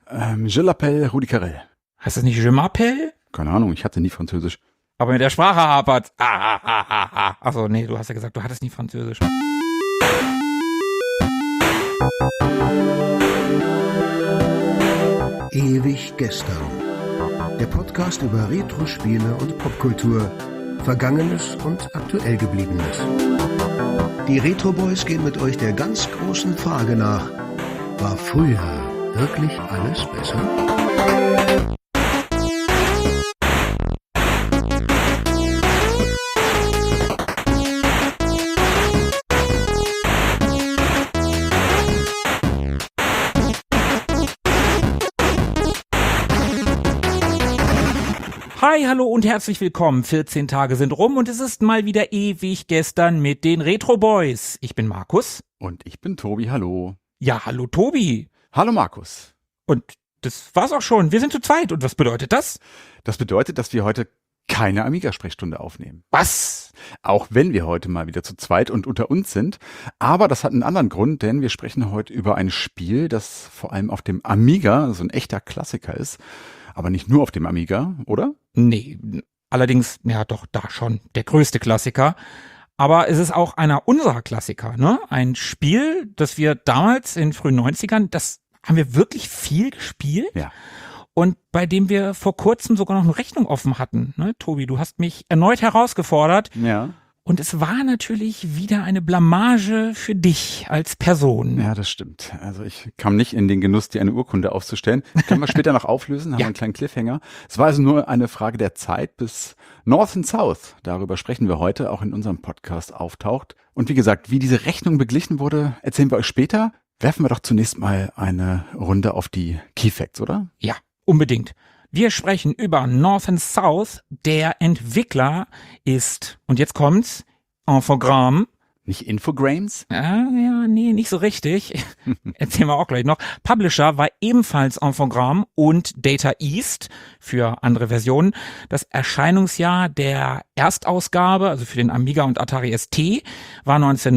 Je l'appelle Rudi Carrel. Heißt das nicht Je m'appelle? Keine Ahnung, ich hatte nie Französisch. Aber mit der Sprache hapert. Achso, nee, du hast ja gesagt, du hattest nie Französisch. Ewig gestern. Der Podcast über Retro-Spiele und Popkultur. Vergangenes und aktuell Gebliebenes. Die Retro Boys gehen mit euch der ganz großen Frage nach: War früher wirklich alles besser? Hi, hallo und herzlich willkommen. 14 Tage sind rum und es ist mal wieder ewig gestern mit den Retro Boys. Ich bin Markus. Und ich bin Tobi, hallo. Ja, hallo Tobi. Hallo Markus. Und das war's auch schon. Wir sind zu zweit. Und was bedeutet das? Das bedeutet, dass wir heute keine Amiga-Sprechstunde aufnehmen. Was? Auch wenn wir heute mal wieder zu zweit und unter uns sind. Aber das hat einen anderen Grund, denn wir sprechen heute über ein Spiel, das vor allem auf dem Amiga so ein echter Klassiker ist. Aber nicht nur auf dem Amiga, oder? Nee, allerdings, ja doch, da schon der größte Klassiker. Aber es ist auch einer unserer Klassiker, ne? Ein Spiel, das wir damals in frühen 90ern, das haben wir wirklich viel gespielt. Ja. Und bei dem wir vor kurzem sogar noch eine Rechnung offen hatten. Ne, Tobi, du hast mich erneut herausgefordert. Ja. Und es war natürlich wieder eine Blamage für dich als Person. Ja, das stimmt. Also ich kam nicht in den Genuss, dir eine Urkunde aufzustellen. Können wir später noch auflösen, haben Ja. einen kleinen Cliffhanger. Es war also nur eine Frage der Zeit, bis North and South, darüber sprechen wir heute, auch in unserem Podcast auftaucht. Und wie gesagt, wie diese Rechnung beglichen wurde, erzählen wir euch später. Werfen wir doch zunächst mal eine Runde auf die Key Facts, oder? Ja, unbedingt. Wir sprechen über North and South. Der Entwickler ist, und jetzt kommt's, Infogrames. Nicht Infogrames? Ja, nee, nicht so richtig. Erzählen wir auch gleich noch. Publisher war ebenfalls Infogrames und Data East für andere Versionen. Das Erscheinungsjahr der Erstausgabe, also für den Amiga und Atari ST, war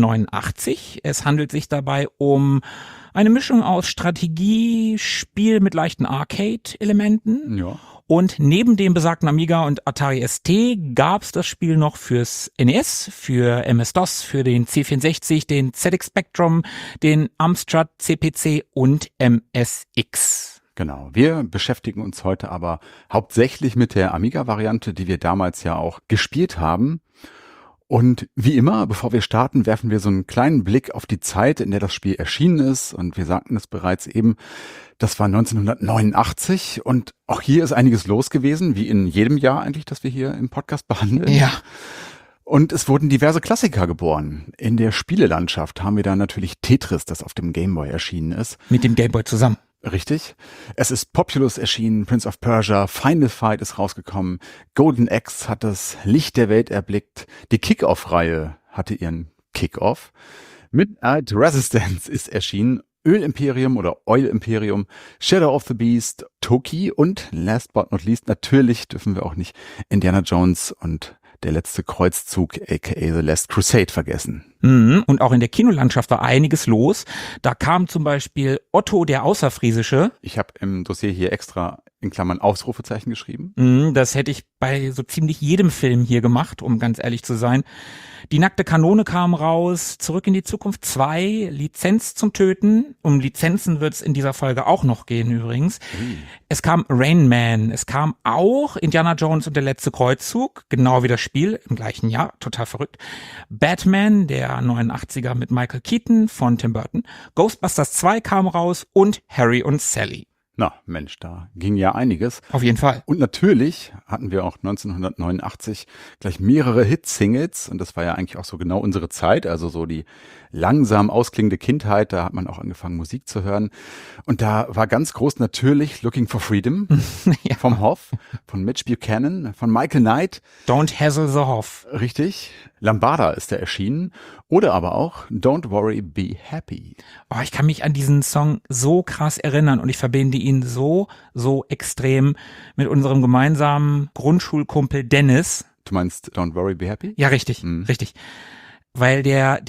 1989. Es handelt sich dabei um eine Mischung aus Strategie, Spiel mit leichten Arcade-Elementen. Ja. Und neben dem besagten Amiga und Atari ST gab's das Spiel noch fürs NES, für MS-DOS, für den C64, den ZX Spectrum, den Amstrad CPC und MSX. Genau. Wir beschäftigen uns heute aber hauptsächlich mit der Amiga-Variante, die wir damals ja auch gespielt haben. Und wie immer, bevor wir starten, werfen wir so einen kleinen Blick auf die Zeit, in der das Spiel erschienen ist. Und wir sagten es bereits eben, das war 1989. Und auch hier ist einiges los gewesen, wie in jedem Jahr eigentlich, das wir hier im Podcast behandeln. Ja. Und es wurden diverse Klassiker geboren. In der Spielelandschaft haben wir da natürlich Tetris, das auf dem Game Boy erschienen ist. Mit dem Game Boy zusammen. Richtig. Es ist Populous erschienen, Prince of Persia, Final Fight ist rausgekommen, Golden Axe hat das Licht der Welt erblickt, die Kick-Off-Reihe hatte ihren Kick-Off, Midnight Resistance ist erschienen, Öl Imperium oder Oil Imperium, Shadow of the Beast, Toki und last but not least, natürlich dürfen wir auch nicht Indiana Jones und der letzte Kreuzzug, aka The Last Crusade, vergessen. Und auch in der Kinolandschaft war einiges los. Da kam zum Beispiel Otto der Außerfriesische. Ich habe im Dossier hier extra in Klammern Ausrufezeichen geschrieben. Das hätte ich bei so ziemlich jedem Film hier gemacht, um ganz ehrlich zu sein. Die nackte Kanone kam raus, Zurück in die Zukunft 2, Lizenz zum Töten. Um Lizenzen wird es in dieser Folge auch noch gehen übrigens. Es kam Rain Man, es kam auch Indiana Jones und der letzte Kreuzzug, genau wie das Spiel im gleichen Jahr, total verrückt. Batman, der 89er mit Michael Keaton von Tim Burton. Ghostbusters 2 kam raus und Harry und Sally. Na, Mensch, da ging ja einiges. Auf jeden Fall. Und natürlich hatten wir auch 1989 gleich mehrere Hit-Singles. Und das war ja eigentlich auch so genau unsere Zeit, also so die langsam ausklingende Kindheit. Da hat man auch angefangen, Musik zu hören. Und da war ganz groß natürlich Looking for Freedom Ja. vom Hoff, von Mitch Buchanan, von Michael Knight. Don't Hassle the Hoff. Richtig. Lambada ist da erschienen. Oder aber auch Don't Worry, Be Happy. Oh, ich kann mich an diesen Song so krass erinnern und ich verbinde ihn so extrem mit unserem gemeinsamen Grundschulkumpel Dennis. Du meinst Don't Worry, Be Happy? Ja, richtig, richtig. Weil der den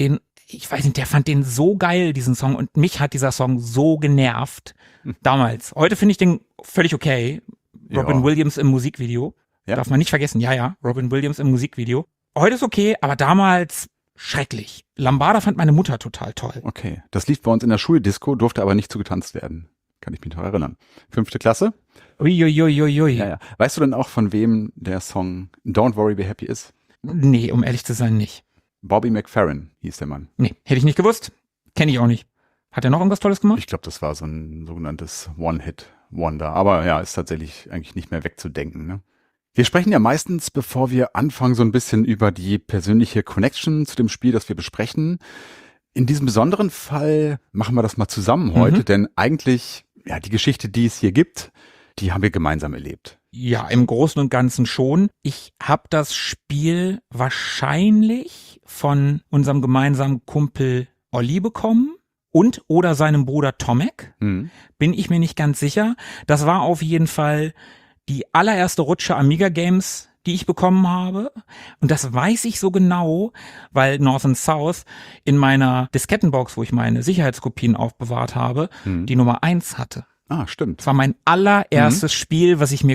ich weiß nicht, der fand den so geil, diesen Song, und mich hat dieser Song so genervt damals. Heute finde ich den völlig okay. Robin Williams im Musikvideo. Ja. Darf man nicht vergessen. Ja, Robin Williams im Musikvideo. Heute ist okay, aber damals schrecklich. Lambada fand meine Mutter total toll. Okay, das lief bei uns in der Schuldisco, durfte aber nicht zugetanzt werden. Kann ich mich noch erinnern. 5. Klasse. Uiuiuiui. Ja. Weißt du denn auch, von wem der Song Don't Worry Be Happy ist? Nee, um ehrlich zu sein, nicht. Bobby McFerrin hieß der Mann. Nee, hätte ich nicht gewusst. Kenne ich auch nicht. Hat er noch irgendwas Tolles gemacht? Ich glaube, das war so ein sogenanntes One-Hit-Wonder. Aber ja, ist tatsächlich eigentlich nicht mehr wegzudenken. Ne? Wir sprechen ja meistens, bevor wir anfangen, so ein bisschen über die persönliche Connection zu dem Spiel, das wir besprechen. In diesem besonderen Fall machen wir das mal zusammen heute, denn eigentlich, ja, die Geschichte, die es hier gibt, die haben wir gemeinsam erlebt. Ja, im Großen und Ganzen schon. Ich habe das Spiel wahrscheinlich von unserem gemeinsamen Kumpel Olli bekommen und oder seinem Bruder Tomek. Bin ich mir nicht ganz sicher. Das war auf jeden Fall die allererste Rutsche Amiga Games, die ich bekommen habe. Und das weiß ich so genau, weil North and South in meiner Diskettenbox, wo ich meine Sicherheitskopien aufbewahrt habe, die Nummer 1 hatte. Ah, stimmt. Das war mein allererstes Spiel, was ich mir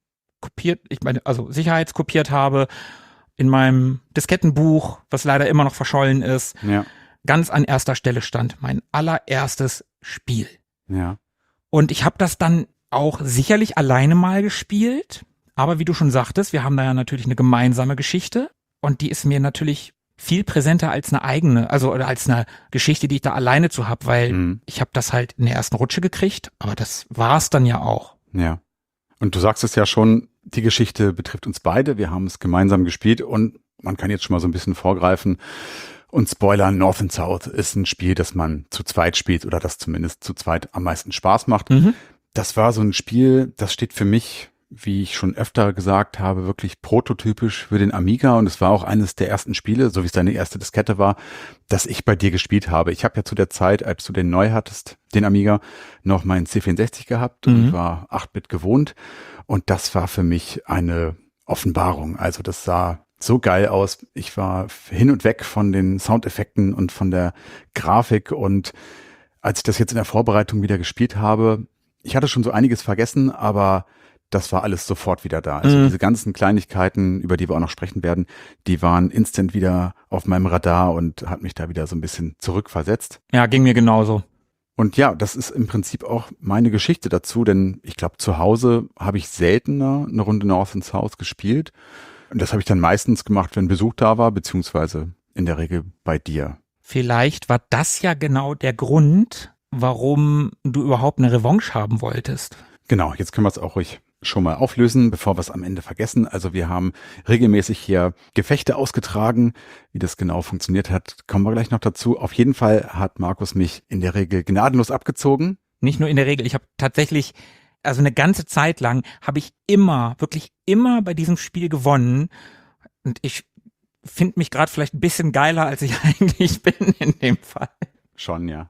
sicherheitskopiert habe in meinem Diskettenbuch, was leider immer noch verschollen ist. Ja. Ganz an erster Stelle stand mein allererstes Spiel. Ja. Und ich habe das dann auch sicherlich alleine mal gespielt. Aber wie du schon sagtest, wir haben da ja natürlich eine gemeinsame Geschichte. Und die ist mir natürlich viel präsenter als eine eigene, oder als eine Geschichte, die ich da alleine zu habe, weil ich habe das halt in der ersten Rutsche gekriegt. Aber das war's dann ja auch. Ja. Und du sagst es ja schon, die Geschichte betrifft uns beide. Wir haben es gemeinsam gespielt und man kann jetzt schon mal so ein bisschen vorgreifen und spoilern. North and South ist ein Spiel, das man zu zweit spielt oder das zumindest zu zweit am meisten Spaß macht. Das war so ein Spiel, das steht für mich, wie ich schon öfter gesagt habe, wirklich prototypisch für den Amiga, und es war auch eines der ersten Spiele, so wie es deine erste Diskette war, das ich bei dir gespielt habe. Ich habe ja zu der Zeit, als du den neu hattest, den Amiga, noch meinen C64 gehabt und war 8-Bit gewohnt, und das war für mich eine Offenbarung. Also das sah so geil aus. Ich war hin und weg von den Soundeffekten und von der Grafik, und als ich das jetzt in der Vorbereitung wieder gespielt habe, ich hatte schon so einiges vergessen, aber das war alles sofort wieder da. Also diese ganzen Kleinigkeiten, über die wir auch noch sprechen werden, die waren instant wieder auf meinem Radar und hat mich da wieder so ein bisschen zurückversetzt. Ja, ging mir genauso. Und ja, das ist im Prinzip auch meine Geschichte dazu, denn ich glaube, zu Hause habe ich seltener eine Runde North and South gespielt. Und das habe ich dann meistens gemacht, wenn Besuch da war, beziehungsweise in der Regel bei dir. Vielleicht war das ja genau der Grund, warum du überhaupt eine Revanche haben wolltest. Genau, jetzt können wir es auch ruhig schon mal auflösen, bevor wir es am Ende vergessen. Also wir haben regelmäßig hier Gefechte ausgetragen. Wie das genau funktioniert hat, kommen wir gleich noch dazu. Auf jeden Fall hat Markus mich in der Regel gnadenlos abgezogen. Nicht nur in der Regel, ich habe tatsächlich, also eine ganze Zeit lang habe ich wirklich immer bei diesem Spiel gewonnen. Und ich finde mich gerade vielleicht ein bisschen geiler, als ich eigentlich bin in dem Fall. Schon, ja.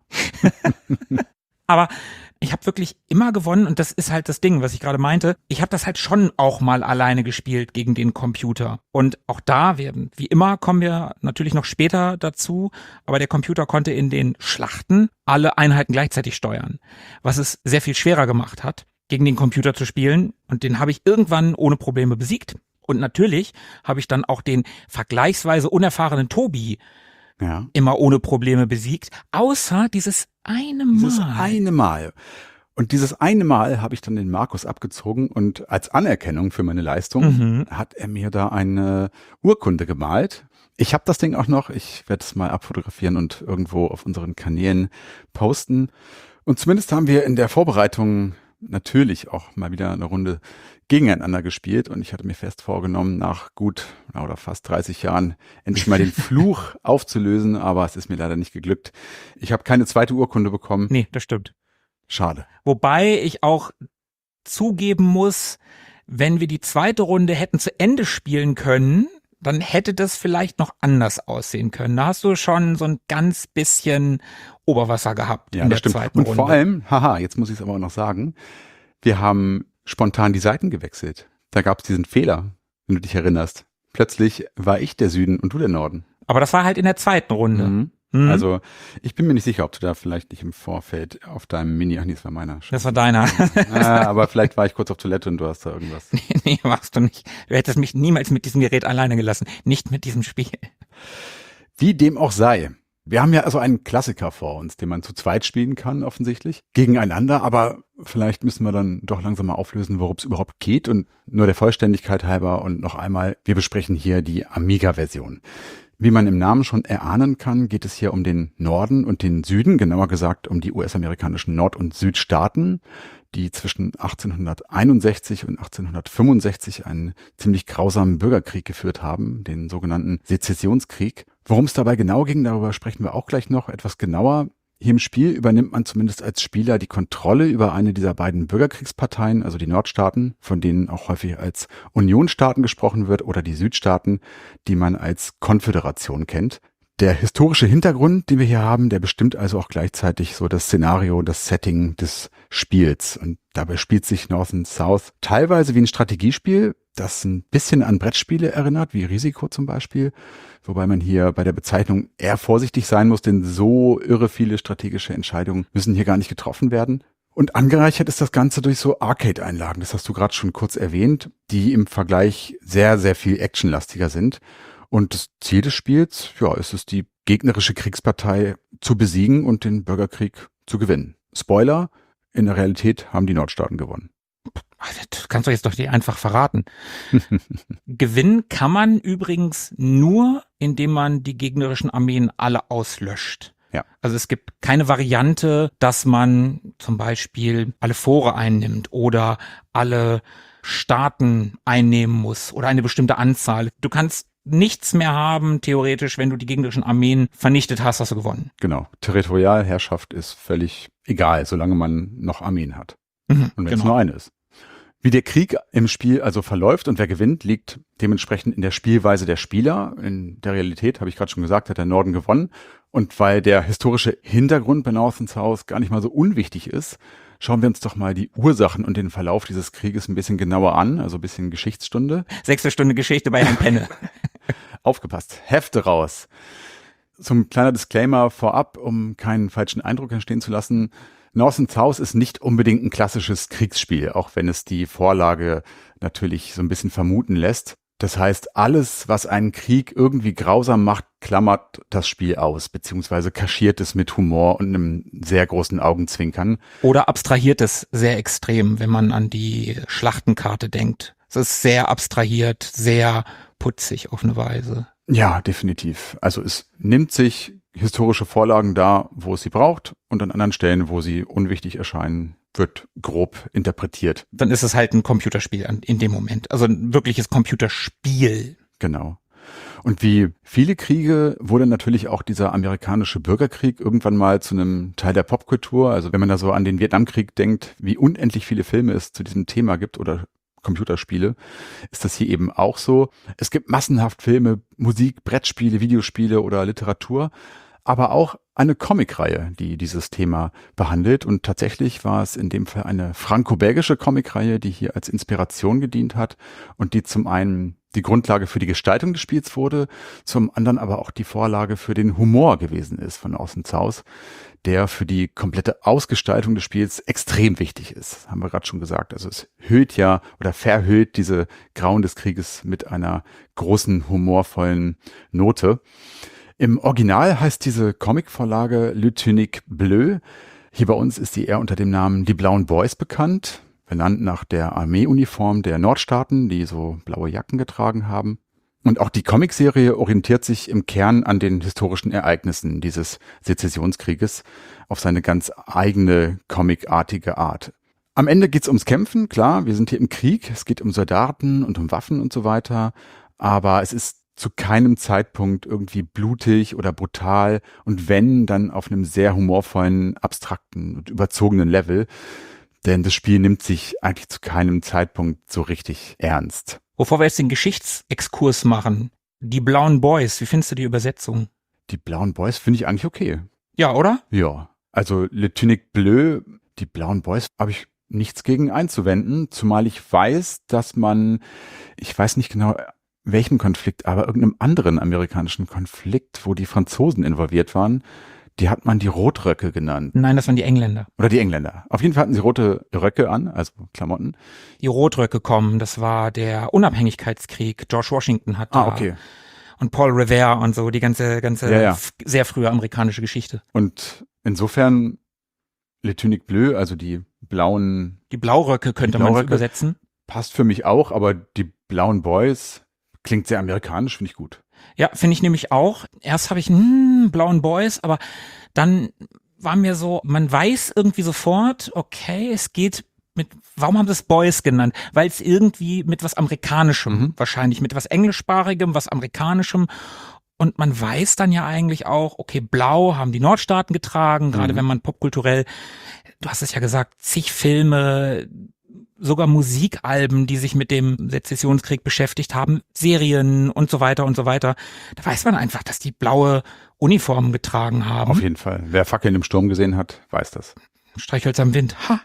Aber ich habe wirklich immer gewonnen, und das ist halt das Ding, was ich gerade meinte. Ich habe das halt schon auch mal alleine gespielt gegen den Computer. Und auch da wie immer, kommen wir natürlich noch später dazu, aber der Computer konnte in den Schlachten alle Einheiten gleichzeitig steuern, was es sehr viel schwerer gemacht hat, gegen den Computer zu spielen. Und den habe ich irgendwann ohne Probleme besiegt. Und natürlich habe ich dann auch den vergleichsweise unerfahrenen Tobi immer ohne Probleme besiegt, außer dieses eine Mal. Dieses eine Mal. Und dieses eine Mal habe ich dann den Markus abgezogen, und als Anerkennung für meine Leistung hat er mir da eine Urkunde gemalt. Ich habe das Ding auch noch. Ich werde es mal abfotografieren und irgendwo auf unseren Kanälen posten. Und zumindest haben wir in der Vorbereitung natürlich auch mal wieder eine Runde gegeneinander gespielt, und ich hatte mir fest vorgenommen, nach gut oder fast 30 Jahren endlich mal den Fluch aufzulösen, aber es ist mir leider nicht geglückt. Ich habe keine zweite Urkunde bekommen. Nee, das stimmt. Schade. Wobei ich auch zugeben muss, wenn wir die zweite Runde hätten zu Ende spielen können, dann hätte das vielleicht noch anders aussehen können. Da hast du schon so ein ganz bisschen Oberwasser gehabt in der zweiten Runde. Und vor allem, jetzt muss ich es aber auch noch sagen, wir haben spontan die Seiten gewechselt. Da gab es diesen Fehler, wenn du dich erinnerst. Plötzlich war ich der Süden und du der Norden. Aber das war halt in der zweiten Runde. Also ich bin mir nicht sicher, ob du da vielleicht nicht im Vorfeld auf deinem Mini, ach nee, das war meiner. Das war deiner. Aber vielleicht war ich kurz auf Toilette und du hast da irgendwas. Nee, machst du nicht. Du hättest mich niemals mit diesem Gerät alleine gelassen. Nicht mit diesem Spiel. Wie dem auch sei. Wir haben ja also einen Klassiker vor uns, den man zu zweit spielen kann, offensichtlich, gegeneinander, aber vielleicht müssen wir dann doch langsam mal auflösen, worum es überhaupt geht und nur der Vollständigkeit halber und noch einmal, wir besprechen hier die Amiga-Version. Wie man im Namen schon erahnen kann, geht es hier um den Norden und den Süden, genauer gesagt um die US-amerikanischen Nord- und Südstaaten, die zwischen 1861 und 1865 einen ziemlich grausamen Bürgerkrieg geführt haben, den sogenannten Sezessionskrieg. Worum es dabei genau ging, darüber sprechen wir auch gleich noch etwas genauer. Hier im Spiel übernimmt man zumindest als Spieler die Kontrolle über eine dieser beiden Bürgerkriegsparteien, also die Nordstaaten, von denen auch häufig als Unionsstaaten gesprochen wird, oder die Südstaaten, die man als Konföderation kennt. Der historische Hintergrund, den wir hier haben, der bestimmt also auch gleichzeitig so das Szenario, das Setting des Spiels. Und dabei spielt sich North and South teilweise wie ein Strategiespiel, das ein bisschen an Brettspiele erinnert, wie Risiko zum Beispiel. Wobei man hier bei der Bezeichnung eher vorsichtig sein muss, denn so irre viele strategische Entscheidungen müssen hier gar nicht getroffen werden. Und angereichert ist das Ganze durch so Arcade-Einlagen, das hast du gerade schon kurz erwähnt, die im Vergleich sehr, sehr viel actionlastiger sind. Und das Ziel des Spiels, ja, ist es, die gegnerische Kriegspartei zu besiegen und den Bürgerkrieg zu gewinnen. Spoiler, in der Realität haben die Nordstaaten gewonnen. Das kannst du jetzt doch nicht einfach verraten. Gewinnen kann man übrigens nur, indem man die gegnerischen Armeen alle auslöscht. Ja. Also es gibt keine Variante, dass man zum Beispiel alle Fore einnimmt oder alle Staaten einnehmen muss oder eine bestimmte Anzahl. Du kannst nichts mehr haben, theoretisch, wenn du die gegnerischen Armeen vernichtet hast, hast du gewonnen. Genau. Territorialherrschaft ist völlig egal, solange man noch Armeen hat. Und wenn es nur eine ist. Wie der Krieg im Spiel also verläuft und wer gewinnt, liegt dementsprechend in der Spielweise der Spieler. In der Realität, habe ich gerade schon gesagt, hat der Norden gewonnen. Und weil der historische Hintergrund bei North and South gar nicht mal so unwichtig ist, schauen wir uns doch mal die Ursachen und den Verlauf dieses Krieges ein bisschen genauer an, also ein bisschen Geschichtsstunde. 6. Stunde Geschichte bei Herrn Penne. Aufgepasst, Hefte raus. Zum kleiner Disclaimer vorab, um keinen falschen Eindruck entstehen zu lassen. North and South ist nicht unbedingt ein klassisches Kriegsspiel, auch wenn es die Vorlage natürlich so ein bisschen vermuten lässt. Das heißt, alles, was einen Krieg irgendwie grausam macht, klammert das Spiel aus, beziehungsweise kaschiert es mit Humor und einem sehr großen Augenzwinkern. Oder abstrahiert es sehr extrem, wenn man an die Schlachtenkarte denkt. Es ist sehr abstrahiert, sehr putzig auf eine Weise. Ja, definitiv. Also es nimmt sich historische Vorlagen da, wo es sie braucht, und an anderen Stellen, wo sie unwichtig erscheinen, wird grob interpretiert. Dann ist es halt ein Computerspiel in dem Moment. Also ein wirkliches Computerspiel. Genau. Und wie viele Kriege wurde natürlich auch dieser amerikanische Bürgerkrieg irgendwann mal zu einem Teil der Popkultur. Also wenn man da so an den Vietnamkrieg denkt, wie unendlich viele Filme es zu diesem Thema gibt oder Computerspiele, ist das hier eben auch so. Es gibt massenhaft Filme, Musik, Brettspiele, Videospiele oder Literatur, aber auch eine Comicreihe, die dieses Thema behandelt. Und tatsächlich war es in dem Fall eine franco-belgische Comicreihe, die hier als Inspiration gedient hat und die zum einen die Grundlage für die Gestaltung des Spiels wurde, zum anderen aber auch die Vorlage für den Humor gewesen ist von North and South, der für die komplette Ausgestaltung des Spiels extrem wichtig ist. Haben wir gerade schon gesagt. Also es hüllt ja oder verhüllt diese Grauen des Krieges mit einer großen, humorvollen Note. Im Original heißt diese Comicvorlage Le Tunique Bleue. Hier bei uns ist sie eher unter dem Namen Die Blauen Boys bekannt, benannt nach der Armeeuniform der Nordstaaten, die so blaue Jacken getragen haben. Und auch die Comicserie orientiert sich im Kern an den historischen Ereignissen dieses Sezessionskrieges auf seine ganz eigene comicartige Art. Am Ende geht's ums Kämpfen, klar, wir sind hier im Krieg, es geht um Soldaten und um Waffen und so weiter, aber es ist zu keinem Zeitpunkt irgendwie blutig oder brutal und wenn, dann auf einem sehr humorvollen, abstrakten und überzogenen Level. Denn das Spiel nimmt sich eigentlich zu keinem Zeitpunkt so richtig ernst. Bevor wir jetzt den Geschichtsexkurs machen, die Blauen Boys, wie findest du die Übersetzung? Die Blauen Boys finde ich eigentlich okay. Ja, oder? Ja, also Le Tunique Bleue, die Blauen Boys, habe ich nichts gegen einzuwenden, zumal ich weiß, dass man, ich weiß nicht genau, welchem Konflikt, aber irgendeinem anderen amerikanischen Konflikt, wo die Franzosen involviert waren. Die hat man die Rotröcke genannt. Nein, das waren die Engländer. Oder die Engländer. Auf jeden Fall hatten sie rote Röcke an, also Klamotten. Die Rotröcke kommen, das war der Unabhängigkeitskrieg. George Washington hat da. Okay. Und Paul Revere und so, die ganze Ja. sehr frühe amerikanische Geschichte. Und insofern Les Tuniques Bleues, also die blauen, Die Blauröcke könnte man Blauröcke. übersetzen. passt für mich auch, aber die blauen Boys klingt sehr amerikanisch, finde ich gut. Ja, finde ich nämlich auch. Erst habe ich blauen Boys, aber dann war mir so, man weiß irgendwie sofort, okay, es geht warum haben sie es Boys genannt? Weil es irgendwie mit was Amerikanischem, wahrscheinlich mit was Englischsprachigem, was Amerikanischem. Und man weiß dann ja eigentlich auch, okay, blau haben die Nordstaaten getragen, gerade wenn man popkulturell, du hast es ja gesagt, zig Filme, sogar Musikalben, die sich mit dem Sezessionskrieg beschäftigt haben, Serien und so weiter und so weiter. Da weiß man einfach, dass die blaue Uniformen getragen haben. Auf jeden Fall. Wer Fackeln im Sturm gesehen hat, weiß das. Streichhölzer im Wind. Ha.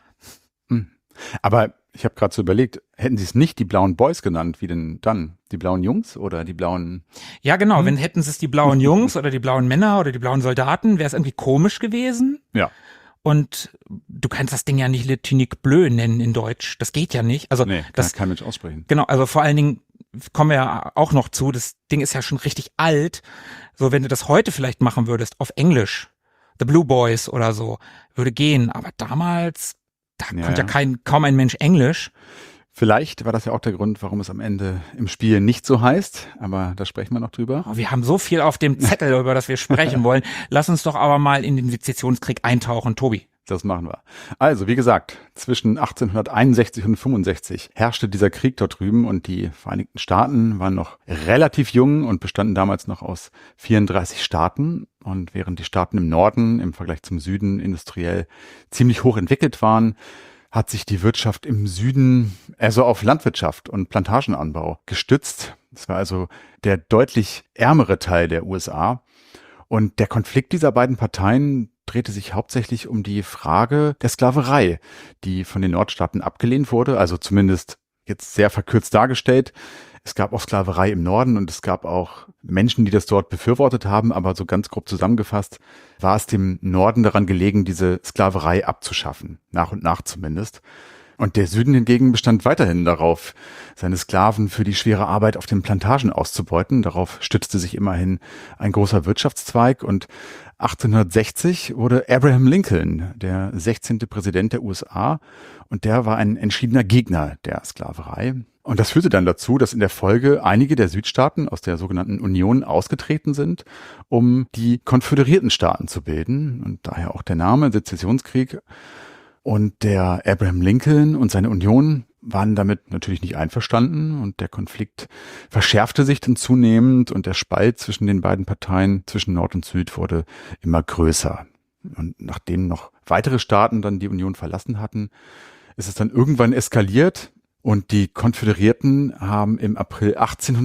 Aber ich habe gerade so überlegt, hätten sie es nicht die blauen Boys genannt, wie denn dann? Die blauen Jungs oder die blauen... Ja, genau. Wenn hätten sie es die blauen Jungs oder die blauen Männer oder die blauen Soldaten, wäre es irgendwie komisch gewesen. Ja. Und du kannst das Ding ja nicht Le Tunique Bleu nennen in Deutsch. Das geht ja nicht. Also Nee, das kann kein Mensch aussprechen. Genau, also vor allen Dingen kommen wir ja auch noch zu, das Ding ist ja schon richtig alt. So, wenn du das heute vielleicht machen würdest, auf Englisch, The Blue Boys oder so, würde gehen. Aber damals, da konnte ja kaum ein Mensch Englisch. Vielleicht war das ja auch der Grund, warum es am Ende im Spiel nicht so heißt, aber da sprechen wir noch drüber. Oh, wir haben so viel auf dem Zettel, über das wir sprechen wollen. Lass uns doch aber mal in den Sezessionskrieg eintauchen, Tobi. Das machen wir. Also, wie gesagt, zwischen 1861 und 65 herrschte dieser Krieg dort drüben und die Vereinigten Staaten waren noch relativ jung und bestanden damals noch aus 34 Staaten. Und während die Staaten im Norden im Vergleich zum Süden industriell ziemlich hoch entwickelt waren, hat sich die Wirtschaft im Süden also auf Landwirtschaft und Plantagenanbau gestützt. Das war also der deutlich ärmere Teil der USA. Und der Konflikt dieser beiden Parteien drehte sich hauptsächlich um die Frage der Sklaverei, die von den Nordstaaten abgelehnt wurde, also zumindest jetzt sehr verkürzt dargestellt. Es gab auch Sklaverei im Norden und es gab auch Menschen, die das dort befürwortet haben, aber so ganz grob zusammengefasst war es dem Norden daran gelegen, diese Sklaverei abzuschaffen, nach und nach zumindest. Und der Süden hingegen bestand weiterhin darauf, seine Sklaven für die schwere Arbeit auf den Plantagen auszubeuten. Darauf stützte sich immerhin ein großer Wirtschaftszweig und 1860 wurde Abraham Lincoln der 16. Präsident der USA und der war ein entschiedener Gegner der Sklaverei. Und das führte dann dazu, dass in der Folge einige der Südstaaten aus der sogenannten Union ausgetreten sind, um die konföderierten Staaten zu bilden und daher auch der Name Sezessionskrieg. Und der Abraham Lincoln und seine Union waren damit natürlich nicht einverstanden und der Konflikt verschärfte sich dann zunehmend und der Spalt zwischen den beiden Parteien, zwischen Nord und Süd, wurde immer größer. Und nachdem noch weitere Staaten dann die Union verlassen hatten, ist es dann irgendwann eskaliert und die Konföderierten haben im April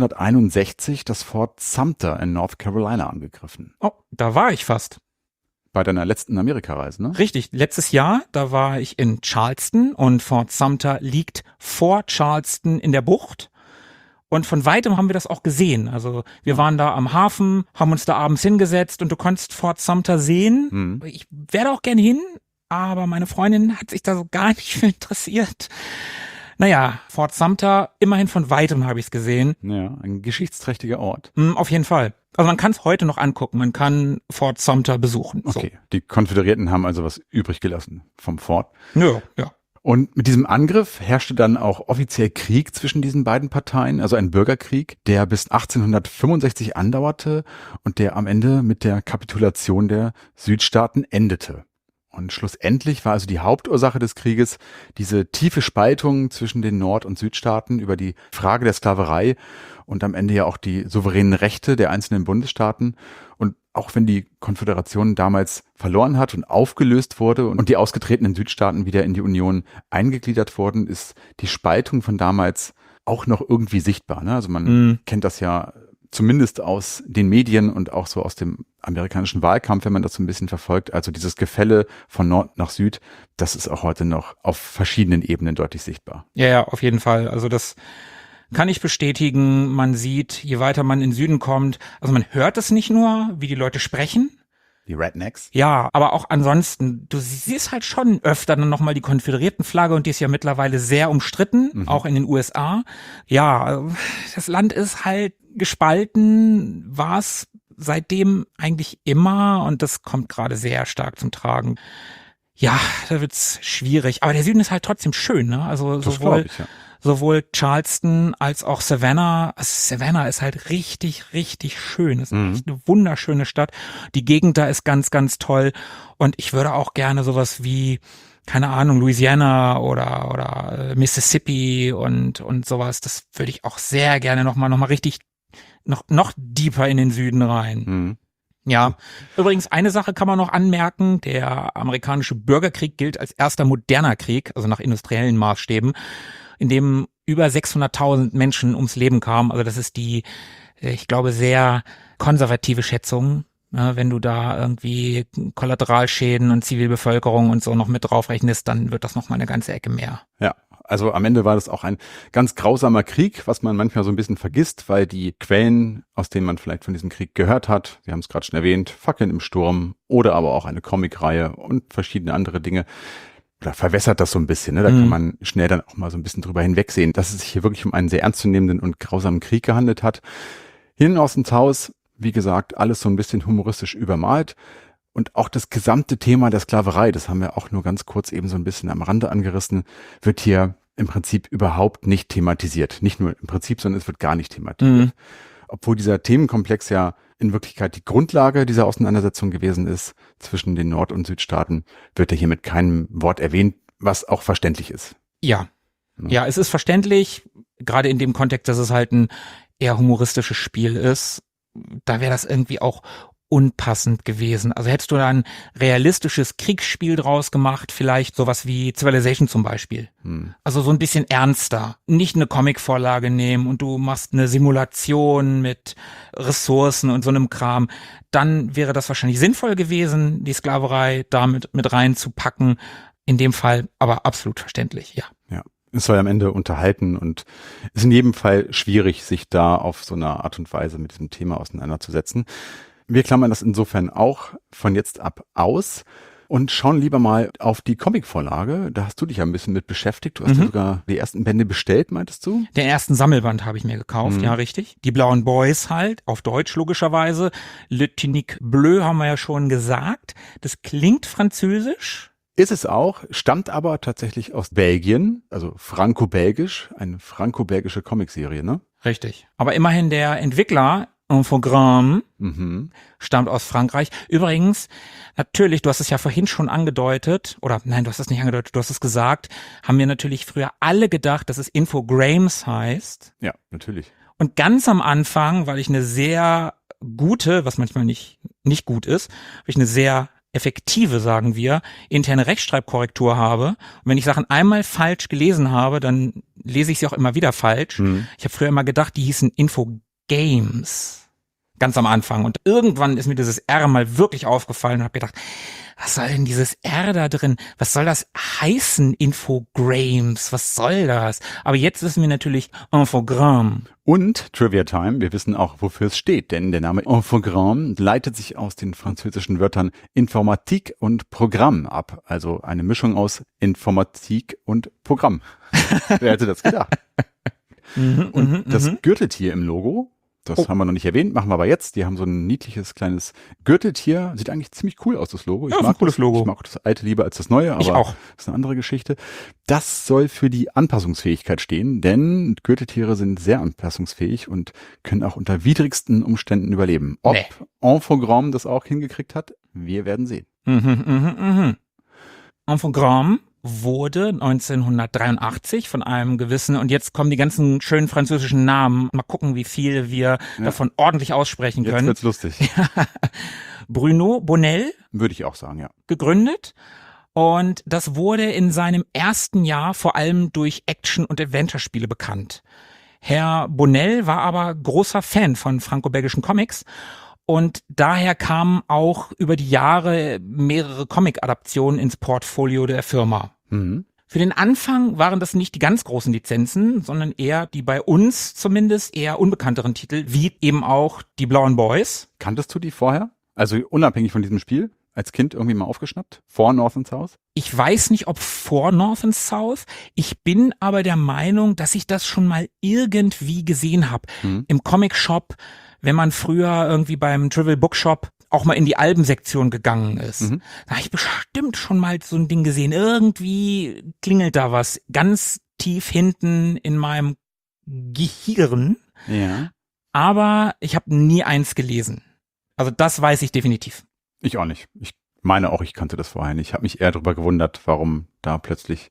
1861 das Fort Sumter in North Carolina angegriffen. Oh, da war ich fast. Bei deiner letzten Amerikareise, ne? Richtig, letztes Jahr, da war ich in Charleston und Fort Sumter liegt vor Charleston in der Bucht. Und von weitem haben wir das auch gesehen. Also wir waren da am Hafen, haben uns da abends hingesetzt und du konntest Fort Sumter sehen. Ich wäre auch gern hin, aber meine Freundin hat sich da so gar nicht für interessiert. Naja, Fort Sumter, immerhin von weitem habe ich es gesehen. Ja, ein geschichtsträchtiger Ort. Auf jeden Fall. Also man kann es heute noch angucken, man kann Fort Sumter besuchen. Okay, die Konföderierten haben also was übrig gelassen vom Fort. Ja. Und mit diesem Angriff herrschte dann auch offiziell Krieg zwischen diesen beiden Parteien, also ein Bürgerkrieg, der bis 1865 andauerte und der am Ende mit der Kapitulation der Südstaaten endete. Und schlussendlich war also die Hauptursache des Krieges diese tiefe Spaltung zwischen den Nord- und Südstaaten über die Frage der Sklaverei und am Ende ja auch die souveränen Rechte der einzelnen Bundesstaaten. Und auch wenn die Konföderation damals verloren hat und aufgelöst wurde und die ausgetretenen Südstaaten wieder in die Union eingegliedert wurden, ist die Spaltung von damals auch noch irgendwie sichtbar, ne? Also man kennt das ja zumindest aus den Medien und auch so aus dem amerikanischen Wahlkampf, wenn man das so ein bisschen verfolgt. Also dieses Gefälle von Nord nach Süd, das ist auch heute noch auf verschiedenen Ebenen deutlich sichtbar. Ja, auf jeden Fall. Also Kann ich bestätigen, man sieht, je weiter man in den Süden kommt, also man hört es nicht nur, wie die Leute sprechen. Die Rednecks? Ja, aber auch ansonsten, du siehst halt schon öfter dann nochmal die Konföderiertenflagge und die ist ja mittlerweile sehr umstritten, auch in den USA. Ja, das Land ist halt gespalten, war es seitdem eigentlich immer und das kommt gerade sehr stark zum Tragen. Ja, da wird's schwierig, aber der Süden ist halt trotzdem schön, ne? Also sowohl Charleston als auch Savannah. Also Savannah ist halt richtig, richtig schön. Es ist echt eine wunderschöne Stadt. Die Gegend da ist ganz, ganz toll. Und ich würde auch gerne sowas wie, keine Ahnung, Louisiana oder Mississippi und sowas. Das würde ich auch sehr gerne noch mal richtig, noch deeper in den Süden rein. Ja, übrigens eine Sache kann man noch anmerken, der amerikanische Bürgerkrieg gilt als erster moderner Krieg, also nach industriellen Maßstäben, in dem über 600.000 Menschen ums Leben kamen. Also das ist die, ich glaube, sehr konservative Schätzung, wenn du da irgendwie Kollateralschäden und Zivilbevölkerung und so noch mit draufrechnest, dann wird das noch mal eine ganze Ecke mehr. Ja. Also am Ende war das auch ein ganz grausamer Krieg, was man manchmal so ein bisschen vergisst, weil die Quellen, aus denen man vielleicht von diesem Krieg gehört hat, Sie haben es gerade schon erwähnt, Fackeln im Sturm oder aber auch eine Comicreihe und verschiedene andere Dinge, da verwässert das so ein bisschen. Ne? Da kann man schnell dann auch mal so ein bisschen drüber hinwegsehen, dass es sich hier wirklich um einen sehr ernstzunehmenden und grausamen Krieg gehandelt hat. Hin aus ins Haus, wie gesagt, alles so ein bisschen humoristisch übermalt. Und auch das gesamte Thema der Sklaverei, das haben wir auch nur ganz kurz eben so ein bisschen am Rande angerissen, wird hier im Prinzip überhaupt nicht thematisiert. Nicht nur im Prinzip, sondern es wird gar nicht thematisiert. Obwohl dieser Themenkomplex ja in Wirklichkeit die Grundlage dieser Auseinandersetzung gewesen ist zwischen den Nord- und Südstaaten, wird er hier mit keinem Wort erwähnt, was auch verständlich ist. Ja, es ist verständlich, gerade in dem Kontext, dass es halt ein eher humoristisches Spiel ist. Da wäre das irgendwie auch unpassend gewesen. Also hättest du da ein realistisches Kriegsspiel draus gemacht, vielleicht sowas wie Civilization zum Beispiel. Also so ein bisschen ernster. Nicht eine Comicvorlage nehmen und du machst eine Simulation mit Ressourcen und so einem Kram. Dann wäre das wahrscheinlich sinnvoll gewesen, die Sklaverei damit mit reinzupacken. In dem Fall aber absolut verständlich, ja. Ja. Es soll am Ende unterhalten und es ist in jedem Fall schwierig, sich da auf so eine Art und Weise mit diesem Thema auseinanderzusetzen. Wir klammern das insofern auch von jetzt ab aus und schauen lieber mal auf die Comicvorlage. Da hast du dich ja ein bisschen mit beschäftigt. Du hast ja sogar die ersten Bände bestellt, meintest du? Den ersten Sammelband habe ich mir gekauft, ja richtig. Die Blauen Boys halt, auf Deutsch logischerweise. Le Tunique Bleu haben wir ja schon gesagt. Das klingt französisch. Ist es auch, stammt aber tatsächlich aus Belgien, also franco-belgisch, eine franco-belgische Comicserie, ne? Richtig. Aber immerhin der Entwickler Infogrames stammt aus Frankreich. Übrigens, natürlich, du hast es ja vorhin schon angedeutet, oder nein, du hast es nicht angedeutet, du hast es gesagt, haben wir natürlich früher alle gedacht, dass es Infogrames heißt. Ja, natürlich. Und ganz am Anfang, weil ich eine sehr gute, was manchmal nicht gut ist, weil ich eine sehr effektive, sagen wir, interne Rechtschreibkorrektur habe. Und wenn ich Sachen einmal falsch gelesen habe, dann lese ich sie auch immer wieder falsch. Ich habe früher immer gedacht, die hießen Infogames. Ganz am Anfang. Und irgendwann ist mir dieses R mal wirklich aufgefallen und habe gedacht, was soll denn dieses R da drin? Was soll das heißen, Infogrames? Was soll das? Aber jetzt wissen wir natürlich Infogrames. Und Trivia Time, wir wissen auch, wofür es steht, denn der Name Infogrames leitet sich aus den französischen Wörtern Informatik und Programm ab. Also eine Mischung aus Informatik und Programm. Wer hätte das gedacht? Und das Gürteltier im Logo, das haben wir noch nicht erwähnt, machen wir aber jetzt. Die haben so ein niedliches kleines Gürteltier. Sieht eigentlich ziemlich cool aus, das Logo. Ich mag ein cooles Logo. Ich mag auch das alte lieber als das neue, aber ich auch. Das ist eine andere Geschichte. Das soll für die Anpassungsfähigkeit stehen, denn Gürteltiere sind sehr anpassungsfähig und können auch unter widrigsten Umständen überleben. Ob Infogrames das auch hingekriegt hat, wir werden sehen. Infogrames wurde 1983 von einem gewissen, und jetzt kommen die ganzen schönen französischen Namen, mal gucken, wie viel wir davon ordentlich aussprechen können. Jetzt wird's lustig. Bruno Bonnell. Würde ich auch sagen, ja. Gegründet. Und das wurde in seinem ersten Jahr vor allem durch Action- und Adventure-Spiele bekannt. Herr Bonnell war aber großer Fan von franco-belgischen Comics. Und daher kamen auch über die Jahre mehrere Comic-Adaptionen ins Portfolio der Firma. Für den Anfang waren das nicht die ganz großen Lizenzen, sondern eher die bei uns zumindest eher unbekannteren Titel, wie eben auch die Blauen Boys. Kanntest du die vorher? Also unabhängig von diesem Spiel? Als Kind irgendwie mal aufgeschnappt? Vor North and South? Ich weiß nicht, ob vor North and South. Ich bin aber der Meinung, dass ich das schon mal irgendwie gesehen habe. Im Comic-Shop, wenn man früher irgendwie beim Trivial Bookshop auch mal in die Albensektion gegangen ist. Da habe ich bestimmt schon mal so ein Ding gesehen. Irgendwie klingelt da was ganz tief hinten in meinem Gehirn. Ja. Aber ich habe nie eins gelesen. Also das weiß ich definitiv. Ich auch nicht. Ich meine auch, ich kannte das vorher nicht. Ich habe mich eher darüber gewundert, warum da plötzlich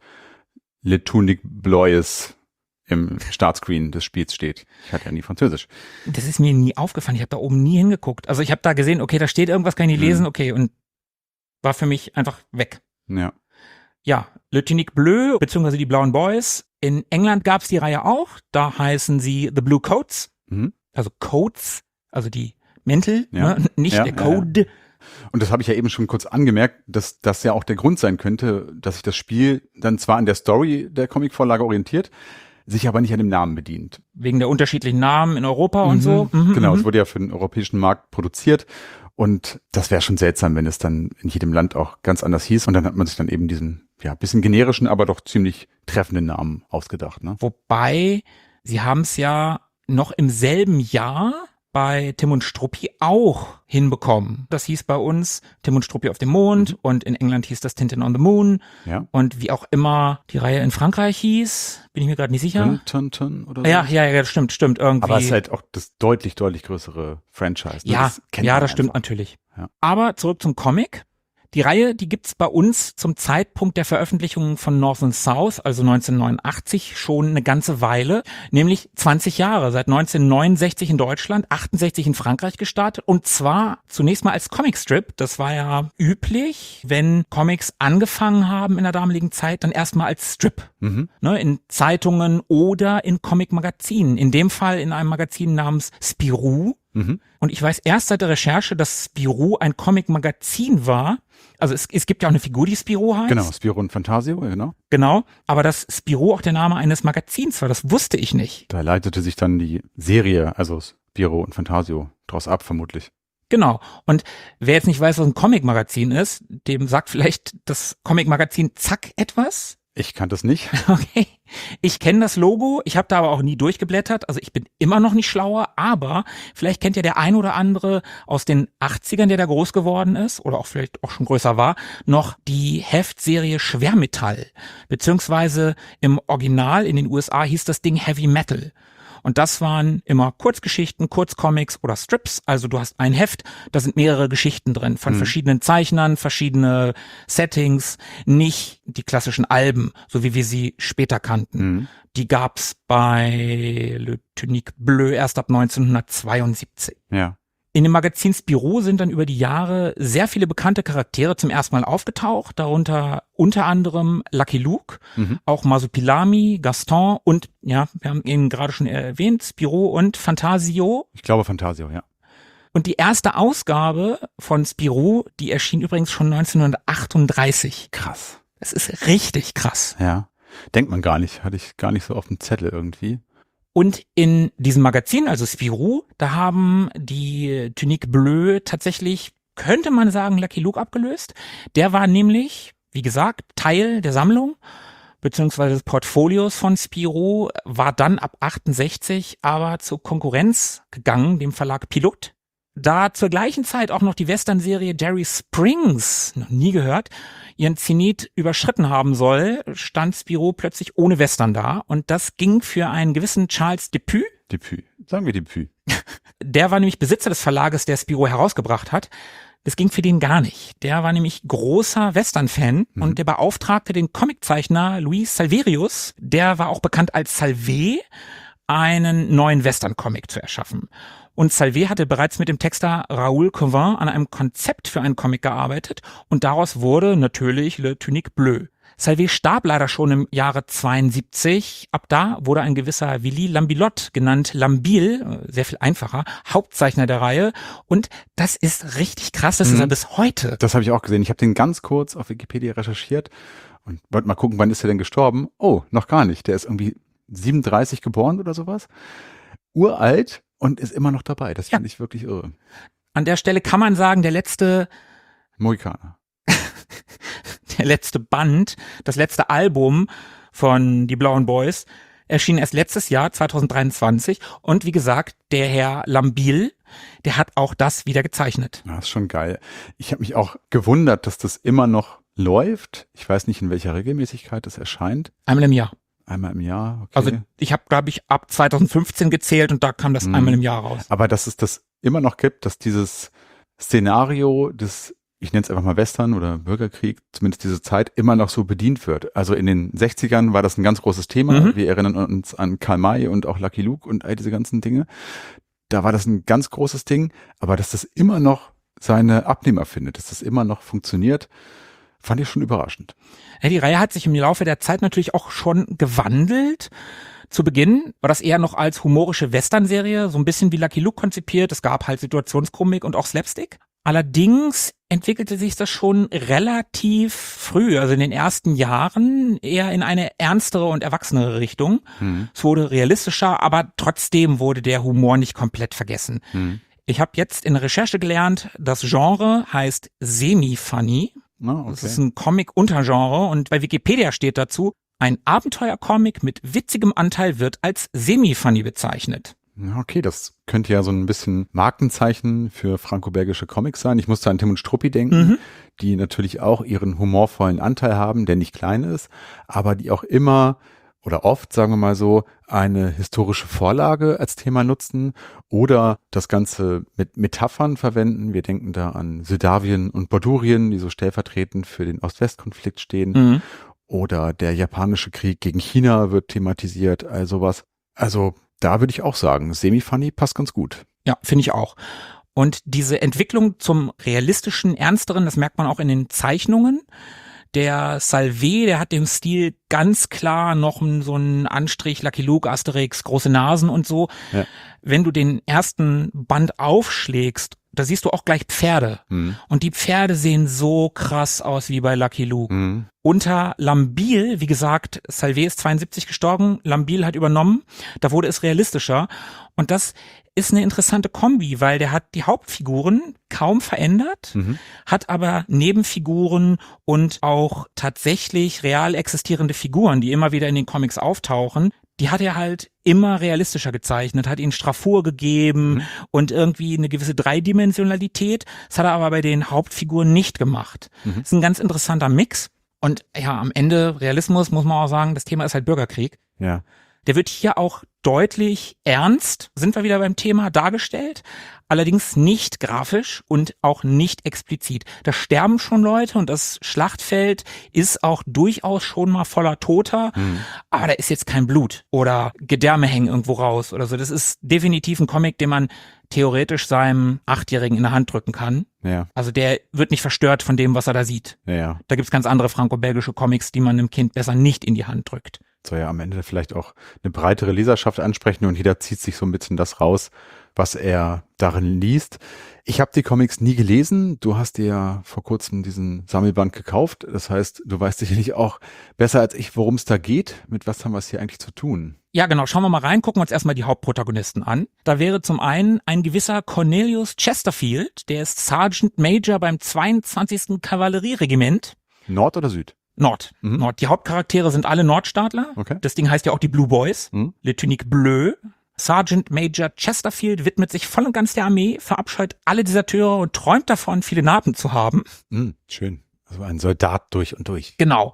Le Tunique Bleus im Startscreen des Spiels steht. Ich hatte ja nie Französisch. Das ist mir nie aufgefallen. Ich habe da oben nie hingeguckt. Also ich habe da gesehen, okay, da steht irgendwas, kann ich nicht lesen, okay, und war für mich einfach weg. Ja. Ja, Le Tunique Bleu, beziehungsweise die Blauen Boys. In England gab's die Reihe auch. Da heißen sie The Blue Coats. Also Coats, also die Mäntel, ne? Nicht der Code. Ja. Und das habe ich ja eben schon kurz angemerkt, dass das ja auch der Grund sein könnte, dass sich das Spiel dann zwar an der Story der Comicvorlage orientiert, sich aber nicht an dem Namen bedient. Wegen der unterschiedlichen Namen in Europa und so. Genau, es wurde ja für den europäischen Markt produziert und das wäre schon seltsam, wenn es dann in jedem Land auch ganz anders hieß und dann hat man sich dann eben diesen, ja, bisschen generischen, aber doch ziemlich treffenden Namen ausgedacht, ne? Wobei, sie haben es ja noch im selben Jahr bei Tim und Struppi auch hinbekommen. Das hieß bei uns Tim und Struppi auf dem Mond und in England hieß das Tintin on the Moon. Ja. Und wie auch immer die Reihe in Frankreich hieß, bin ich mir gerade nicht sicher. Tintin oder so? Ja, stimmt, irgendwie. Aber es ist halt auch das deutlich größere Franchise. Ne? Das stimmt natürlich. Ja. Aber zurück zum Comic. Die Reihe, die gibt's bei uns zum Zeitpunkt der Veröffentlichung von North and South, also 1989, schon eine ganze Weile, nämlich 20 Jahre, seit 1969 in Deutschland, 68 in Frankreich gestartet und zwar zunächst mal als Comicstrip. Das war ja üblich, wenn Comics angefangen haben in der damaligen Zeit, dann erstmal als Strip, ne, in Zeitungen oder in Comic-Magazinen. In dem Fall in einem Magazin namens Spirou. Und ich weiß erst seit der Recherche, dass Spirou ein Comic-Magazin war. Also es gibt ja auch eine Figur, die Spirou heißt. Genau, Spirou und Fantasio, genau. Genau, aber dass Spirou auch der Name eines Magazins war, das wusste ich nicht. Da leitete sich dann die Serie, also Spirou und Fantasio, draus ab, vermutlich. Genau. Und wer jetzt nicht weiß, was ein Comic-Magazin ist, dem sagt vielleicht das Comic-Magazin Zack etwas. Ich kannte es nicht. Okay. Ich kenne das Logo, ich habe da aber auch nie durchgeblättert, also ich bin immer noch nicht schlauer, aber vielleicht kennt ja der ein oder andere aus den 80ern, der da groß geworden ist oder auch vielleicht auch schon größer war, noch die Heftserie Schwermetall, beziehungsweise im Original in den USA hieß das Ding Heavy Metal. Und das waren immer Kurzgeschichten, Kurzcomics oder Strips. Also du hast ein Heft, da sind mehrere Geschichten drin von verschiedenen Zeichnern, verschiedene Settings, nicht die klassischen Alben, so wie wir sie später kannten. Die gab's bei Le Tunique Bleu erst ab 1972. Ja. In dem Magazin Spirou sind dann über die Jahre sehr viele bekannte Charaktere zum ersten Mal aufgetaucht, darunter unter anderem Lucky Luke, auch Masupilami, Gaston und, ja, wir haben ihn gerade schon erwähnt, Spirou und Fantasio. Ich glaube Fantasio, ja. Und die erste Ausgabe von Spirou, die erschien übrigens schon 1938. Krass. Das ist richtig krass. Ja. Denkt man gar nicht, hatte ich gar nicht so auf dem Zettel irgendwie. Und in diesem Magazin, also Spirou, da haben die Tunique Bleu tatsächlich, könnte man sagen, Lucky Luke abgelöst. Der war nämlich, wie gesagt, Teil der Sammlung, beziehungsweise des Portfolios von Spirou, war dann ab 68 aber zur Konkurrenz gegangen, dem Verlag Pilot. Da zur gleichen Zeit auch noch die Western-Serie Jerry Springs, noch nie gehört, ihren Zenit überschritten haben soll, stand Spirou plötzlich ohne Western da. Und das ging für einen gewissen Charles Depew. Sagen wir Depew. Der war nämlich Besitzer des Verlages, der Spirou herausgebracht hat. Das ging für den gar nicht. Der war nämlich großer Western-Fan und der beauftragte den Comiczeichner Luis Salverius, der war auch bekannt als Salvé, einen neuen Western-Comic zu erschaffen. Und Salvé hatte bereits mit dem Texter Raoul Cauvin an einem Konzept für einen Comic gearbeitet und daraus wurde natürlich Le Tunique Bleu. Salvé starb leider schon im Jahre 72. Ab da wurde ein gewisser Willy Lambillotte, genannt Lambil, sehr viel einfacher, Hauptzeichner der Reihe. Und das ist richtig krass, das ist er bis heute. Das habe ich auch gesehen. Ich habe den ganz kurz auf Wikipedia recherchiert Und wollte mal gucken, wann ist er denn gestorben? Oh, noch gar nicht. Der ist irgendwie 37 geboren oder sowas. Uralt und ist immer noch dabei. Das fand ich wirklich irre. An der Stelle kann man sagen, der letzte Mohikaner. der letzte Band, das letzte Album von Die Blauen Boys erschien erst letztes Jahr, 2023. Und wie gesagt, der Herr Lambiel, der hat auch das wieder gezeichnet. Ja, ist schon geil. Ich habe mich auch gewundert, dass das immer noch läuft. Ich weiß nicht, in welcher Regelmäßigkeit das erscheint. Einmal im Jahr. Einmal im Jahr, okay. Also ich habe, glaube ich, ab 2015 gezählt und da kam das einmal im Jahr raus. Aber dass es das immer noch gibt, dass dieses Szenario des, ich nenne es einfach mal Western oder Bürgerkrieg, zumindest diese Zeit, immer noch so bedient wird. Also in den 60ern war das ein ganz großes Thema. Wir erinnern uns an Karl May und auch Lucky Luke und all diese ganzen Dinge. Da war das ein ganz großes Ding. Aber dass das immer noch seine Abnehmer findet, dass das immer noch funktioniert, fand ich schon überraschend. Ja, die Reihe hat sich im Laufe der Zeit natürlich auch schon gewandelt. Zu Beginn war das eher noch als humorische Western-Serie, so ein bisschen wie Lucky Luke konzipiert. Es gab halt Situationskomik und auch Slapstick. Allerdings entwickelte sich das schon relativ früh, also in den ersten Jahren eher in eine ernstere und erwachsenere Richtung. Es wurde realistischer, aber trotzdem wurde der Humor nicht komplett vergessen. Ich habe jetzt in der Recherche gelernt, das Genre heißt Semi-Funny. Okay. Das ist ein Comic-Untergenre und bei Wikipedia steht dazu, ein Abenteuercomic mit witzigem Anteil wird als Semi-Funny bezeichnet. Okay, das könnte ja so ein bisschen Markenzeichen für franco-belgische Comics sein. Ich musste an Tim und Struppi denken, die natürlich auch ihren humorvollen Anteil haben, der nicht klein ist, aber die auch immer oder oft, sagen wir mal so, eine historische Vorlage als Thema nutzen oder das Ganze mit Metaphern verwenden. Wir denken da an Moldawien und Bordurien, die so stellvertretend für den Ost-West-Konflikt stehen. Oder der japanische Krieg gegen China wird thematisiert, all sowas. Also da würde ich auch sagen, Semi-Funny passt ganz gut. Ja, finde ich auch. Und diese Entwicklung zum realistischen, ernsteren, das merkt man auch in den Zeichnungen. Der Salvé, der hat dem Stil ganz klar noch so einen Anstrich, Lucky Luke, Asterix, große Nasen und so. Ja. Wenn du den ersten Band aufschlägst, da siehst du auch gleich Pferde. Und die Pferde sehen so krass aus wie bei Lucky Luke. Unter Lambiel, wie gesagt, Salvé ist 72 gestorben, Lambiel hat übernommen, da wurde es realistischer. Und das ist eine interessante Kombi, weil der hat die Hauptfiguren kaum verändert, hat aber Nebenfiguren und auch tatsächlich real existierende Figuren, die immer wieder in den Comics auftauchen, die hat er halt immer realistischer gezeichnet, hat ihnen Straffur gegeben und irgendwie eine gewisse Dreidimensionalität. Das hat er aber bei den Hauptfiguren nicht gemacht. Das ist ein ganz interessanter Mix. Und ja, am Ende Realismus muss man auch sagen, das Thema ist halt Bürgerkrieg. Ja. Der wird hier auch deutlich ernst, sind wir wieder beim Thema, dargestellt, allerdings nicht grafisch und auch nicht explizit. Da sterben schon Leute und das Schlachtfeld ist auch durchaus schon mal voller Toter, aber da ist jetzt kein Blut oder Gedärme hängen irgendwo raus oder so. Das ist definitiv ein Comic, den man theoretisch seinem 8-Jährigen in der Hand drücken kann. Ja. Also der wird nicht verstört von dem, was er da sieht. Ja. Da gibt's ganz andere franco-belgische Comics, die man einem Kind besser nicht in die Hand drückt. Soll ja am Ende vielleicht auch eine breitere Leserschaft ansprechen und jeder zieht sich so ein bisschen das raus, was er darin liest. Ich habe die Comics nie gelesen. Du hast dir ja vor kurzem diesen Sammelband gekauft. Das heißt, du weißt sicherlich auch besser als ich, worum es da geht. Mit was haben wir es hier eigentlich zu tun? Ja, genau. Schauen wir mal rein, gucken wir uns erstmal die Hauptprotagonisten an. Da wäre zum einen ein gewisser Cornelius Chesterfield, der ist Sergeant Major beim 22. Kavallerieregiment. Nord oder Süd? Nord. Nord. Die Hauptcharaktere sind alle Nordstaatler. Okay. Das Ding heißt ja auch die Blue Boys. Le Tunique Bleu. Sergeant Major Chesterfield widmet sich voll und ganz der Armee, verabscheut alle Deserteure und träumt davon, viele Narben zu haben. Schön. Also ein Soldat durch und durch. Genau.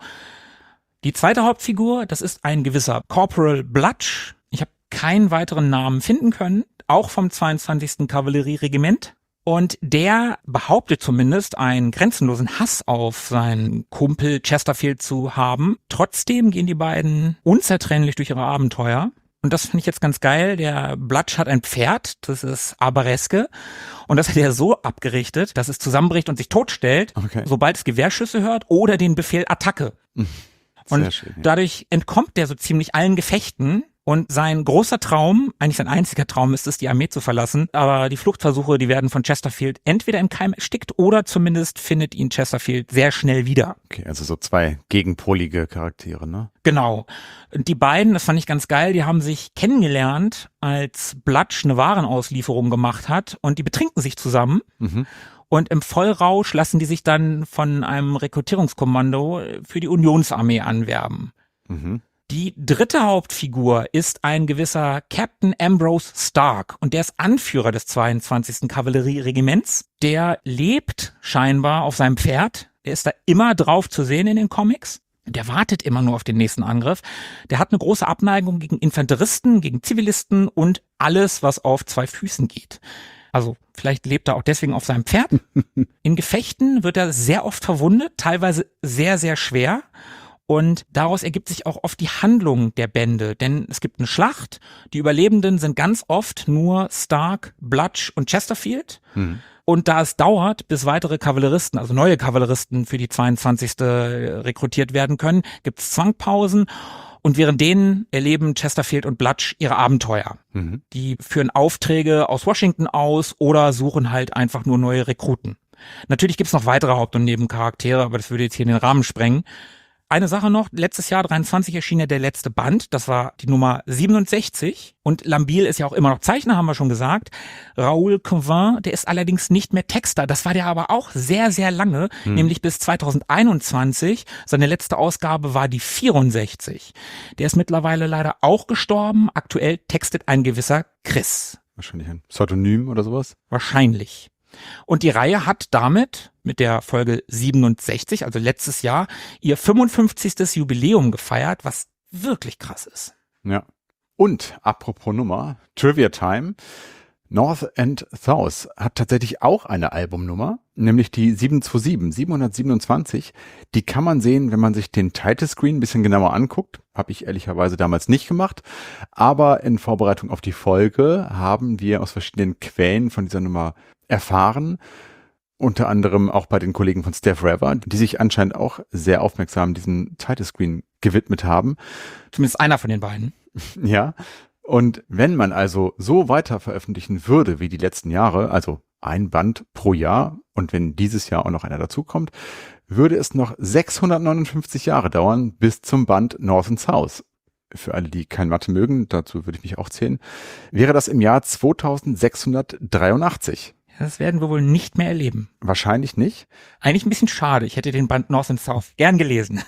Die zweite Hauptfigur, das ist ein gewisser Corporal Blutch. Ich habe keinen weiteren Namen finden können. Auch vom 22. Kavallerieregiment. Und der behauptet zumindest, einen grenzenlosen Hass auf seinen Kumpel Chesterfield zu haben. Trotzdem gehen die beiden unzertrennlich durch ihre Abenteuer. Und das finde ich jetzt ganz geil. Der Blutch hat ein Pferd, das ist Abereske. Und das hat er so abgerichtet, dass es zusammenbricht und sich totstellt, sobald es Gewehrschüsse hört oder den Befehl Attacke. Und schön, ja. dadurch entkommt der so ziemlich allen Gefechten. Und sein großer Traum, eigentlich sein einziger Traum ist es, die Armee zu verlassen. Aber die Fluchtversuche, die werden von Chesterfield entweder im Keim erstickt oder zumindest findet ihn Chesterfield sehr schnell wieder. Okay, also so zwei gegenpolige Charaktere, ne? Genau. Und die beiden, das fand ich ganz geil, die haben sich kennengelernt, als Blutch eine Warenauslieferung gemacht hat und die betrinken sich zusammen. Und im Vollrausch lassen die sich dann von einem Rekrutierungskommando für die Unionsarmee anwerben. Die dritte Hauptfigur ist ein gewisser Captain Ambrose Stark und der ist Anführer des 22. Kavallerieregiments. Der lebt scheinbar auf seinem Pferd. Der ist da immer drauf zu sehen in den Comics. Der wartet immer nur auf den nächsten Angriff. Der hat eine große Abneigung gegen Infanteristen, gegen Zivilisten und alles, was auf zwei Füßen geht. Also vielleicht lebt er auch deswegen auf seinem Pferd. In Gefechten wird er sehr oft verwundet, teilweise sehr, sehr schwer. Und daraus ergibt sich auch oft die Handlung der Bände, denn es gibt eine Schlacht. Die Überlebenden sind ganz oft nur Stark, Blutch und Chesterfield. Und da es dauert, bis weitere Kavalleristen, also neue Kavalleristen für die 22. rekrutiert werden können, gibt es Zwangpausen. Und während denen erleben Chesterfield und Blutch ihre Abenteuer. Die führen Aufträge aus Washington aus oder suchen halt einfach nur neue Rekruten. Natürlich gibt es noch weitere Haupt- und Nebencharaktere, aber das würde jetzt hier den Rahmen sprengen. Eine Sache noch, letztes Jahr 23 erschien ja der letzte Band, das war die Nummer 67 und Lambiel ist ja auch immer noch Zeichner, haben wir schon gesagt. Raoul Cauvin, der ist allerdings nicht mehr Texter, das war der aber auch sehr, sehr lange, nämlich bis 2021. Seine letzte Ausgabe war die 64. Der ist mittlerweile leider auch gestorben, aktuell textet ein gewisser Chris. Wahrscheinlich ein Pseudonym oder sowas? Wahrscheinlich. Und die Reihe hat damit mit der Folge 67, also letztes Jahr, ihr 55. Jubiläum gefeiert, was wirklich krass ist. Ja. Und apropos Nummer, Trivia Time. North and South hat tatsächlich auch eine Albumnummer, nämlich die 727. Die kann man sehen, wenn man sich den Title Screen ein bisschen genauer anguckt. Habe ich ehrlicherweise damals nicht gemacht. Aber in Vorbereitung auf die Folge haben wir aus verschiedenen Quellen von dieser Nummer erfahren. Unter anderem auch bei den Kollegen von Steph Rever, die sich anscheinend auch sehr aufmerksam diesem Title Screen gewidmet haben. Zumindest einer von den beiden. Ja. Und wenn man also so weiter veröffentlichen würde wie die letzten Jahre, also ein Band pro Jahr und wenn dieses Jahr auch noch einer dazukommt, würde es noch 659 Jahre dauern bis zum Band North and South. Für alle, die kein Mathe mögen, dazu würde ich mich auch zählen, wäre das im Jahr 2683. Das werden wir wohl nicht mehr erleben. Wahrscheinlich nicht. Eigentlich ein bisschen schade. Ich hätte den Band North and South gern gelesen.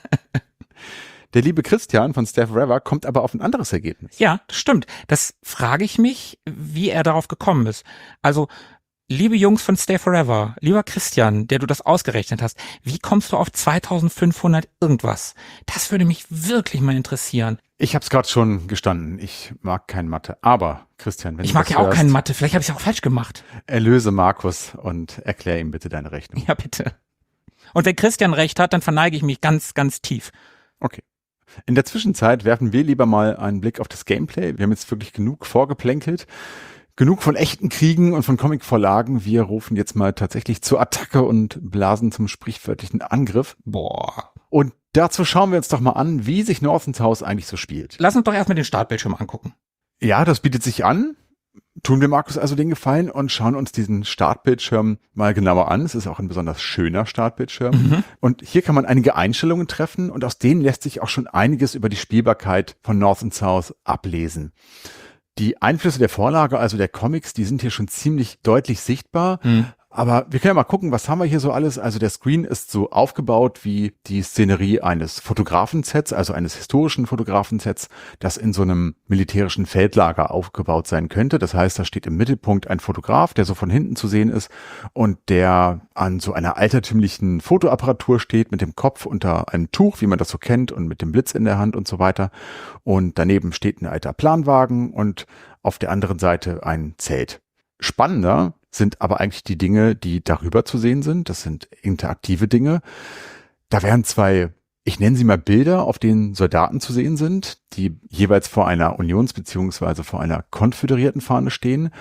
Der liebe Christian von Steph Rever kommt aber auf ein anderes Ergebnis. Ja, das stimmt. Das frage ich mich, wie er darauf gekommen ist. Also, liebe Jungs von Stay Forever, lieber Christian, der du das ausgerechnet hast, wie kommst du auf 2500 irgendwas? Das würde mich wirklich mal interessieren. Ich habe es gerade schon gestanden. Ich mag kein Mathe. Aber, Christian, wenn ich du mag das ja auch hörst, kein Mathe. Vielleicht habe ich es auch falsch gemacht. Erlöse Markus und erklär ihm bitte deine Rechnung. Ja, bitte. Und wenn Christian recht hat, dann verneige ich mich ganz, ganz tief. Okay. In der Zwischenzeit werfen wir lieber mal einen Blick auf das Gameplay. Wir haben jetzt wirklich genug vorgeplänkelt. Genug von echten Kriegen und von Comicvorlagen. Wir rufen jetzt mal tatsächlich zur Attacke und blasen zum sprichwörtlichen Angriff. Boah. Und dazu schauen wir uns doch mal an, wie sich North and South eigentlich so spielt. Lass uns doch erstmal den Startbildschirm angucken. Ja, das bietet sich an. Tun wir Markus also den Gefallen und schauen uns diesen Startbildschirm mal genauer an. Es ist auch ein besonders schöner Startbildschirm. Und hier kann man einige Einstellungen treffen und aus denen lässt sich auch schon einiges über die Spielbarkeit von North and South ablesen. Die Einflüsse der Vorlage, also der Comics, die sind hier schon ziemlich deutlich sichtbar. Aber wir können ja mal gucken, was haben wir hier so alles. Also der Screen ist so aufgebaut wie die Szenerie eines Fotografensets, also eines historischen Fotografensets, das in so einem militärischen Feldlager aufgebaut sein könnte. Das heißt, da steht im Mittelpunkt ein Fotograf, der so von hinten zu sehen ist und der an so einer altertümlichen Fotoapparatur steht mit dem Kopf unter einem Tuch, wie man das so kennt, und mit dem Blitz in der Hand und so weiter. Und daneben steht ein alter Planwagen und auf der anderen Seite ein Zelt. Spannender sind aber eigentlich die Dinge, die darüber zu sehen sind. Das sind interaktive Dinge. Da wären zwei, ich nenne sie mal Bilder, auf denen Soldaten zu sehen sind, die jeweils vor einer Unions- bzw. vor einer konföderierten Fahne stehen.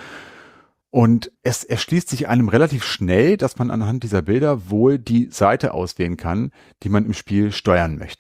Und es erschließt sich einem relativ schnell, dass man anhand dieser Bilder wohl die Seite auswählen kann, die man im Spiel steuern möchte.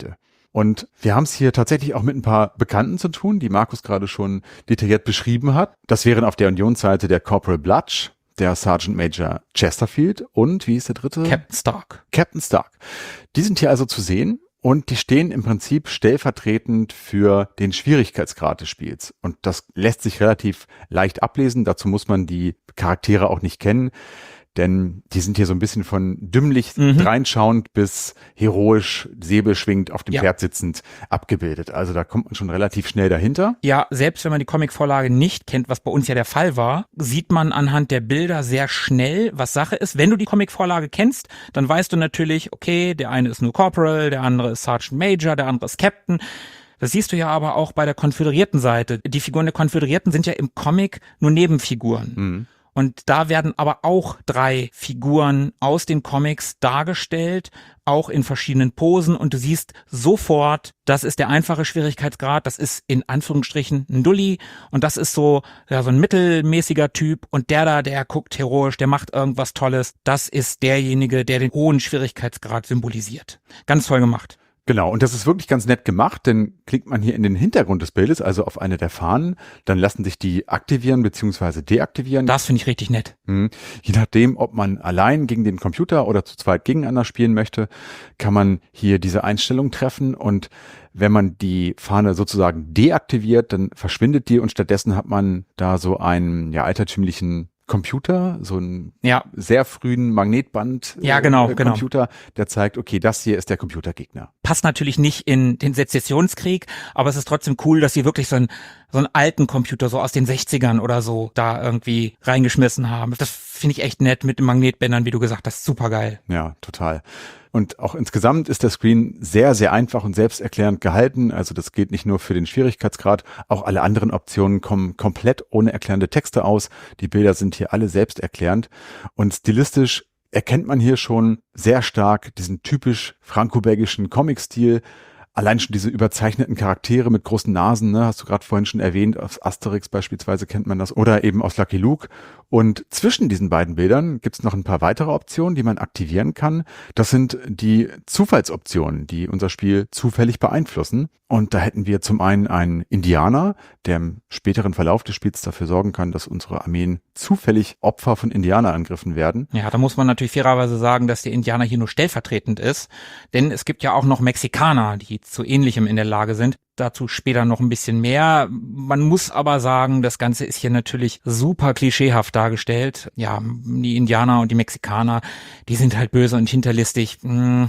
Und wir haben es hier tatsächlich auch mit ein paar Bekannten zu tun, die Markus gerade schon detailliert beschrieben hat. Das wären auf der Unionsseite der Corporal Blutch, der Sergeant Major Chesterfield und, wie ist der dritte? Captain Stark. Captain Stark. Die sind hier also zu sehen und die stehen im Prinzip stellvertretend für den Schwierigkeitsgrad des Spiels. Und das lässt sich relativ leicht ablesen. Dazu muss man die Charaktere auch nicht kennen. Denn die sind hier so ein bisschen von dümmlich reinschauend bis heroisch, säbelschwingend auf dem Pferd sitzend abgebildet. Also da kommt man schon relativ schnell dahinter. Ja, selbst wenn man die Comicvorlage nicht kennt, was bei uns ja der Fall war, sieht man anhand der Bilder sehr schnell, was Sache ist. Wenn du die Comicvorlage kennst, dann weißt du natürlich, okay, der eine ist nur Corporal, der andere ist Sergeant Major, der andere ist Captain. Das siehst du ja aber auch bei der konföderierten Seite. Die Figuren der Konföderierten sind ja im Comic nur Nebenfiguren. Und da werden aber auch 3 Figuren aus den Comics dargestellt, auch in verschiedenen Posen. Und du siehst sofort, das ist der einfache Schwierigkeitsgrad, das ist in Anführungsstrichen ein Dulli. Und das ist so ein mittelmäßiger Typ. Und der guckt heroisch, der macht irgendwas Tolles. Das ist derjenige, der den hohen Schwierigkeitsgrad symbolisiert. Ganz toll gemacht. Genau, und das ist wirklich ganz nett gemacht, denn klickt man hier in den Hintergrund des Bildes, also auf eine der Fahnen, dann lassen sich die aktivieren bzw. deaktivieren. Das finde ich richtig nett. Je nachdem, ob man allein gegen den Computer oder zu zweit gegeneinander spielen möchte, kann man hier diese Einstellung treffen und wenn man die Fahne sozusagen deaktiviert, dann verschwindet die und stattdessen hat man da so einen altertümlichen Computer, so einen sehr frühen Magnetband Computer, der zeigt, okay, das hier ist der Computergegner. Passt natürlich nicht in den Sezessionskrieg, aber es ist trotzdem cool, dass sie wirklich so einen alten Computer so aus den 60ern oder so da irgendwie reingeschmissen haben. Das finde ich echt nett mit den Magnetbändern, wie du gesagt hast, super geil. Ja, total. Und auch insgesamt ist der Screen sehr, sehr einfach und selbsterklärend gehalten. Also das gilt nicht nur für den Schwierigkeitsgrad, auch alle anderen Optionen kommen komplett ohne erklärende Texte aus. Die Bilder sind hier alle selbsterklärend und stilistisch erkennt man hier schon sehr stark diesen typisch franco-belgischen Comic-Stil. Allein schon diese überzeichneten Charaktere mit großen Nasen, ne, hast du gerade vorhin schon erwähnt, aus Asterix beispielsweise kennt man das, oder eben aus Lucky Luke. Und zwischen diesen beiden Bildern gibt's noch ein paar weitere Optionen, die man aktivieren kann. Das sind die Zufallsoptionen, die unser Spiel zufällig beeinflussen. Und da hätten wir zum einen einen Indianer, der im späteren Verlauf des Spiels dafür sorgen kann, dass unsere Armeen zufällig Opfer von Indianerangriffen werden. Ja, da muss man natürlich fairerweise sagen, dass der Indianer hier nur stellvertretend ist. Denn es gibt ja auch noch Mexikaner, die zu Ähnlichem in der Lage sind. Dazu später noch ein bisschen mehr. Man muss aber sagen, das Ganze ist hier natürlich super klischeehaft dargestellt. Ja, die Indianer und die Mexikaner, die sind halt böse und hinterlistig.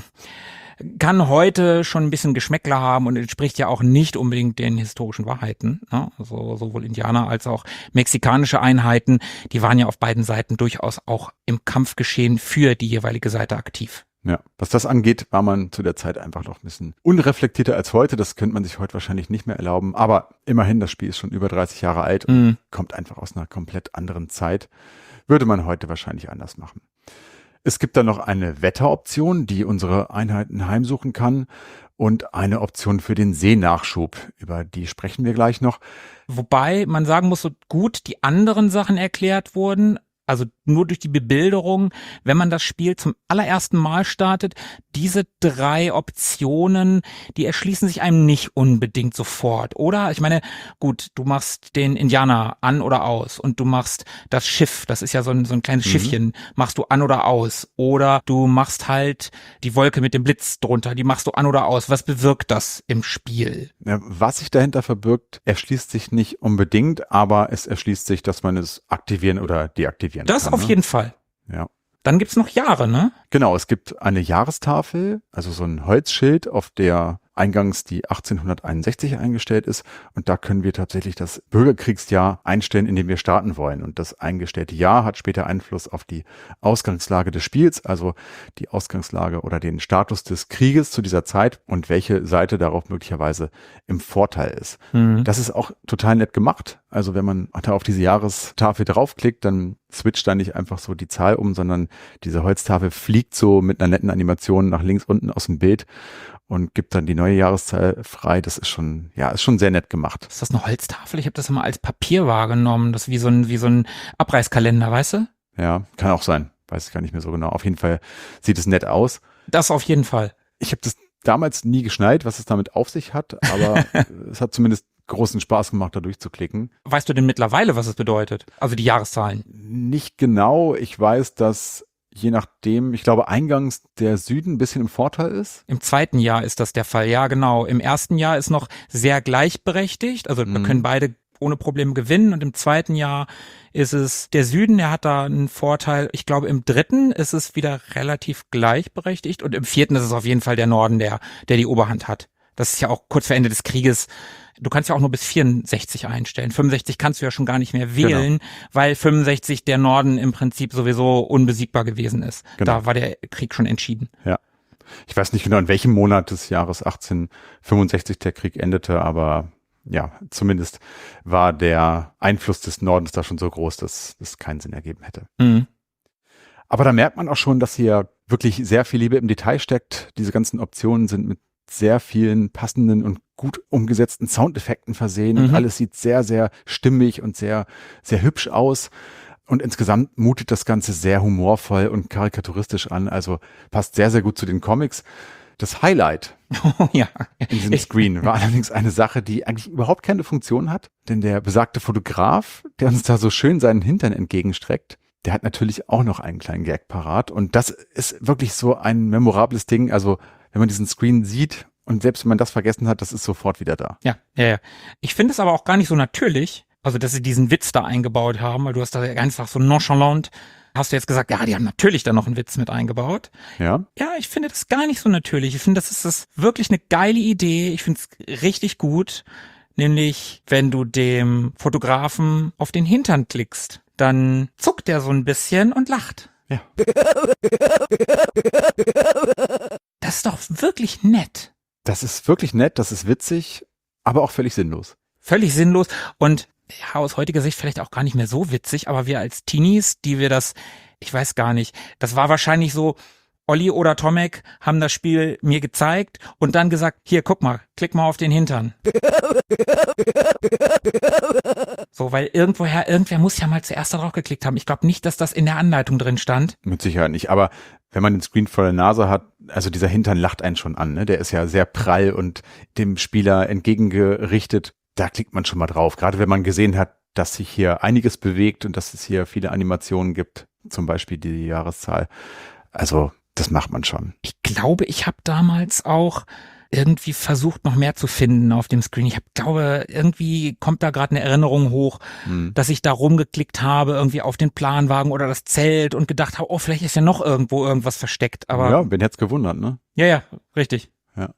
Kann heute schon ein bisschen Geschmäckler haben und entspricht ja auch nicht unbedingt den historischen Wahrheiten. Ne? Also sowohl Indianer als auch mexikanische Einheiten, die waren ja auf beiden Seiten durchaus auch im Kampfgeschehen für die jeweilige Seite aktiv. Ja, was das angeht, war man zu der Zeit einfach noch ein bisschen unreflektierter als heute. Das könnte man sich heute wahrscheinlich nicht mehr erlauben. Aber immerhin, das Spiel ist schon über 30 Jahre alt und kommt einfach aus einer komplett anderen Zeit. Würde man heute wahrscheinlich anders machen. Es gibt dann noch eine Wetteroption, die unsere Einheiten heimsuchen kann und eine Option für den Seenachschub. Über die sprechen wir gleich noch. Wobei man sagen muss, so gut die anderen Sachen erklärt wurden, also nur durch die Bebilderung, wenn man das Spiel zum allerersten Mal startet, diese 3 Optionen, die erschließen sich einem nicht unbedingt sofort, oder? Ich meine, gut, du machst den Indianer an oder aus und du machst das Schiff, das ist ja so ein kleines Schiffchen, machst du an oder aus, oder du machst halt die Wolke mit dem Blitz drunter, die machst du an oder aus. Was bewirkt das im Spiel? Ja, was sich dahinter verbirgt, erschließt sich nicht unbedingt, aber es erschließt sich, dass man es aktivieren oder deaktivieren das kann. Das auf jeden Fall. Ja. Dann gibt's noch Jahre, ne? Genau, es gibt eine Jahrestafel, also so ein Holzschild, auf der eingangs die 1861 eingestellt ist. Und da können wir tatsächlich das Bürgerkriegsjahr einstellen, in dem wir starten wollen. Und das eingestellte Jahr hat später Einfluss auf die Ausgangslage des Spiels, also die Ausgangslage oder den Status des Krieges zu dieser Zeit und welche Seite darauf möglicherweise im Vorteil ist. Das ist auch total nett gemacht. Also wenn man da auf diese Jahrestafel draufklickt, dann switcht da nicht einfach so die Zahl um, sondern diese Holztafel fliegt so mit einer netten Animation nach links unten aus dem Bild und gibt dann die neue Jahreszahl frei. Das ist schon sehr nett gemacht. Ist das eine Holztafel? Ich habe das immer als Papier wahrgenommen. Das ist wie so ein Abreißkalender, weißt du? Ja, kann auch sein. Weiß ich gar nicht mehr so genau. Auf jeden Fall sieht es nett aus. Das auf jeden Fall. Ich habe das damals nie geschnallt, was es damit auf sich hat, aber es hat zumindest großen Spaß gemacht, da durchzuklicken. Weißt du denn mittlerweile, was es bedeutet? Also die Jahreszahlen? Nicht genau. Ich weiß, dass je nachdem, ich glaube, eingangs der Süden ein bisschen im Vorteil ist. Im zweiten Jahr ist das der Fall, ja genau. Im ersten Jahr ist noch sehr gleichberechtigt, also da können beide ohne Probleme gewinnen, und im zweiten Jahr ist es der Süden, der hat da einen Vorteil. Ich glaube, im dritten ist es wieder relativ gleichberechtigt, und im vierten ist es auf jeden Fall der Norden, der die Oberhand hat. Das ist ja auch kurz vor Ende des Krieges. Du kannst ja auch nur bis 64 einstellen. 65 kannst du ja schon gar nicht mehr wählen, weil 65 der Norden im Prinzip sowieso unbesiegbar gewesen ist. Da war der Krieg schon entschieden. Ja. Ich weiß nicht genau, in welchem Monat des Jahres 1865 der Krieg endete, aber ja, zumindest war der Einfluss des Nordens da schon so groß, dass das keinen Sinn ergeben hätte. Mhm. Aber da merkt man auch schon, dass hier wirklich sehr viel Liebe im Detail steckt. Diese ganzen Optionen sind mit sehr vielen passenden und gut umgesetzten Soundeffekten versehen und alles sieht sehr, sehr stimmig und sehr, sehr hübsch aus. Und insgesamt mutet das Ganze sehr humorvoll und karikaturistisch an. Also passt sehr, sehr gut zu den Comics. Das Highlight in diesem Screen war allerdings eine Sache, die eigentlich überhaupt keine Funktion hat. Denn der besagte Fotograf, der uns da so schön seinen Hintern entgegenstreckt, der hat natürlich auch noch einen kleinen Gag parat. Und das ist wirklich so ein memorables Ding. Also wenn man diesen Screen sieht und selbst wenn man das vergessen hat, das ist sofort wieder da. Ja. Ich finde es aber auch gar nicht so natürlich, also dass sie diesen Witz da eingebaut haben, weil du hast da einfach so nonchalant, hast du jetzt gesagt, ja, die haben natürlich da noch einen Witz mit eingebaut. Ja. Ja, ich finde das gar nicht so natürlich. Ich finde, das ist wirklich eine geile Idee. Ich finde es richtig gut. Nämlich, wenn du dem Fotografen auf den Hintern klickst, dann zuckt der so ein bisschen und lacht. Ja. Das ist doch wirklich nett. Das ist wirklich nett, das ist witzig, aber auch völlig sinnlos. Völlig sinnlos und ja, aus heutiger Sicht vielleicht auch gar nicht mehr so witzig, aber wir als Teenies, die wir das, ich weiß gar nicht, das war wahrscheinlich so, Olli oder Tomek haben das Spiel mir gezeigt und dann gesagt, hier, guck mal, klick mal auf den Hintern. So, weil irgendwer muss ja mal zuerst da drauf geklickt haben. Ich glaube nicht, dass das in der Anleitung drin stand. Mit Sicherheit nicht, aber wenn man den Screen vor der Nase hat, also dieser Hintern lacht einen schon an, ne? Der ist ja sehr prall und dem Spieler entgegengerichtet. Da klickt man schon mal drauf, gerade wenn man gesehen hat, dass sich hier einiges bewegt und dass es hier viele Animationen gibt, zum Beispiel die Jahreszahl. Also das macht man schon. Ich glaube, ich habe damals auch irgendwie versucht, noch mehr zu finden auf dem Screen. Ich glaube, irgendwie kommt da gerade eine Erinnerung hoch, dass ich da rumgeklickt habe, irgendwie auf den Planwagen oder das Zelt und gedacht habe, oh, vielleicht ist ja noch irgendwo irgendwas versteckt. Aber ja, wen hätte es gewundert, ne? Ja, richtig. Ja.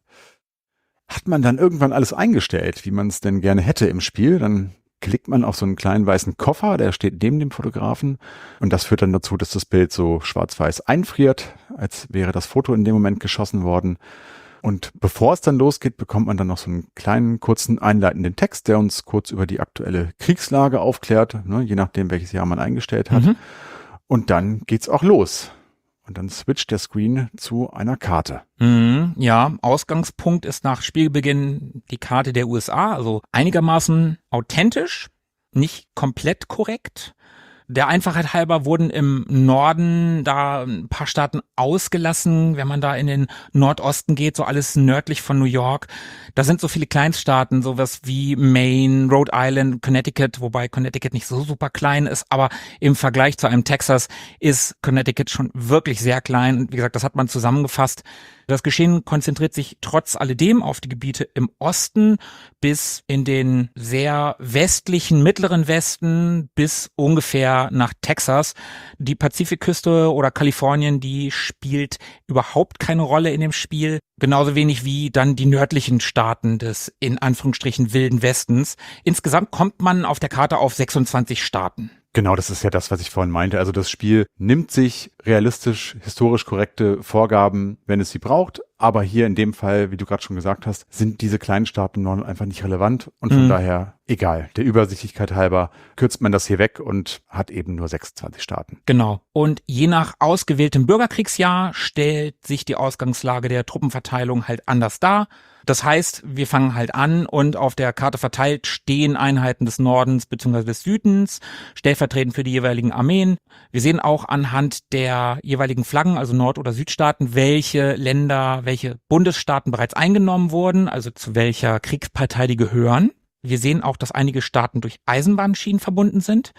Hat man dann irgendwann alles eingestellt, wie man es denn gerne hätte im Spiel, dann klickt man auf so einen kleinen weißen Koffer, der steht neben dem Fotografen und das führt dann dazu, dass das Bild so schwarz-weiß einfriert, als wäre das Foto in dem Moment geschossen worden. Und bevor es dann losgeht, bekommt man dann noch so einen kleinen, kurzen, einleitenden Text, der uns kurz über die aktuelle Kriegslage aufklärt, ne, je nachdem, welches Jahr man eingestellt hat. Und dann geht's auch los. Und dann switcht der Screen zu einer Karte. Ja, Ausgangspunkt ist nach Spielbeginn die Karte der USA, also einigermaßen authentisch, nicht komplett korrekt. Der Einfachheit halber wurden im Norden da ein paar Staaten ausgelassen, wenn man da in den Nordosten geht, so alles nördlich von New York. Da sind so viele Kleinstaaten, sowas wie Maine, Rhode Island, Connecticut, wobei Connecticut nicht so super klein ist, aber im Vergleich zu einem Texas ist Connecticut schon wirklich sehr klein. Und wie gesagt, das hat man zusammengefasst. Das Geschehen konzentriert sich trotz alledem auf die Gebiete im Osten bis in den sehr westlichen, mittleren Westen bis ungefähr nach Texas. Die Pazifikküste oder Kalifornien, die spielt überhaupt keine Rolle in dem Spiel. Genauso wenig wie dann die nördlichen Staaten des in Anführungsstrichen Wilden Westens. Insgesamt kommt man auf der Karte auf 26 Staaten. Genau, das ist ja das, was ich vorhin meinte. Also das Spiel nimmt sich realistisch, historisch korrekte Vorgaben, wenn es sie braucht. Aber hier in dem Fall, wie du gerade schon gesagt hast, sind diese kleinen Staaten noch einfach nicht relevant. Und von daher, egal, der Übersichtlichkeit halber, kürzt man das hier weg und hat eben nur 26 Staaten. Genau. Und je nach ausgewähltem Bürgerkriegsjahr stellt sich die Ausgangslage der Truppenverteilung halt anders dar. Das heißt, wir fangen halt an und auf der Karte verteilt stehen Einheiten des Nordens bzw. des Südens, stellvertretend für die jeweiligen Armeen. Wir sehen auch anhand der jeweiligen Flaggen, also Nord- oder Südstaaten, welche Länder, welche Bundesstaaten bereits eingenommen wurden, also zu welcher Kriegspartei die gehören. Wir sehen auch, dass einige Staaten durch Eisenbahnschienen verbunden sind.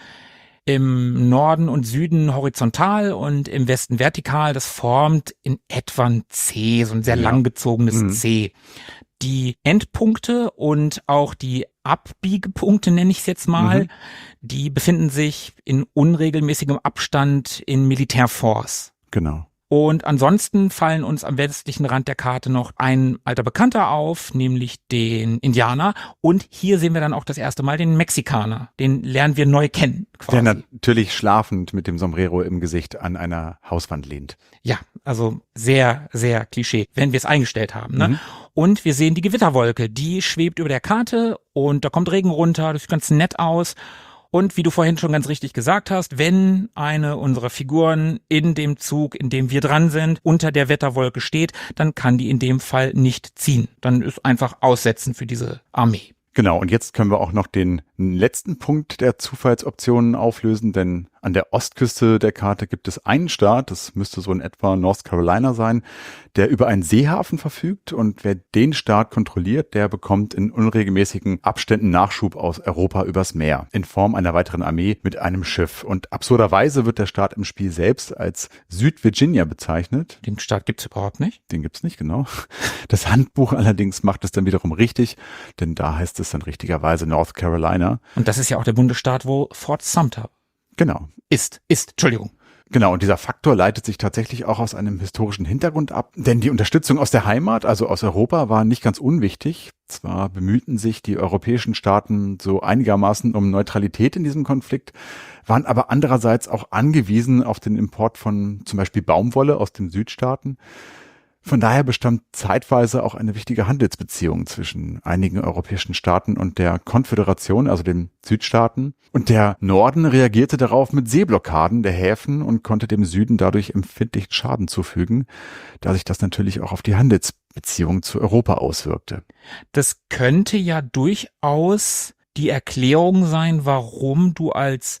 Im Norden und Süden horizontal und im Westen vertikal. Das formt in etwa ein C, so ein sehr langgezogenes C. Die Endpunkte und auch die Abbiegepunkte, nenne ich es jetzt mal, die befinden sich in unregelmäßigem Abstand in Militärforce. Genau. Und ansonsten fallen uns am westlichen Rand der Karte noch ein alter Bekannter auf, nämlich den Indianer. Und hier sehen wir dann auch das erste Mal den Mexikaner. Den lernen wir neu kennen, quasi. Der natürlich schlafend mit dem Sombrero im Gesicht an einer Hauswand lehnt. Ja, also sehr, sehr Klischee, wenn wir es eingestellt haben. Ne? Und wir sehen die Gewitterwolke, die schwebt über der Karte und da kommt Regen runter, das sieht ganz nett aus. Und wie du vorhin schon ganz richtig gesagt hast, wenn eine unserer Figuren in dem Zug, in dem wir dran sind, unter der Wetterwolke steht, dann kann die in dem Fall nicht ziehen. Dann ist einfach Aussetzen für diese Armee. Genau, und jetzt können wir auch noch den letzten Punkt der Zufallsoptionen auflösen, denn an der Ostküste der Karte gibt es einen Staat, das müsste so in etwa North Carolina sein, der über einen Seehafen verfügt, und wer den Staat kontrolliert, der bekommt in unregelmäßigen Abständen Nachschub aus Europa übers Meer in Form einer weiteren Armee mit einem Schiff. Und absurderweise wird der Staat im Spiel selbst als Süd-Virginia bezeichnet. Den Staat gibt's überhaupt nicht. Den gibt's nicht, genau. Das Handbuch allerdings macht es dann wiederum richtig, denn da heißt es dann richtigerweise North Carolina. Und das ist ja auch der Bundesstaat, wo Fort Sumter Genau. Entschuldigung. Genau, und dieser Faktor leitet sich tatsächlich auch aus einem historischen Hintergrund ab, denn die Unterstützung aus der Heimat, also aus Europa, war nicht ganz unwichtig. Zwar bemühten sich die europäischen Staaten so einigermaßen um Neutralität in diesem Konflikt, waren aber andererseits auch angewiesen auf den Import von zum Beispiel Baumwolle aus den Südstaaten. Von daher bestand zeitweise auch eine wichtige Handelsbeziehung zwischen einigen europäischen Staaten und der Konföderation, also den Südstaaten. Und der Norden reagierte darauf mit Seeblockaden der Häfen und konnte dem Süden dadurch empfindlichen Schaden zufügen, da sich das natürlich auch auf die Handelsbeziehung zu Europa auswirkte. Das könnte ja durchaus die Erklärung sein, warum du als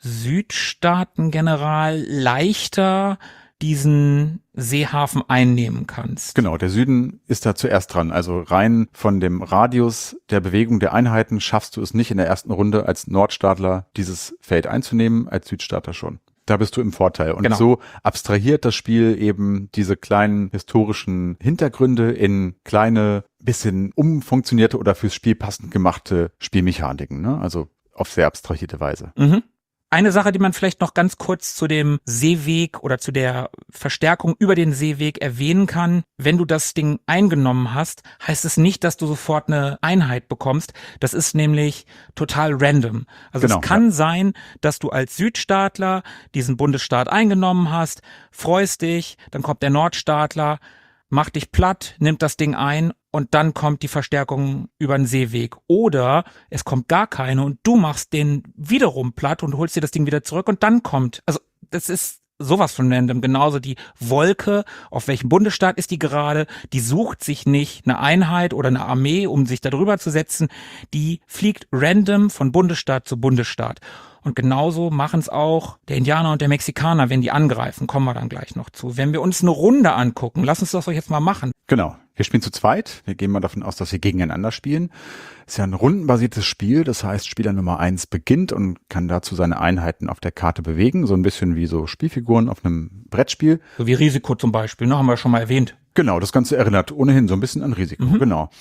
Südstaatengeneral leichter diesen Seehafen einnehmen kannst. Genau, der Süden ist da zuerst dran. Also rein von dem Radius der Bewegung der Einheiten schaffst du es nicht in der ersten Runde als Nordstaatler dieses Feld einzunehmen, als Südstaatler schon. Da bist du im Vorteil. Und so abstrahiert das Spiel eben diese kleinen historischen Hintergründe in kleine, bisschen umfunktionierte oder fürs Spiel passend gemachte Spielmechaniken, ne? Also auf sehr abstrahierte Weise. Eine Sache, die man vielleicht noch ganz kurz zu dem Seeweg oder zu der Verstärkung über den Seeweg erwähnen kann. Wenn du das Ding eingenommen hast, heißt es nicht, dass du sofort eine Einheit bekommst. Das ist nämlich total random. Also es kann sein, dass du als Südstaatler diesen Bundesstaat eingenommen hast, freust dich, dann kommt der Nordstaatler, macht dich platt, nimmt das Ding ein und dann kommt die Verstärkung über den Seeweg. Oder es kommt gar keine und du machst den wiederum platt und holst dir das Ding wieder zurück und dann kommt, also das ist sowas von random. Genauso die Wolke, auf welchem Bundesstaat ist die gerade, die sucht sich nicht eine Einheit oder eine Armee, um sich da drüber zu setzen, die fliegt random von Bundesstaat zu Bundesstaat. Und genauso machen es auch der Indianer und der Mexikaner, wenn die angreifen. Kommen wir dann gleich noch zu. Wenn wir uns eine Runde angucken, lass uns das doch jetzt mal machen. Genau. Wir spielen zu zweit. Wir gehen mal davon aus, dass wir gegeneinander spielen. Es ist ja ein rundenbasiertes Spiel. Das heißt, Spieler Nummer 1 beginnt und kann dazu seine Einheiten auf der Karte bewegen. So ein bisschen wie so Spielfiguren auf einem Brettspiel. So wie Risiko zum Beispiel, ne? Haben wir schon mal erwähnt. Genau, das Ganze erinnert ohnehin so ein bisschen an Risiko. Genau.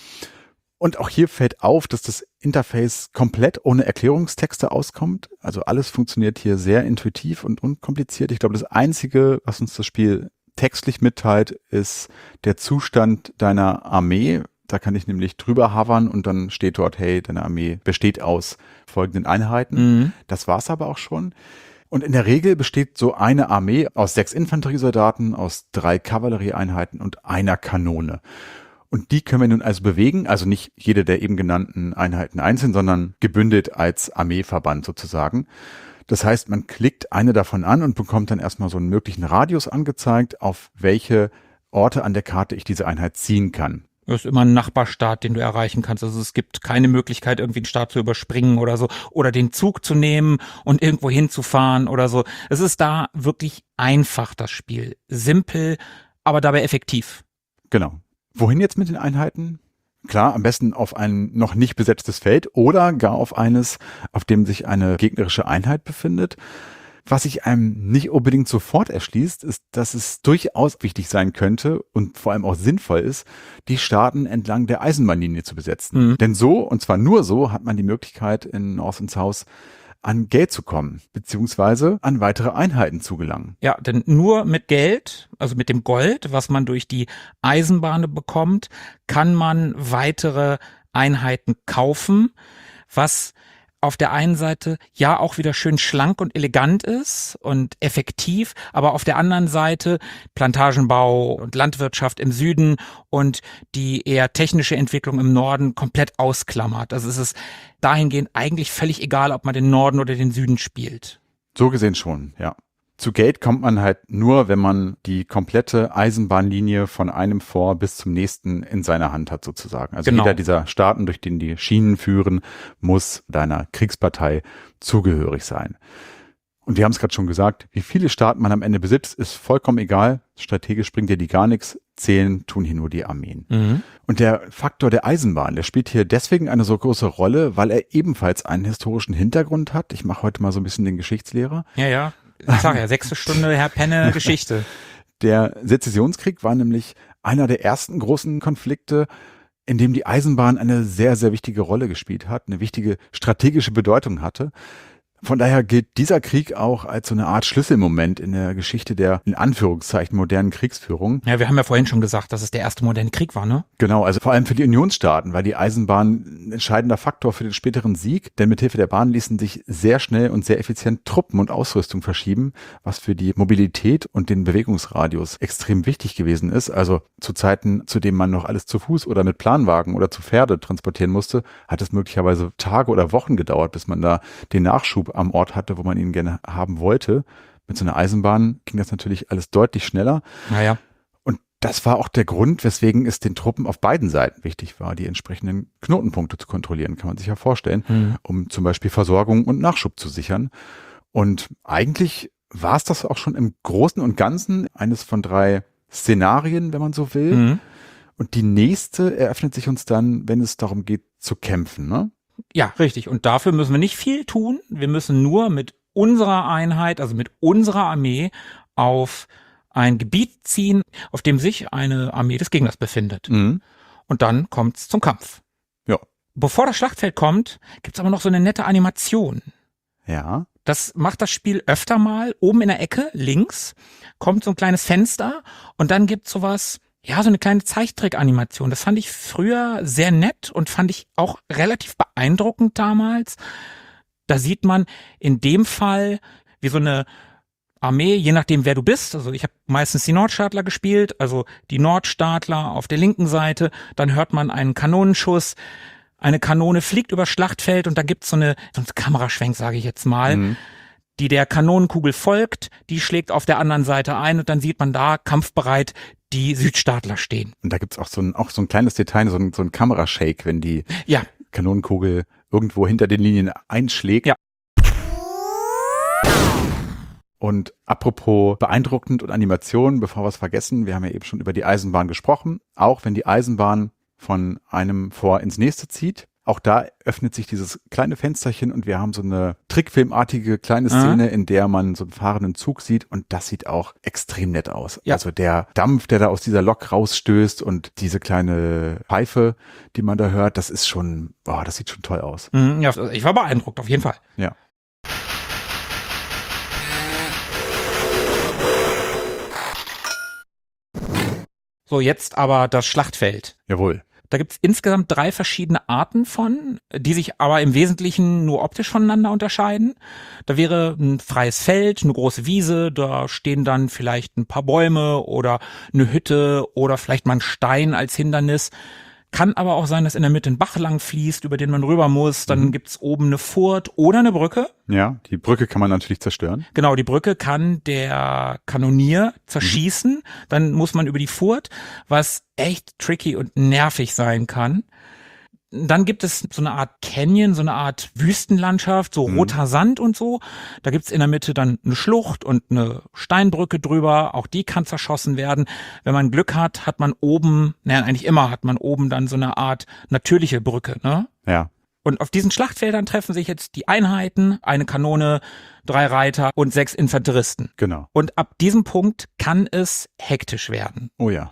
Und auch hier fällt auf, dass das Interface komplett ohne Erklärungstexte auskommt. Also alles funktioniert hier sehr intuitiv und unkompliziert. Ich glaube, das Einzige, was uns das Spiel textlich mitteilt, ist der Zustand deiner Armee. Da kann ich nämlich drüber hovern und dann steht dort, hey, deine Armee besteht aus folgenden Einheiten. Das war's aber auch schon. Und in der Regel besteht so eine Armee aus 6 Infanteriesoldaten, aus 3 Kavallerieeinheiten und einer Kanone. Und die können wir nun also bewegen, also nicht jede der eben genannten Einheiten einzeln, sondern gebündelt als Armeeverband sozusagen. Das heißt, man klickt eine davon an und bekommt dann erstmal so einen möglichen Radius angezeigt, auf welche Orte an der Karte ich diese Einheit ziehen kann. Das ist immer ein Nachbarstaat, den du erreichen kannst. Also es gibt keine Möglichkeit, irgendwie einen Staat zu überspringen oder so. Oder den Zug zu nehmen und irgendwo hinzufahren oder so. Es ist da wirklich einfach, das Spiel. Simpel, aber dabei effektiv. Genau. Wohin jetzt mit den Einheiten? Klar, am besten auf ein noch nicht besetztes Feld oder gar auf eines, auf dem sich eine gegnerische Einheit befindet. Was sich einem nicht unbedingt sofort erschließt, ist, dass es durchaus wichtig sein könnte und vor allem auch sinnvoll ist, die Staaten entlang der Eisenbahnlinie zu besetzen. Denn so, und zwar nur so, hat man die Möglichkeit, in North and South an Geld zu kommen, beziehungsweise an weitere Einheiten zu gelangen. Ja, denn nur mit Geld, also mit dem Gold, was man durch die Eisenbahn bekommt, kann man weitere Einheiten kaufen, was auf der einen Seite ja auch wieder schön schlank und elegant ist und effektiv, aber auf der anderen Seite Plantagenbau und Landwirtschaft im Süden und die eher technische Entwicklung im Norden komplett ausklammert. Also es ist dahingehend eigentlich völlig egal, ob man den Norden oder den Süden spielt. So gesehen schon, ja. Zu Geld kommt man halt nur, wenn man die komplette Eisenbahnlinie von einem Fort bis zum nächsten in seiner Hand hat sozusagen. Also Genau. Jeder dieser Staaten, durch den die Schienen führen, muss deiner Kriegspartei zugehörig sein. Und wir haben es gerade schon gesagt, wie viele Staaten man am Ende besitzt, ist vollkommen egal. Strategisch bringt dir die gar nichts. Zählen tun hier nur die Armeen. Und der Faktor der Eisenbahn, der spielt hier deswegen eine so große Rolle, weil er ebenfalls einen historischen Hintergrund hat. Ich mache heute mal so ein bisschen den Geschichtslehrer. Ja. Ich sag ja, 6. Stunde, Herr Penne, Geschichte. Der Sezessionskrieg war nämlich einer der ersten großen Konflikte, in dem die Eisenbahn eine sehr, sehr wichtige Rolle gespielt hat, eine wichtige strategische Bedeutung hatte. Von daher gilt dieser Krieg auch als so eine Art Schlüsselmoment in der Geschichte der, in Anführungszeichen, modernen Kriegsführung. Ja, wir haben ja vorhin schon gesagt, dass es der erste moderne Krieg war, ne? Genau, also vor allem für die Unionsstaaten war die Eisenbahn ein entscheidender Faktor für den späteren Sieg, denn mithilfe der Bahn ließen sich sehr schnell und sehr effizient Truppen und Ausrüstung verschieben, was für die Mobilität und den Bewegungsradius extrem wichtig gewesen ist. Also zu Zeiten, zu denen man noch alles zu Fuß oder mit Planwagen oder zu Pferde transportieren musste, hat es möglicherweise Tage oder Wochen gedauert, bis man da den Nachschub am Ort hatte, wo man ihn gerne haben wollte. Mit so einer Eisenbahn ging das natürlich alles deutlich schneller. Naja. Und das war auch der Grund, weswegen es den Truppen auf beiden Seiten wichtig war, die entsprechenden Knotenpunkte zu kontrollieren, kann man sich ja vorstellen, um zum Beispiel Versorgung und Nachschub zu sichern. Und eigentlich war es das auch schon im Großen und Ganzen, eines von 3 Szenarien, wenn man so will. Und die nächste eröffnet sich uns dann, wenn es darum geht, zu kämpfen, ne? Ja, richtig. Und dafür müssen wir nicht viel tun. Wir müssen nur mit unserer Einheit, also mit unserer Armee auf ein Gebiet ziehen, auf dem sich eine Armee des Gegners befindet. Und dann kommt's zum Kampf. Ja. Bevor das Schlachtfeld kommt, gibt's aber noch so eine nette Animation. Ja. Das macht das Spiel öfter mal. Oben in der Ecke, links, kommt so ein kleines Fenster und dann gibt's sowas, ja, so eine kleine Zeichentrick-Animation. Das fand ich früher sehr nett und fand ich auch relativ beeindruckend damals. Da sieht man in dem Fall, wie so eine Armee, je nachdem wer du bist, also ich habe meistens die Nordstaatler gespielt, also die Nordstaatler auf der linken Seite, dann hört man einen Kanonenschuss, eine Kanone fliegt über Schlachtfeld und da gibt's so ein Kameraschwenk, sage ich jetzt mal, die der Kanonenkugel folgt, die schlägt auf der anderen Seite ein und dann sieht man da kampfbereit die Südstaatler stehen. Und da gibt's auch so ein kleines Detail, so ein Kamerashake, wenn die Kanonenkugel irgendwo hinter den Linien einschlägt. Ja. Und apropos beeindruckend und Animation, bevor wir es vergessen, wir haben ja eben schon über die Eisenbahn gesprochen. Auch wenn die Eisenbahn von einem Fort ins nächste zieht, auch da öffnet sich dieses kleine Fensterchen und wir haben so eine trickfilmartige kleine Szene, in der man so einen fahrenden Zug sieht und das sieht auch extrem nett aus. Ja. Also der Dampf, der da aus dieser Lok rausstößt und diese kleine Pfeife, die man da hört, das ist schon, das sieht schon toll aus. Ja, ich war beeindruckt, auf jeden Fall. Ja. So, jetzt aber das Schlachtfeld. Jawohl. Da gibt's insgesamt 3 verschiedene Arten von, die sich aber im Wesentlichen nur optisch voneinander unterscheiden. Da wäre ein freies Feld, eine große Wiese, da stehen dann vielleicht ein paar Bäume oder eine Hütte oder vielleicht mal ein Stein als Hindernis. Kann aber auch sein, dass in der Mitte ein Bach lang fließt, über den man rüber muss. Dann gibt's oben eine Furt oder eine Brücke. Ja, die Brücke kann man natürlich zerstören. Genau, die Brücke kann der Kanonier zerschießen. Dann muss man über die Furt, was echt tricky und nervig sein kann. Dann gibt es so eine Art Canyon, so eine Art Wüstenlandschaft, so roter Sand und so. Da gibt's in der Mitte dann eine Schlucht und eine Steinbrücke drüber. Auch die kann zerschossen werden. Wenn man Glück hat, hat man oben, eigentlich immer hat man oben dann so eine Art natürliche Brücke, ne? Ja. Und auf diesen Schlachtfeldern treffen sich jetzt die Einheiten, eine Kanone, 3 Reiter und 6 Infanteristen. Genau. Und ab diesem Punkt kann es hektisch werden. Oh ja.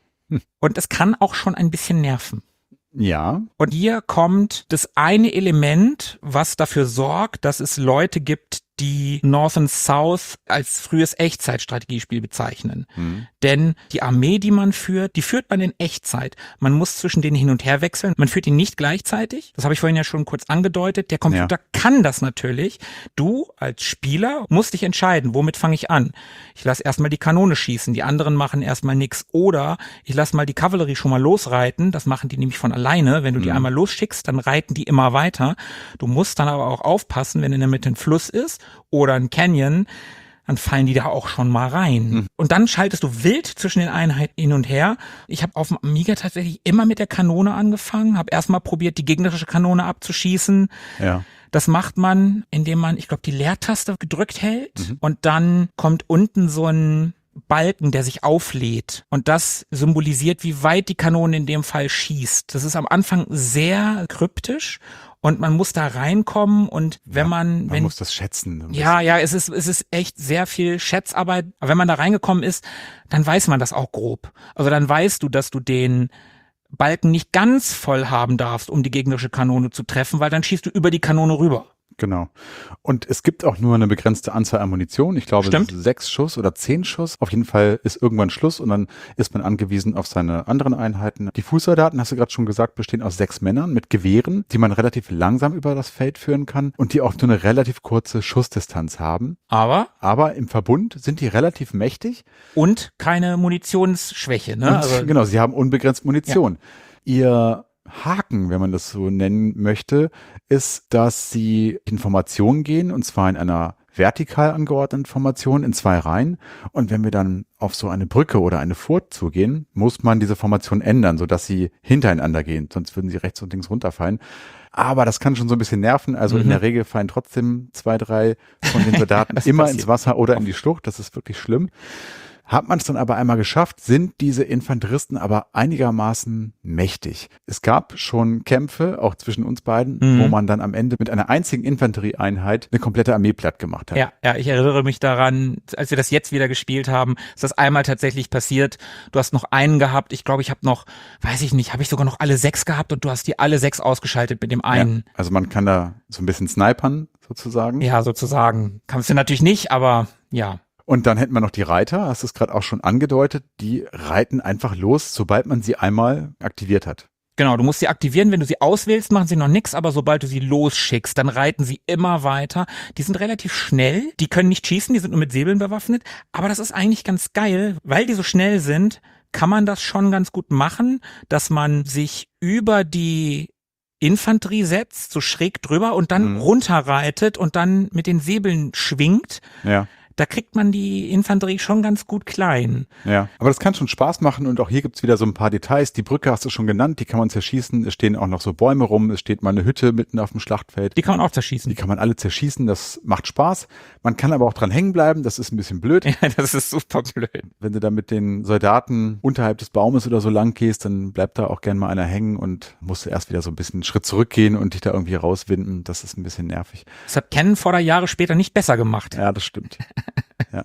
Und es kann auch schon ein bisschen nerven. Ja. Und hier kommt das eine Element, was dafür sorgt, dass es Leute gibt, die North and South als frühes Echtzeitstrategiespiel bezeichnen. Denn die Armee, die man führt, die führt man in Echtzeit. Man muss zwischen denen hin und her wechseln. Man führt ihn nicht gleichzeitig. Das habe ich vorhin ja schon kurz angedeutet. Der Computer kann das natürlich. Du als Spieler musst dich entscheiden, womit fange ich an? Ich lasse erstmal die Kanone schießen, die anderen machen erstmal nichts. Oder ich lasse mal die Kavallerie schon mal losreiten. Das machen die nämlich von alleine. Wenn du die einmal losschickst, dann reiten die immer weiter. Du musst dann aber auch aufpassen, wenn in der Mitte ein Fluss ist oder ein Canyon, dann fallen die da auch schon mal rein. Und dann schaltest du wild zwischen den Einheiten hin und her. Ich habe auf dem Amiga tatsächlich immer mit der Kanone angefangen, habe erstmal probiert, die gegnerische Kanone abzuschießen. Ja. Das macht man, indem man, ich glaube, die Leertaste gedrückt hält und dann kommt unten so ein Balken, der sich auflädt. Und das symbolisiert, wie weit die Kanone in dem Fall schießt. Das ist am Anfang sehr kryptisch und man muss da reinkommen und wenn man muss das schätzen. Ja, es ist echt sehr viel Schätzarbeit. Aber wenn man da reingekommen ist, dann weiß man das auch grob. Also dann weißt du, dass du den Balken nicht ganz voll haben darfst, um die gegnerische Kanone zu treffen, weil dann schießt du über die Kanone rüber. Genau. Und es gibt auch nur eine begrenzte Anzahl an Munition. Ich glaube, 6 Schuss oder 10 Schuss. Auf jeden Fall ist irgendwann Schluss und dann ist man angewiesen auf seine anderen Einheiten. Die Fußsoldaten, hast du gerade schon gesagt, bestehen aus 6 Männern mit Gewehren, die man relativ langsam über das Feld führen kann und die auch nur eine relativ kurze Schussdistanz haben. Aber im Verbund sind die relativ mächtig. Und keine Munitionsschwäche, ne? Genau, sie haben unbegrenzt Munition. Ja. Ihr Haken, wenn man das so nennen möchte, ist, dass sie in Formation gehen, und zwar in einer vertikal angeordneten Formation in 2 Reihen. Und wenn wir dann auf so eine Brücke oder eine Furt zugehen, muss man diese Formation ändern, sodass sie hintereinander gehen, sonst würden sie rechts und links runterfallen. Aber das kann schon so ein bisschen nerven. Also in der Regel fallen trotzdem 2, 3 von den Soldaten immer ins Wasser oder in die Schlucht. Das ist wirklich schlimm. Hat man es dann aber einmal geschafft, sind diese Infanteristen aber einigermaßen mächtig. Es gab schon Kämpfe, auch zwischen uns beiden, wo man dann am Ende mit einer einzigen Infanterieeinheit eine komplette Armee platt gemacht hat. Ja, ich erinnere mich daran, als wir das jetzt wieder gespielt haben, ist das einmal tatsächlich passiert. Du hast noch einen gehabt, ich glaube, ich habe noch, weiß ich nicht, habe ich sogar noch alle 6 gehabt und du hast die alle 6 ausgeschaltet mit dem einen. Ja, also man kann da so ein bisschen snipern, sozusagen. Ja, sozusagen. Kannst du natürlich nicht, aber ja. Und dann hätten wir noch die Reiter, hast du es gerade auch schon angedeutet, die reiten einfach los, sobald man sie einmal aktiviert hat. Genau, du musst sie aktivieren, wenn du sie auswählst, machen sie noch nichts, aber sobald du sie losschickst, dann reiten sie immer weiter. Die sind relativ schnell, die können nicht schießen, die sind nur mit Säbeln bewaffnet, aber das ist eigentlich ganz geil, weil die so schnell sind, kann man das schon ganz gut machen, dass man sich über die Infanterie setzt, so schräg drüber und dann runterreitet und dann mit den Säbeln schwingt. Ja. Da kriegt man die Infanterie schon ganz gut klein. Ja, aber das kann schon Spaß machen und auch hier gibt's wieder so ein paar Details. Die Brücke hast du schon genannt, die kann man zerschießen. Es stehen auch noch so Bäume rum, es steht mal eine Hütte mitten auf dem Schlachtfeld. Die kann man auch zerschießen. Die kann man alle zerschießen, das macht Spaß. Man kann aber auch dran hängen bleiben, das ist ein bisschen blöd. Ja, das ist super blöd. Wenn du da mit den Soldaten unterhalb des Baumes oder so lang gehst, dann bleibt da auch gern mal einer hängen und musst du erst wieder so ein bisschen einen Schritt zurückgehen und dich da irgendwie rauswinden. Das ist ein bisschen nervig. Das hat Ken Fodder Jahre später nicht besser gemacht. Ja, das stimmt. Ja.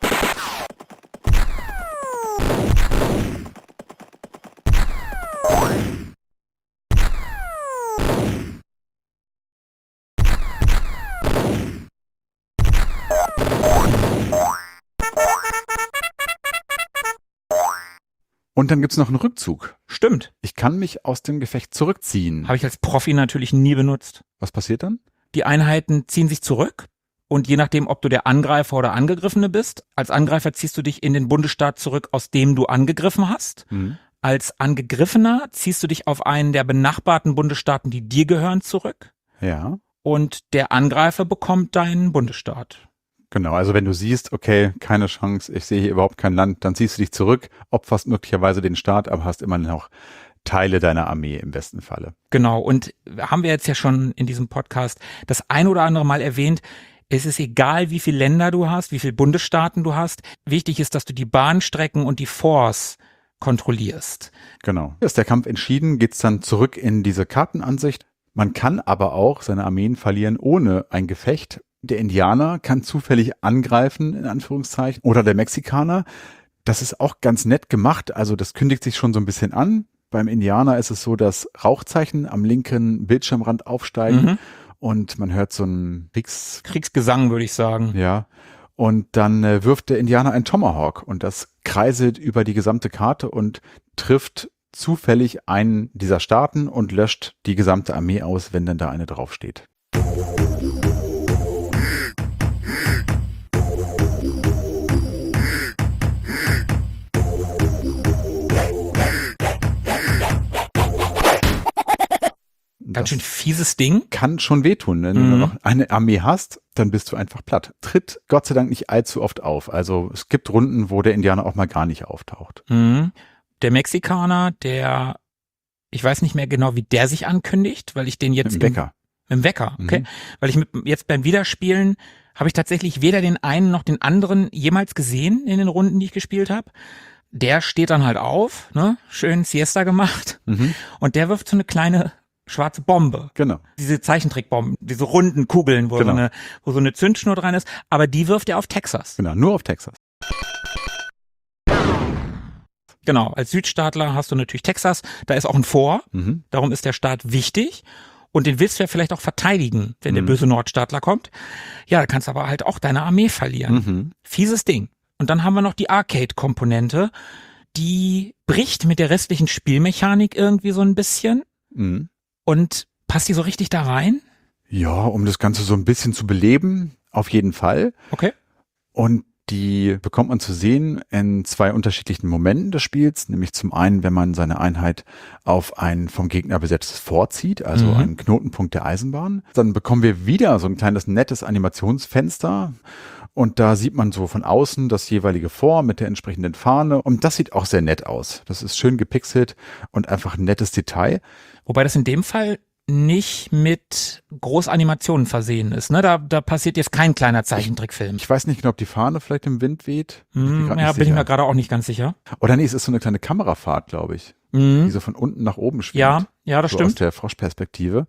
Und dann gibt's noch einen Rückzug. Stimmt. Ich kann mich aus dem Gefecht zurückziehen. Habe ich als Profi natürlich nie benutzt. Was passiert dann? Die Einheiten ziehen sich zurück und je nachdem, ob du der Angreifer oder Angegriffene bist, als Angreifer ziehst du dich in den Bundesstaat zurück, aus dem du angegriffen hast. Als Angegriffener ziehst du dich auf einen der benachbarten Bundesstaaten, die dir gehören, zurück. Ja. Und der Angreifer bekommt deinen Bundesstaat. Genau, also wenn du siehst, okay, keine Chance, ich sehe hier überhaupt kein Land, dann ziehst du dich zurück, opferst möglicherweise den Staat, aber hast immer noch Teile deiner Armee im besten Falle. Genau, und haben wir jetzt ja schon in diesem Podcast das ein oder andere Mal erwähnt, es ist egal, wie viele Länder du hast, wie viele Bundesstaaten du hast. Wichtig ist, dass du die Bahnstrecken und die Force kontrollierst. Genau. Ist der Kampf entschieden, geht's dann zurück in diese Kartenansicht. Man kann aber auch seine Armeen verlieren ohne ein Gefecht. Der Indianer kann zufällig angreifen, in Anführungszeichen, oder der Mexikaner. Das ist auch ganz nett gemacht, also das kündigt sich schon so ein bisschen an. Beim Indianer ist es so, dass Rauchzeichen am linken Bildschirmrand aufsteigen und man hört so einen Kriegsgesang, würde ich sagen. Ja, und dann wirft der Indianer ein Tomahawk und das kreiselt über die gesamte Karte und trifft zufällig einen dieser Staaten und löscht die gesamte Armee aus, wenn dann da eine draufsteht. Ganz schön fieses Ding. Kann schon wehtun. Wenn du noch eine Armee hast, dann bist du einfach platt. Tritt Gott sei Dank nicht allzu oft auf. Also es gibt Runden, wo der Indianer auch mal gar nicht auftaucht. Der Mexikaner, ich weiß nicht mehr genau, wie der sich ankündigt, weil ich den jetzt Im Wecker. Im Wecker, okay. Weil ich jetzt beim Wiederspielen habe ich tatsächlich weder den einen noch den anderen jemals gesehen in den Runden, die ich gespielt habe. Der steht dann halt auf, ne, schön Siesta gemacht und der wirft so eine kleine schwarze Bombe. Genau. Diese Zeichentrickbomben, diese runden Kugeln, wo so eine Zündschnur dran ist, aber die wirft er auf Texas. Genau, nur auf Texas. Genau, als Südstaatler hast du natürlich Texas, da ist auch ein Fort, darum ist der Staat wichtig und den willst du ja vielleicht auch verteidigen, wenn der böse Nordstaatler kommt. Ja, da kannst du aber halt auch deine Armee verlieren. Fieses Ding. Und dann haben wir noch die Arcade-Komponente, die bricht mit der restlichen Spielmechanik irgendwie so ein bisschen. Und passt die so richtig da rein? Ja, um das Ganze so ein bisschen zu beleben, auf jeden Fall. Okay. Und die bekommt man zu sehen in zwei unterschiedlichen Momenten des Spiels, nämlich zum einen, wenn man seine Einheit auf ein vom Gegner besetztes Fort zieht, also einen Knotenpunkt der Eisenbahn. Dann bekommen wir wieder so ein kleines nettes Animationsfenster und da sieht man so von außen das jeweilige Fort mit der entsprechenden Fahne und das sieht auch sehr nett aus. Das ist schön gepixelt und einfach ein nettes Detail. Wobei das in dem Fall nicht mit Großanimationen versehen ist, ne? Da passiert jetzt kein kleiner Zeichentrickfilm. Ich weiß nicht genau, ob die Fahne vielleicht im Wind weht. Bin ich mir gerade auch nicht ganz sicher. Oder nee, es ist so eine kleine Kamerafahrt, glaube ich, die so von unten nach oben schwingt. Ja, das so stimmt. Aus der Froschperspektive.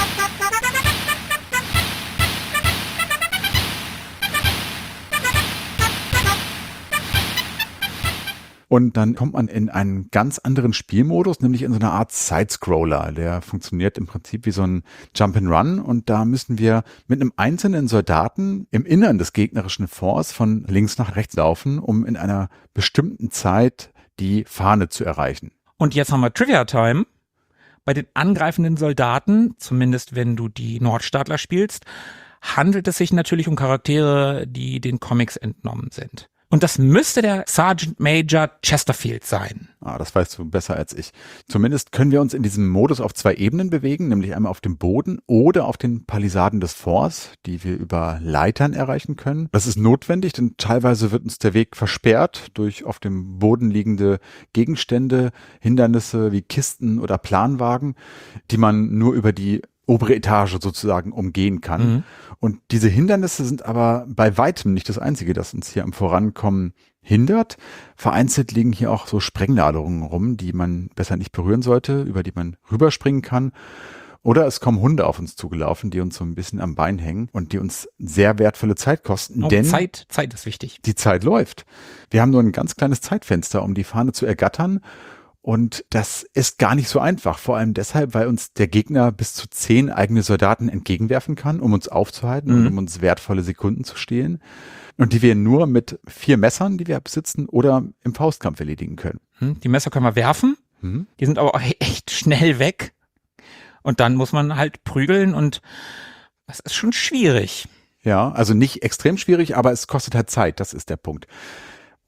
Und dann kommt man in einen ganz anderen Spielmodus, nämlich in so einer Art Sidescroller. Der funktioniert im Prinzip wie so ein Jump'n'Run und da müssen wir mit einem einzelnen Soldaten im Innern des gegnerischen Forts von links nach rechts laufen, um in einer bestimmten Zeit die Fahne zu erreichen. Und jetzt haben wir Trivia Time. Bei den angreifenden Soldaten, zumindest wenn du die Nordstaatler spielst, handelt es sich natürlich um Charaktere, die den Comics entnommen sind. Und das müsste der Sergeant Major Chesterfield sein. Ah, das weißt du besser als ich. Zumindest können wir uns in diesem Modus auf zwei Ebenen bewegen, nämlich einmal auf dem Boden oder auf den Palisaden des Forts, die wir über Leitern erreichen können. Das ist notwendig, denn teilweise wird uns der Weg versperrt durch auf dem Boden liegende Gegenstände, Hindernisse wie Kisten oder Planwagen, die man nur über die obere Etage sozusagen umgehen kann. Und diese Hindernisse sind aber bei weitem nicht das Einzige, das uns hier am Vorankommen hindert. Vereinzelt liegen hier auch so Sprengladungen rum, die man besser nicht berühren sollte, über die man rüberspringen kann. Oder es kommen Hunde auf uns zugelaufen, die uns so ein bisschen am Bein hängen und die uns sehr wertvolle Zeit kosten. Denn Zeit ist wichtig. Die Zeit läuft. Wir haben nur ein ganz kleines Zeitfenster, um die Fahne zu ergattern. Und das ist gar nicht so einfach, vor allem deshalb, weil uns der Gegner bis zu 10 eigene Soldaten entgegenwerfen kann, um uns aufzuhalten und um uns wertvolle Sekunden zu stehlen. Und die wir nur mit 4 Messern, die wir besitzen, oder im Faustkampf erledigen können. Die Messer können wir werfen, die sind aber auch echt schnell weg. Und dann muss man halt prügeln und das ist schon schwierig. Ja, also nicht extrem schwierig, aber es kostet halt Zeit, das ist der Punkt.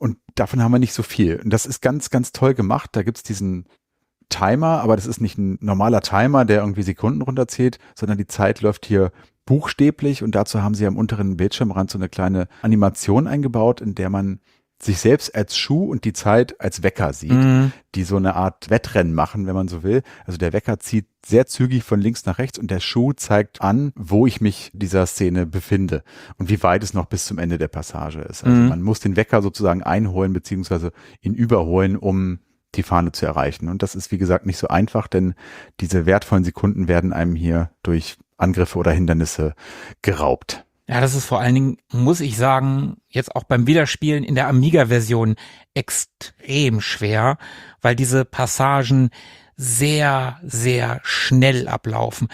Und davon haben wir nicht so viel. Und das ist ganz, ganz toll gemacht. Da gibt's diesen Timer, aber das ist nicht ein normaler Timer, der irgendwie Sekunden runterzählt, sondern die Zeit läuft hier buchstäblich und dazu haben sie am unteren Bildschirmrand so eine kleine Animation eingebaut, in der man sich selbst als Schuh und die Zeit als Wecker sieht, die so eine Art Wettrennen machen, wenn man so will. Also der Wecker zieht sehr zügig von links nach rechts und der Schuh zeigt an, wo ich mich dieser Szene befinde und wie weit es noch bis zum Ende der Passage ist. Also man muss den Wecker sozusagen einholen beziehungsweise ihn überholen, um die Fahne zu erreichen. Und das ist, wie gesagt, nicht so einfach, denn diese wertvollen Sekunden werden einem hier durch Angriffe oder Hindernisse geraubt. Ja, das ist vor allen Dingen, muss ich sagen, jetzt auch beim Wiederspielen in der Amiga-Version extrem schwer, weil diese Passagen sehr, sehr schnell ablaufen.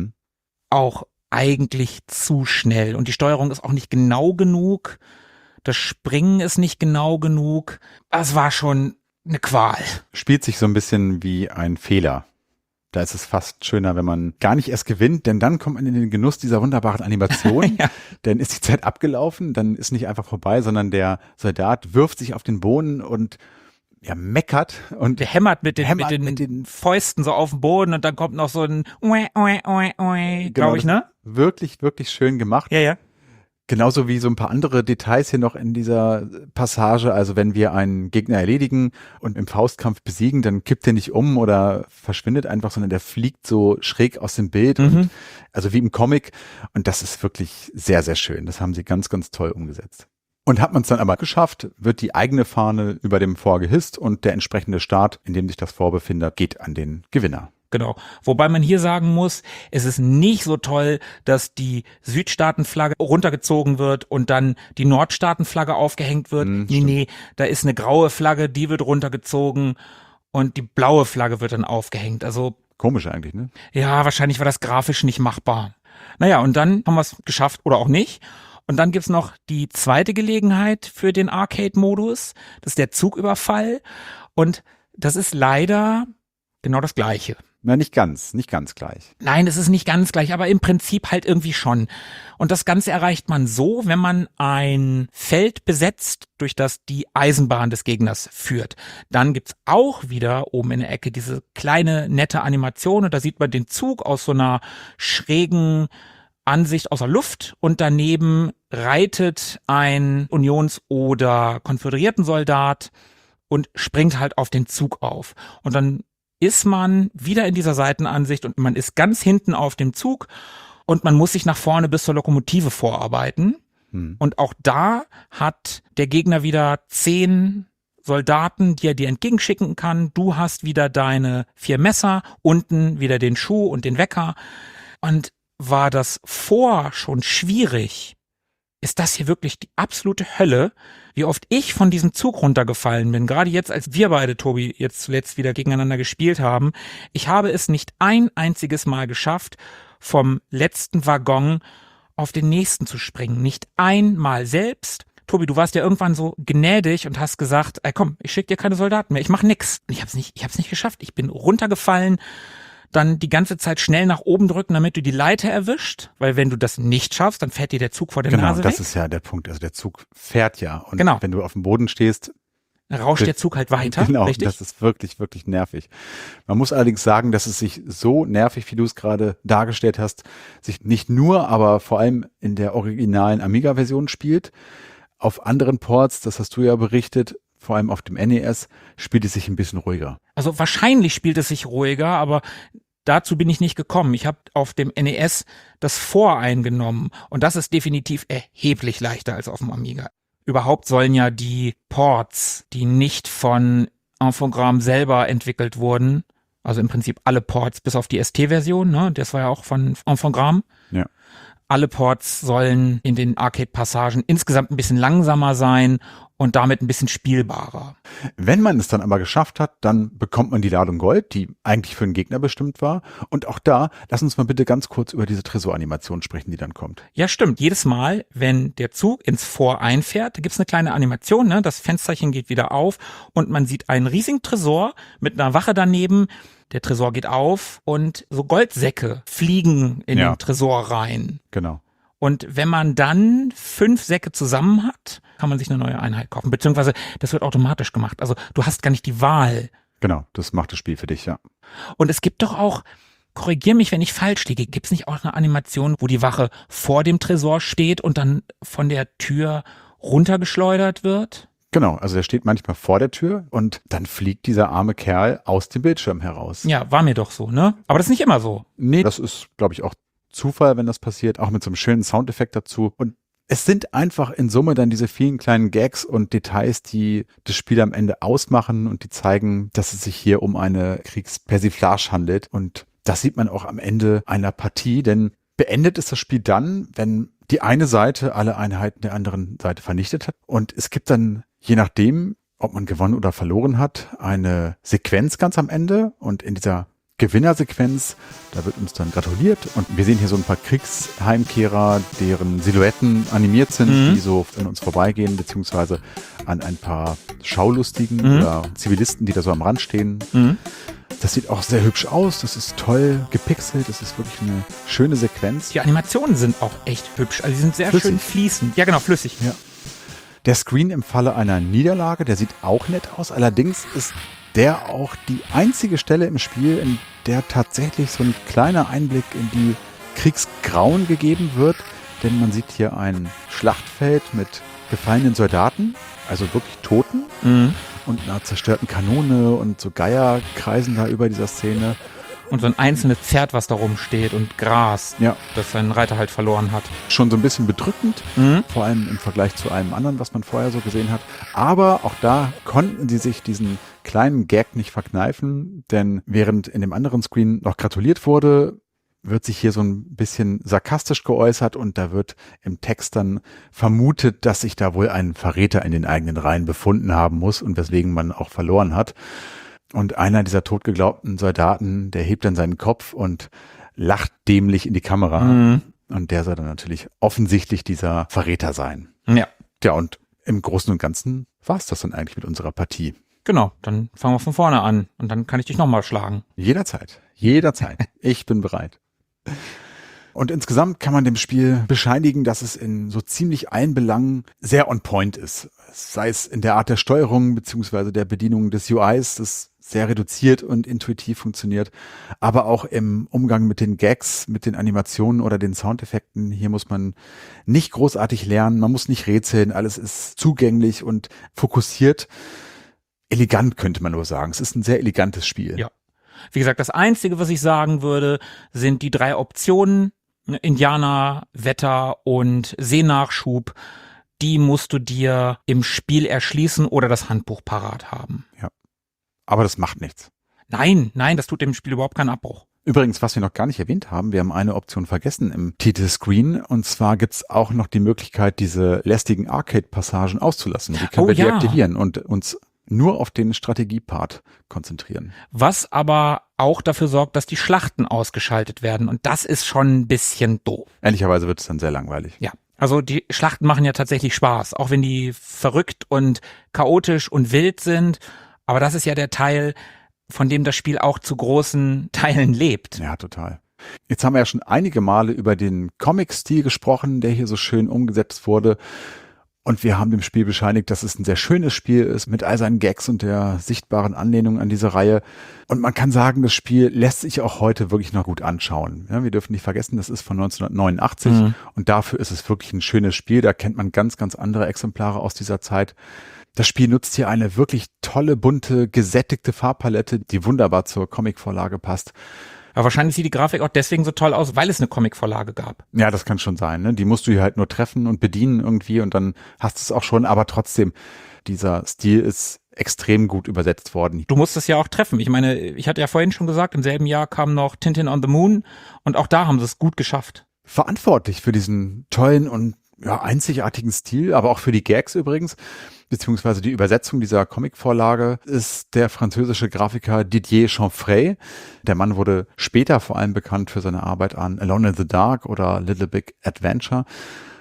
Auch eigentlich zu schnell. Und die Steuerung ist auch nicht genau genug. Das Springen ist nicht genau genug. Das war schon eine Qual. Spielt sich so ein bisschen wie ein Fehler. Da ist es fast schöner, wenn man gar nicht erst gewinnt, denn dann kommt man in den Genuss dieser wunderbaren Animation. Ja. Dann ist die Zeit abgelaufen, dann ist nicht einfach vorbei, sondern der Soldat wirft sich auf den Boden und meckert und Der hämmert mit den Fäusten so auf den Boden und dann kommt noch so ein glaube ich, ne? Wirklich, wirklich schön gemacht. Ja. Genauso wie so ein paar andere Details hier noch in dieser Passage. Also wenn wir einen Gegner erledigen und im Faustkampf besiegen, dann kippt der nicht um oder verschwindet einfach, sondern der fliegt so schräg aus dem Bild. Und, also wie im Comic. Und das ist wirklich sehr, sehr schön. Das haben sie ganz, ganz toll umgesetzt. Und hat man es dann aber geschafft, wird die eigene Fahne über dem Fort gehisst und der entsprechende Start, in dem sich das Fort befindet, geht an den Gewinner. Genau. Wobei man hier sagen muss, es ist nicht so toll, dass die Südstaatenflagge runtergezogen wird und dann die Nordstaatenflagge aufgehängt wird. Nee, da ist eine graue Flagge, die wird runtergezogen und die blaue Flagge wird dann aufgehängt. Also komisch eigentlich, ne? Ja, wahrscheinlich war das grafisch nicht machbar. Naja, und dann haben wir es geschafft oder auch nicht. Und dann gibt's noch die zweite Gelegenheit für den Arcade-Modus. Das ist der Zugüberfall. Und das ist leider genau das Gleiche. Na, nicht ganz gleich. Nein, es ist nicht ganz gleich, aber im Prinzip halt irgendwie schon. Und das Ganze erreicht man so, wenn man ein Feld besetzt, durch das die Eisenbahn des Gegners führt. Dann gibt's auch wieder oben in der Ecke diese kleine, nette Animation und da sieht man den Zug aus so einer schrägen Ansicht aus der Luft und daneben reitet ein Unions- oder Konföderiertensoldat und springt halt auf den Zug auf. Und dann ist man wieder in dieser Seitenansicht und man ist ganz hinten auf dem Zug und man muss sich nach vorne bis zur Lokomotive vorarbeiten. Und auch da hat der Gegner wieder 10 Soldaten, die er dir entgegenschicken kann. Du hast wieder deine 4 Messer, unten wieder den Schuh und den Wecker. Und war das Fort schon schwierig, ist das hier wirklich die absolute Hölle, wie oft ich von diesem Zug runtergefallen bin. Gerade jetzt, als wir beide, Tobi, jetzt zuletzt wieder gegeneinander gespielt haben. Ich habe es nicht ein einziges Mal geschafft, vom letzten Waggon auf den nächsten zu springen. Nicht einmal selbst. Tobi, du warst ja irgendwann so gnädig und hast gesagt, ey komm, ich schick dir keine Soldaten mehr, ich mach nix. Und ich hab's nicht geschafft. Ich bin runtergefallen, dann die ganze Zeit schnell nach oben drücken, damit du die Leiter erwischt, weil wenn du das nicht schaffst, dann fährt dir der Zug vor der Nase weg. Genau, das ist ja der Punkt. Also der Zug fährt ja und genau. Wenn du auf dem Boden stehst, rauscht der Zug halt weiter. Genau, richtig? Das ist wirklich, wirklich nervig. Man muss allerdings sagen, dass es sich so nervig, wie du es gerade dargestellt hast, sich nicht nur, aber vor allem in der originalen Amiga-Version spielt. Auf anderen Ports, das hast du ja berichtet, vor allem auf dem NES, spielt es sich ein bisschen ruhiger. Also wahrscheinlich spielt es sich ruhiger, aber dazu bin ich nicht gekommen. Ich habe auf dem NES das voreingenommen und das ist definitiv erheblich leichter als auf dem Amiga. Überhaupt sollen ja die Ports, die nicht von Infogrames selber entwickelt wurden, also im Prinzip alle Ports bis auf die ST-Version, ne, das war ja auch von Infogrames. Ja. Alle Ports sollen in den Arcade-Passagen insgesamt ein bisschen langsamer sein und damit ein bisschen spielbarer. Wenn man es dann aber geschafft hat, dann bekommt man die Ladung Gold, die eigentlich für den Gegner bestimmt war. Und auch da, lass uns mal bitte ganz kurz über diese Tresoranimation sprechen, die dann kommt. Ja, stimmt. Jedes Mal, wenn der Zug ins Fort einfährt, gibt's eine kleine Animation, ne? Das Fensterchen geht wieder auf und man sieht einen riesigen Tresor mit einer Wache daneben. Der Tresor geht auf und so Goldsäcke fliegen in den Tresor rein. Genau. Und wenn man dann 5 Säcke zusammen hat, kann man sich eine neue Einheit kaufen. Beziehungsweise das wird automatisch gemacht. Also du hast gar nicht die Wahl. Genau, das macht das Spiel für dich, ja. Und es gibt doch auch, korrigier mich, wenn ich falsch liege, gibt es nicht auch eine Animation, wo die Wache vor dem Tresor steht und dann von der Tür runtergeschleudert wird? Genau, also der steht manchmal vor der Tür und dann fliegt dieser arme Kerl aus dem Bildschirm heraus. Ja, war mir doch so, ne? Aber das ist nicht immer so. Nee, das ist, glaube ich, auch Zufall, wenn das passiert, auch mit so einem schönen Soundeffekt dazu. Und es sind einfach in Summe dann diese vielen kleinen Gags und Details, die das Spiel am Ende ausmachen und die zeigen, dass es sich hier um eine Kriegspersiflage handelt. Und das sieht man auch am Ende einer Partie, denn beendet ist das Spiel dann, wenn die eine Seite alle Einheiten der anderen Seite vernichtet hat. Und es gibt dann, je nachdem, ob man gewonnen oder verloren hat, eine Sequenz ganz am Ende. Und in dieser Gewinnersequenz, da wird uns dann gratuliert und wir sehen hier so ein paar Kriegsheimkehrer, deren Silhouetten animiert sind, die so an uns vorbeigehen, beziehungsweise an ein paar Schaulustigen oder Zivilisten, die da so am Rand stehen. Das sieht auch sehr hübsch aus, das ist toll gepixelt, das ist wirklich eine schöne Sequenz. Die Animationen sind auch echt hübsch, also die sind sehr Flüssig. schön fließend. Ja genau, flüssig. Ja. Der Screen im Falle einer Niederlage, der sieht auch nett aus, allerdings ist der auch die einzige Stelle im Spiel, in der tatsächlich so ein kleiner Einblick in die Kriegsgrauen gegeben wird. Denn man sieht hier ein Schlachtfeld mit gefallenen Soldaten, also wirklich Toten und einer zerstörten Kanone und so Geier kreisen da über dieser Szene. Und so ein einzelnes Pferd, was da rumsteht und Gras, Ja. das sein Reiter halt verloren hat. Schon so ein bisschen bedrückend, vor allem im Vergleich zu allem anderen, was man vorher so gesehen hat. Aber auch da konnten sie sich diesen kleinen Gag nicht verkneifen, denn während in dem anderen Screen noch gratuliert wurde, wird sich hier so ein bisschen sarkastisch geäußert und da wird im Text dann vermutet, dass sich da wohl ein Verräter in den eigenen Reihen befunden haben muss und weswegen man auch verloren hat. Und einer dieser totgeglaubten Soldaten, der hebt dann seinen Kopf und lacht dämlich in die Kamera. Und der soll dann natürlich offensichtlich dieser Verräter sein. Ja. Ja, und im Großen und Ganzen war es das dann eigentlich mit unserer Partie. Genau, dann fangen wir von vorne an und dann kann ich dich nochmal schlagen. Jederzeit. Jederzeit. Ich bin bereit. Und insgesamt kann man dem Spiel bescheinigen, dass es in so ziemlich allen Belangen sehr on point ist. Sei es in der Art der Steuerung beziehungsweise der Bedienung des UIs, das sehr reduziert und intuitiv funktioniert, aber auch im Umgang mit den Gags, mit den Animationen oder den Soundeffekten. Hier muss man nicht großartig lernen, man muss nicht rätseln, alles ist zugänglich und fokussiert. Elegant könnte man nur sagen. Es ist ein sehr elegantes Spiel. Ja. Wie gesagt, das Einzige, was ich sagen würde, sind die 3 Optionen, Indianer, Wetter und Seenachschub. Die musst du dir im Spiel erschließen oder das Handbuch parat haben. Ja. Aber das macht nichts. Nein, das tut dem Spiel überhaupt keinen Abbruch. Übrigens, was wir noch gar nicht erwähnt haben, wir haben eine Option vergessen im Titelscreen. Und zwar gibt's auch noch die Möglichkeit, diese lästigen Arcade-Passagen auszulassen. Die können wir deaktivieren und uns nur auf den Strategiepart konzentrieren. Was aber auch dafür sorgt, dass die Schlachten ausgeschaltet werden. Und das ist schon ein bisschen doof. Ehrlicherweise wird es dann sehr langweilig. Ja. Also die Schlachten machen ja tatsächlich Spaß, auch wenn die verrückt und chaotisch und wild sind. Aber das ist ja der Teil, von dem das Spiel auch zu großen Teilen lebt. Ja, total. Jetzt haben wir ja schon einige Male über den Comic-Stil gesprochen, der hier so schön umgesetzt wurde. Und wir haben dem Spiel bescheinigt, dass es ein sehr schönes Spiel ist, mit all seinen Gags und der sichtbaren Anlehnung an diese Reihe. Und man kann sagen, das Spiel lässt sich auch heute wirklich noch gut anschauen. Ja, wir dürfen nicht vergessen, das ist von 1989 und dafür ist es wirklich ein schönes Spiel. Da kennt man ganz, ganz andere Exemplare aus dieser Zeit. Das Spiel nutzt hier eine wirklich tolle, bunte, gesättigte Farbpalette, die wunderbar zur Comicvorlage passt. Aber wahrscheinlich sieht die Grafik auch deswegen so toll aus, weil es eine Comicvorlage gab. Ja, das kann schon sein. Ne? Die musst du hier halt nur treffen und bedienen irgendwie und dann hast du es auch schon. Aber trotzdem, dieser Stil ist extrem gut übersetzt worden. Du musst es ja auch treffen. Ich meine, ich hatte ja vorhin schon gesagt, im selben Jahr kam noch Tintin on the Moon und auch da haben sie es gut geschafft. Verantwortlich für diesen tollen und einzigartigen Stil, aber auch für die Gags übrigens, beziehungsweise die Übersetzung dieser Comicvorlage ist der französische Grafiker Didier Chanfray. Der Mann wurde später vor allem bekannt für seine Arbeit an Alone in the Dark oder Little Big Adventure.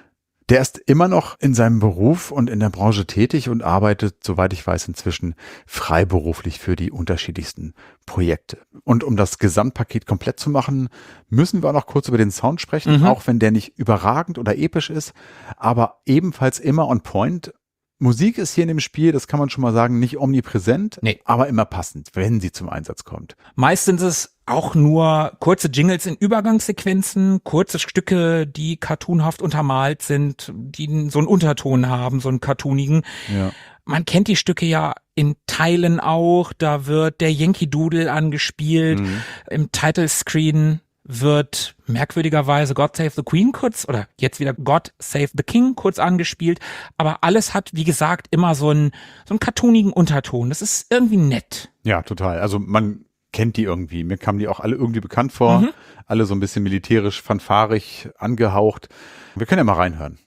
Der ist immer noch in seinem Beruf und in der Branche tätig und arbeitet, soweit ich weiß, inzwischen freiberuflich für die unterschiedlichsten Projekte. Und um das Gesamtpaket komplett zu machen, müssen wir auch noch kurz über den Sound sprechen, auch wenn der nicht überragend oder episch ist, aber ebenfalls immer on point. Musik ist hier in dem Spiel, das kann man schon mal sagen, nicht omnipräsent, aber immer passend, wenn sie zum Einsatz kommt. Meistens ist es auch nur kurze Jingles in Übergangssequenzen, kurze Stücke, die cartoonhaft untermalt sind, die so einen Unterton haben, so einen cartoonigen. Ja. Man kennt die Stücke ja in Teilen auch, da wird der Yankee Doodle angespielt, im Title Screen wird merkwürdigerweise God Save the Queen kurz oder jetzt wieder God Save the King kurz angespielt, aber alles hat, wie gesagt, immer so einen cartoonigen Unterton. Das ist irgendwie nett. Ja, total. Also man kennt die irgendwie. Mir kamen die auch alle irgendwie bekannt vor. Alle so ein bisschen militärisch, fanfarig angehaucht. Wir können ja mal reinhören.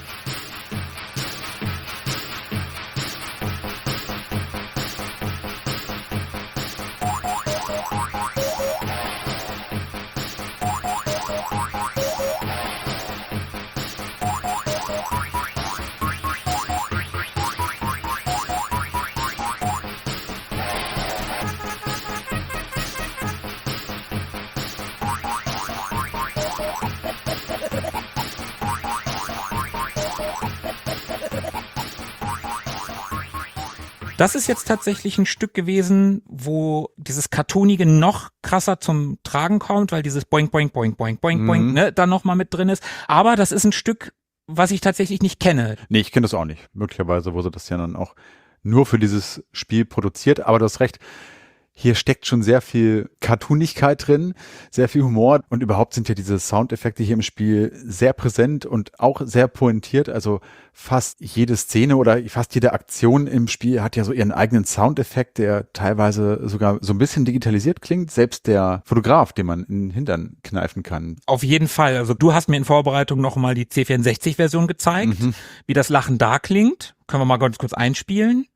Das ist jetzt tatsächlich ein Stück gewesen, wo dieses Cartoonige noch krasser zum Tragen kommt, weil dieses Boing, Boing, Boing, Boing, Boing, Boing, ne, da nochmal mit drin ist. Aber das ist ein Stück, was ich tatsächlich nicht kenne. Nee, ich kenne das auch nicht. Möglicherweise wurde das ja dann auch nur für dieses Spiel produziert, aber du hast recht. Hier steckt schon sehr viel Cartoonigkeit drin, sehr viel Humor und überhaupt sind ja diese Soundeffekte hier im Spiel sehr präsent und auch sehr pointiert. Also fast jede Szene oder fast jede Aktion im Spiel hat ja so ihren eigenen Soundeffekt, der teilweise sogar so ein bisschen digitalisiert klingt. Selbst der Fotograf, den man in den Hintern kneifen kann. Auf jeden Fall. Also du hast mir in Vorbereitung noch mal die C64-Version gezeigt, wie das Lachen da klingt. Können wir mal ganz kurz einspielen.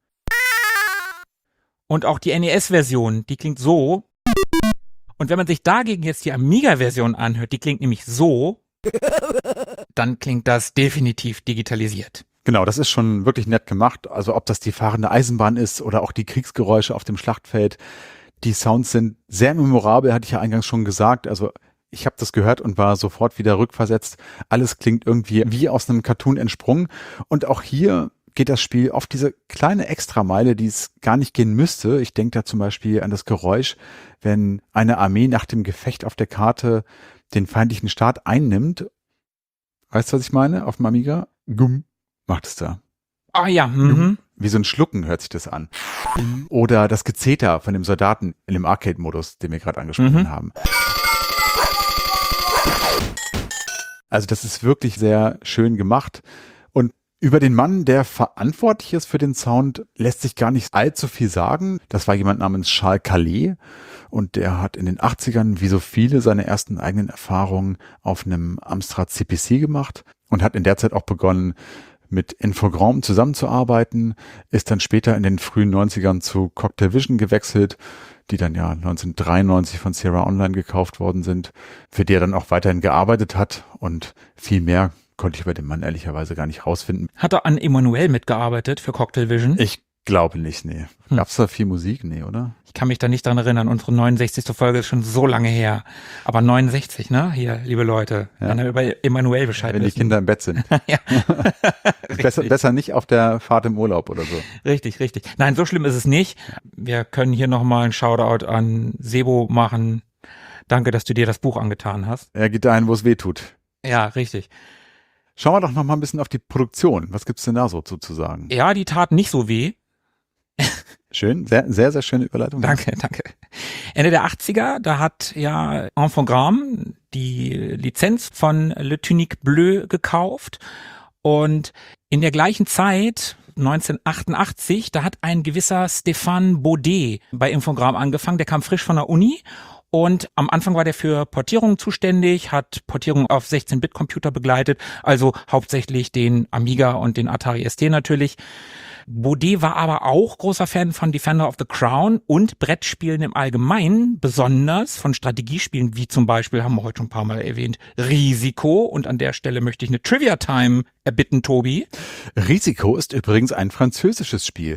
Und auch die NES-Version, die klingt so. Und wenn man sich dagegen jetzt die Amiga-Version anhört, die klingt nämlich so, dann klingt das definitiv digitalisiert. Genau, das ist schon wirklich nett gemacht. Also ob das die fahrende Eisenbahn ist oder auch die Kriegsgeräusche auf dem Schlachtfeld. Die Sounds sind sehr memorabel, hatte ich ja eingangs schon gesagt. Also ich habe das gehört und war sofort wieder rückversetzt. Alles klingt irgendwie wie aus einem Cartoon entsprungen. Und auch hier geht das Spiel auf diese kleine Extrameile, die es gar nicht gehen müsste. Ich denke da zum Beispiel an das Geräusch, wenn eine Armee nach dem Gefecht auf der Karte den feindlichen Staat einnimmt. Weißt du, was ich meine? Auf dem Amiga? Gumm, macht es da. Ah ja. Wie so ein Schlucken hört sich das an. Oder das Gezeter von dem Soldaten in dem Arcade-Modus, den wir gerade angesprochen haben. Also das ist wirklich sehr schön gemacht. Und über den Mann, der verantwortlich ist für den Sound, lässt sich gar nicht allzu viel sagen. Das war jemand namens Charles Calais und der hat in den 80ern, wie so viele, seine ersten eigenen Erfahrungen auf einem Amstrad CPC gemacht und hat in der Zeit auch begonnen, mit Infogrames zusammenzuarbeiten, ist dann später in den frühen 90ern zu Cocktail Vision gewechselt, die dann ja 1993 von Sierra Online gekauft worden sind, für die er dann auch weiterhin gearbeitet hat und viel mehr konnte ich bei dem Mann ehrlicherweise gar nicht rausfinden. Hat er an Emanuel mitgearbeitet für Cocktail Vision? Ich glaube nicht, nee. Gab's da viel Musik? Nee, oder? Ich kann mich da nicht dran erinnern. Unsere 69. Folge ist schon so lange her. Aber 69, ne? Hier, liebe Leute. Ja. Wenn ihr über Emanuel Bescheid Wenn wissen. die Kinder im Bett sind. Ja. besser nicht auf der Fahrt im Urlaub oder so. Richtig. Nein, so schlimm ist es nicht. Wir können hier nochmal einen Shoutout an Sebo machen. Danke, dass du dir das Buch angetan hast. Er geht dahin, wo es weh tut. Ja, richtig. Schauen wir doch noch mal ein bisschen auf die Produktion. Was gibt's denn da so zu sagen? Ja, die tat nicht so weh. Schön, sehr, sehr, sehr schöne Überleitung. Danke. Ende der 80er, da hat ja Infogrames die Lizenz von Le Tunique Bleu gekauft und in der gleichen Zeit 1988, da hat ein gewisser Stéphane Baudet bei Infogrames angefangen, der kam frisch von der Uni Und am Anfang war der für Portierungen zuständig, hat Portierungen auf 16-Bit-Computer begleitet, also hauptsächlich den Amiga und den Atari ST natürlich. Baudet war aber auch großer Fan von Defender of the Crown und Brettspielen im Allgemeinen, besonders von Strategiespielen, wie zum Beispiel, haben wir heute schon ein paar Mal erwähnt, Risiko. Und an der Stelle möchte ich eine Trivia-Time erbitten, Tobi. Risiko ist übrigens ein französisches Spiel.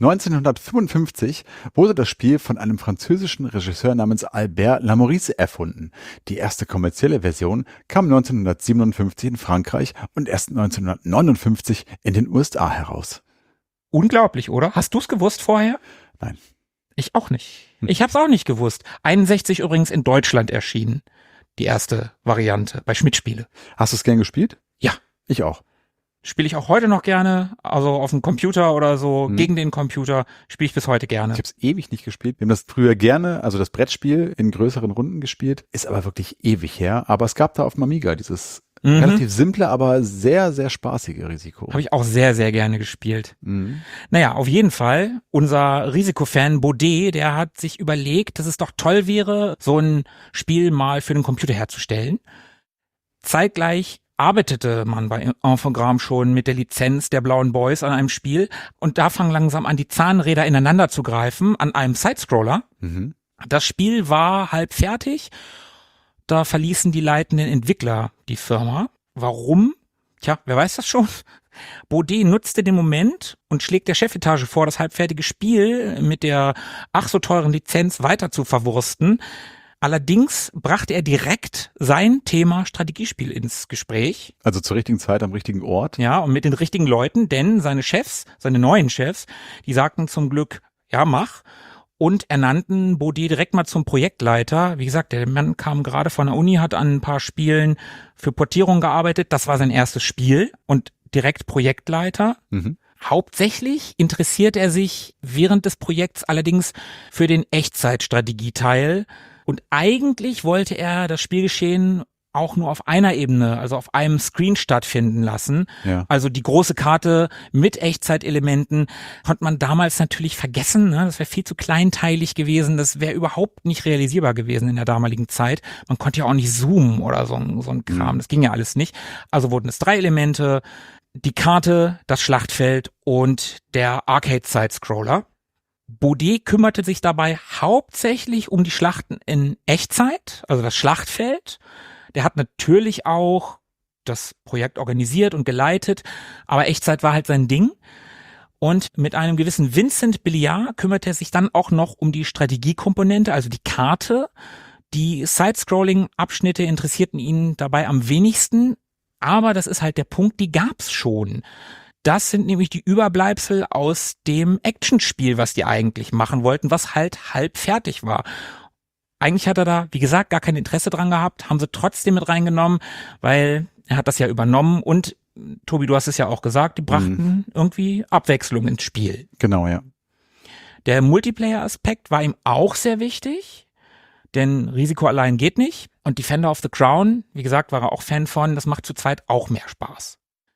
1955 wurde das Spiel von einem französischen Regisseur namens Albert Lamorisse erfunden. Die erste kommerzielle Version kam 1957 in Frankreich und erst 1959 in den USA heraus. Unglaublich, oder? Hast du es gewusst vorher? Nein. Ich auch nicht. Ich habe es auch nicht gewusst. 61 übrigens in Deutschland erschienen. Die erste Variante bei Schmidt-Spiele. Hast du es gern gespielt? Ja. Ich auch. Spiele ich auch heute noch gerne, also auf dem Computer oder so, gegen den Computer spiele ich bis heute gerne. Ich habe es ewig nicht gespielt. Wir haben das früher gerne, also das Brettspiel in größeren Runden gespielt, ist aber wirklich ewig her. Aber es gab da auf dem Amiga dieses relativ simple, aber sehr, sehr spaßige Risiko. Habe ich auch sehr, sehr gerne gespielt. Naja, auf jeden Fall, unser Risikofan Baudet, der hat sich überlegt, dass es doch toll wäre, so ein Spiel mal für den Computer herzustellen. Zeitgleich arbeitete man bei Infogrames schon mit der Lizenz der Blauen Boys an einem Spiel und da fangen langsam an, die Zahnräder ineinander zu greifen an einem Sidescroller. Das Spiel war halb fertig. Da verließen die leitenden Entwickler die Firma. Warum? Tja, wer weiß das schon? Baudet nutzte den Moment und schlägt der Chefetage vor, das halbfertige Spiel mit der ach so teuren Lizenz weiter zu verwursten. Allerdings brachte er direkt sein Thema Strategiespiel ins Gespräch. Also zur richtigen Zeit am richtigen Ort. Ja, und mit den richtigen Leuten, denn seine Chefs, seine neuen Chefs, die sagten zum Glück, ja, mach. Und ernannten Baudet direkt mal zum Projektleiter. Wie gesagt, der Mann kam gerade von der Uni, hat an ein paar Spielen für Portierung gearbeitet. Das war sein erstes Spiel und direkt Projektleiter. Hauptsächlich interessiert er sich während des Projekts allerdings für den Echtzeitstrategieteil. Und eigentlich wollte er das Spielgeschehen auch nur auf einer Ebene, also auf einem Screen stattfinden lassen. Ja. Also die große Karte mit Echtzeitelementen konnte man damals natürlich vergessen. Ne? Das wäre viel zu kleinteilig gewesen. Das wäre überhaupt nicht realisierbar gewesen in der damaligen Zeit. Man konnte ja auch nicht zoomen oder so ein Kram. Das ging ja alles nicht. Also wurden es 3 Elemente, die Karte, das Schlachtfeld und der Arcade-Side-Scroller. Baudet kümmerte sich dabei hauptsächlich um die Schlachten in Echtzeit, also das Schlachtfeld. Der hat natürlich auch das Projekt organisiert und geleitet, aber Echtzeit war halt sein Ding. Und mit einem gewissen Vincent Billiard kümmerte er sich dann auch noch um die Strategiekomponente, also die Karte. Die Side-Scrolling-Abschnitte interessierten ihn dabei am wenigsten, aber das ist halt der Punkt, die gab's schon. Das sind nämlich die Überbleibsel aus dem Actionspiel, was die eigentlich machen wollten, was halt halb fertig war. Eigentlich hat er da, wie gesagt, gar kein Interesse dran gehabt, haben sie trotzdem mit reingenommen, weil er hat das ja übernommen und, Tobi, du hast es ja auch gesagt, die brachten irgendwie Abwechslung ins Spiel. Genau, ja. Der Multiplayer-Aspekt war ihm auch sehr wichtig, denn Risiko allein geht nicht und Defender of the Crown, wie gesagt, war er auch Fan von, das macht zu zweit auch mehr Spaß.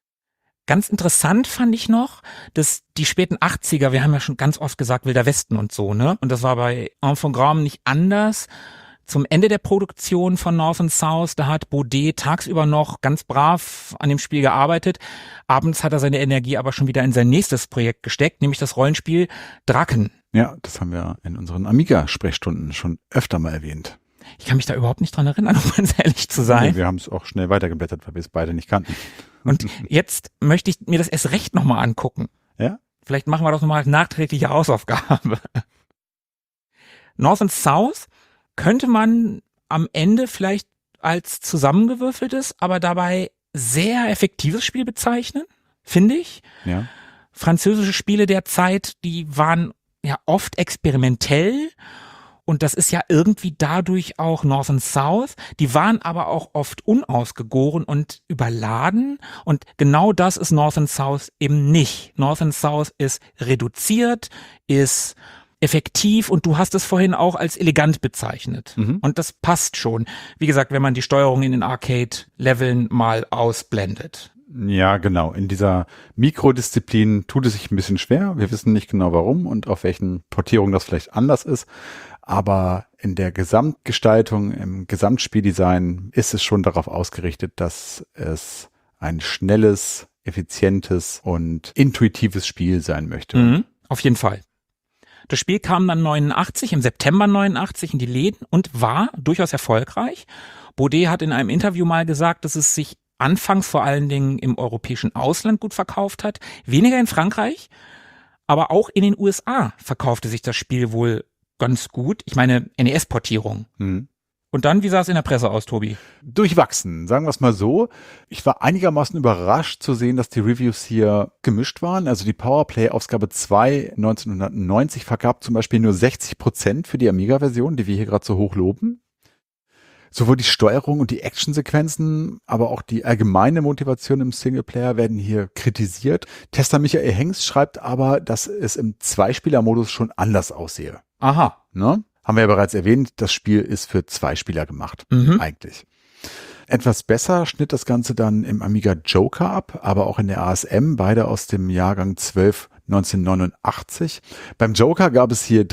Ganz interessant fand ich noch, dass die späten 80er, wir haben ja schon ganz oft gesagt, Wilder Westen und so, ne? Und das war bei Infogrames nicht anders. Zum Ende der Produktion von North and South, da hat Baudet tagsüber noch ganz brav an dem Spiel gearbeitet. Abends hat er seine Energie aber schon wieder in sein nächstes Projekt gesteckt, nämlich das Rollenspiel Draken. Ja, das haben wir in unseren Amiga-Sprechstunden schon öfter mal erwähnt. Ich kann mich da überhaupt nicht dran erinnern, um ganz ehrlich zu sein. Nee, wir haben es auch schnell weitergeblättert, weil wir es beide nicht kannten. Und jetzt möchte ich mir das erst recht nochmal angucken. Ja? Vielleicht machen wir das nochmal als nachträgliche Hausaufgabe. North and South könnte man am Ende vielleicht als zusammengewürfeltes, aber dabei sehr effektives Spiel bezeichnen, finde ich. Ja. Französische Spiele der Zeit, die waren ja oft experimentell. Und das ist ja irgendwie dadurch auch North and South. Die waren aber auch oft unausgegoren und überladen. Und genau das ist North and South eben nicht. North and South ist reduziert, ist effektiv und du hast es vorhin auch als elegant bezeichnet. Und das passt schon. Wie gesagt, wenn man die Steuerung in den Arcade-Leveln mal ausblendet. Ja, genau. In dieser Mikrodisziplin tut es sich ein bisschen schwer. Wir wissen nicht genau warum und auf welchen Portierungen das vielleicht anders ist. aber in der Gesamtgestaltung, im Gesamtspieldesign ist es schon darauf ausgerichtet, dass es ein schnelles, effizientes und intuitives Spiel sein möchte. Mhm, auf jeden Fall. Das Spiel kam dann im September 89 in die Läden und war durchaus erfolgreich. Baudet hat in einem Interview mal gesagt, dass es sich anfangs vor allen Dingen im europäischen Ausland gut verkauft hat, weniger in Frankreich, aber auch in den USA verkaufte sich das Spiel wohl ganz gut. Ich meine, NES-Portierung. Mhm. Und dann, wie sah es in der Presse aus, Tobi? Durchwachsen, sagen wir es mal so. Ich war einigermaßen überrascht zu sehen, dass die Reviews hier gemischt waren. Also die Powerplay-Ausgabe 2 1990 vergab zum Beispiel nur 60% für die Amiga-Version, die wir hier gerade so hoch loben. Sowohl die Steuerung und die Actionsequenzen, aber auch die allgemeine Motivation im Singleplayer werden hier kritisiert. Tester Michael Hengst schreibt aber, dass es im Zweispieler-Modus schon anders aussehe. Aha. Ne? Haben wir ja bereits erwähnt, das Spiel ist für 2 Spieler gemacht, eigentlich. Etwas besser schnitt das Ganze dann im Amiga Joker ab, aber auch in der ASM, beide aus dem Jahrgang 12 1989. Beim Joker gab es hier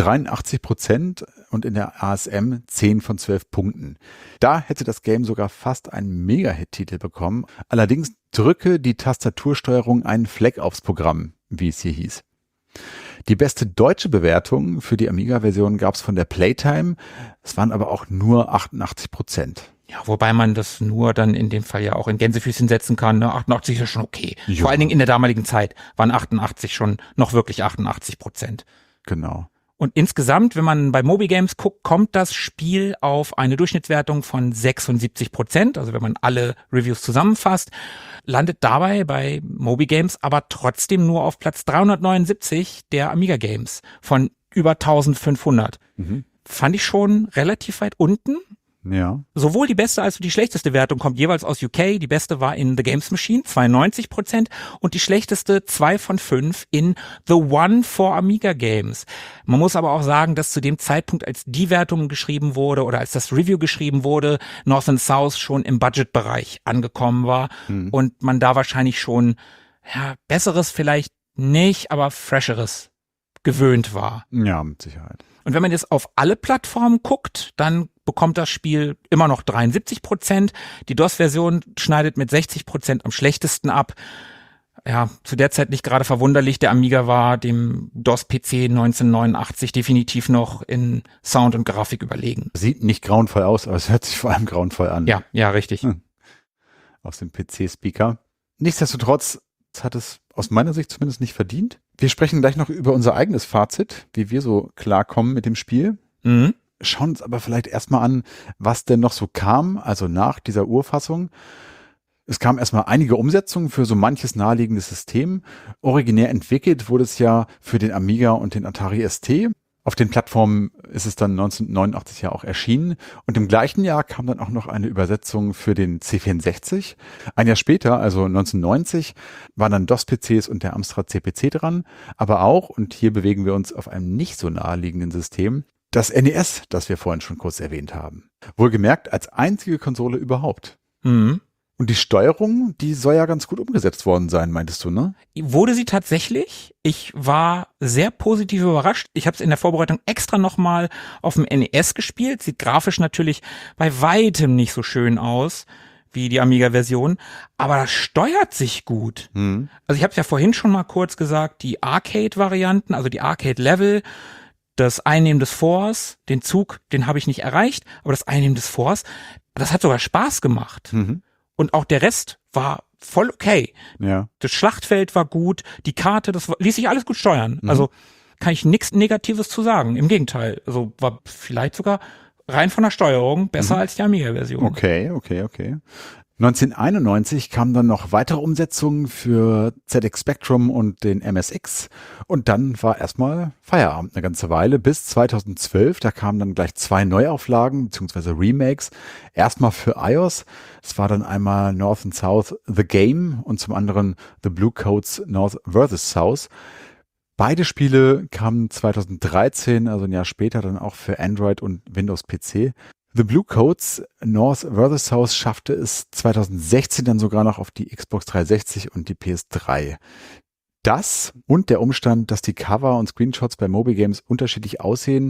83% und in der ASM 10 von 12 Punkten. Da hätte das Game sogar fast einen Mega-Hit-Titel bekommen. Allerdings drücke die Tastatursteuerung einen Fleck aufs Programm, wie es hier hieß. Die beste deutsche Bewertung für die Amiga-Version gab es von der Playtime. Es waren aber auch nur 88%. Ja, wobei man das nur dann in dem Fall ja auch in Gänsefüßchen setzen kann. Ne? 88 ist ja schon okay. Jo. Vor allen Dingen in der damaligen Zeit waren 88 schon noch wirklich 88%. Genau. Und insgesamt, wenn man bei Moby Games guckt, kommt das Spiel auf eine Durchschnittswertung von 76%. Also wenn man alle Reviews zusammenfasst, landet dabei bei Moby Games aber trotzdem nur auf Platz 379 der Amiga Games von über 1500. Fand ich schon relativ weit unten. Ja. Sowohl die beste als auch die schlechteste Wertung kommt jeweils aus UK. Die beste war in The Games Machine, 92%, und die schlechteste 2 von 5 in The One for Amiga Games. Man muss aber auch sagen, dass zu dem Zeitpunkt, als die Wertung geschrieben wurde oder als das Review geschrieben wurde, North and South schon im Budgetbereich angekommen war und man da wahrscheinlich schon, ja, besseres vielleicht nicht, aber fresheres gewöhnt war. Ja, mit Sicherheit. Und wenn man jetzt auf alle Plattformen guckt, dann bekommt das Spiel immer noch 73%. Die DOS-Version schneidet mit 60% am schlechtesten ab. Ja, zu der Zeit nicht gerade verwunderlich. Der Amiga war dem DOS-PC 1989 definitiv noch in Sound und Grafik überlegen. Sieht nicht grauenvoll aus, aber es hört sich vor allem grauenvoll an. Ja, richtig. Aus dem PC-Speaker. Nichtsdestotrotz hat es aus meiner Sicht zumindest nicht verdient. Wir sprechen gleich noch über unser eigenes Fazit, wie wir so klarkommen mit dem Spiel. Schauen uns aber vielleicht erstmal an, was denn noch so kam, also nach dieser Urfassung. Es kamen erstmal einige Umsetzungen für so manches naheliegendes System. Originär entwickelt wurde es ja für den Amiga und den Atari ST. Auf den Plattformen ist es dann 1989 ja auch erschienen. Und im gleichen Jahr kam dann auch noch eine Übersetzung für den C64. Ein Jahr später, also 1990, waren dann DOS-PCs und der Amstrad CPC dran. Aber auch, und hier bewegen wir uns auf einem nicht so naheliegenden System, das NES, das wir vorhin schon kurz erwähnt haben. Wohlgemerkt als einzige Konsole überhaupt. Und die Steuerung, die soll ja ganz gut umgesetzt worden sein, meintest du, ne? Wurde sie tatsächlich. Ich war sehr positiv überrascht. Ich habe es in der Vorbereitung extra nochmal auf dem NES gespielt. Sieht grafisch natürlich bei weitem nicht so schön aus wie die Amiga-Version, aber das steuert sich gut. Also ich habe es ja vorhin schon mal kurz gesagt, die Arcade-Varianten, also die Arcade-Level, das Einnehmen des Forts, den Zug, den habe ich nicht erreicht, aber das Einnehmen des Forts, das hat sogar Spaß gemacht. Und auch der Rest war voll okay. Ja. Das Schlachtfeld war gut, die Karte, ließ sich alles gut steuern. Also kann ich nichts Negatives zu sagen. Im Gegenteil. Also war vielleicht sogar rein von der Steuerung besser als die Amiga-Version. Okay. 1991 kamen dann noch weitere Umsetzungen für ZX Spectrum und den MSX und dann war erstmal Feierabend eine ganze Weile bis 2012. Da kamen dann gleich 2 Neuauflagen bzw. Remakes. Erstmal für iOS. Es war dann einmal North and South The Game und zum anderen The Blue Coats North vs. South. Beide Spiele kamen 2013, also ein Jahr später, dann auch für Android und Windows PC. The Blue Coats North vs. South schaffte es 2016 dann sogar noch auf die Xbox 360 und die PS3. Das und der Umstand, dass die Cover und Screenshots bei Moby Games unterschiedlich aussehen,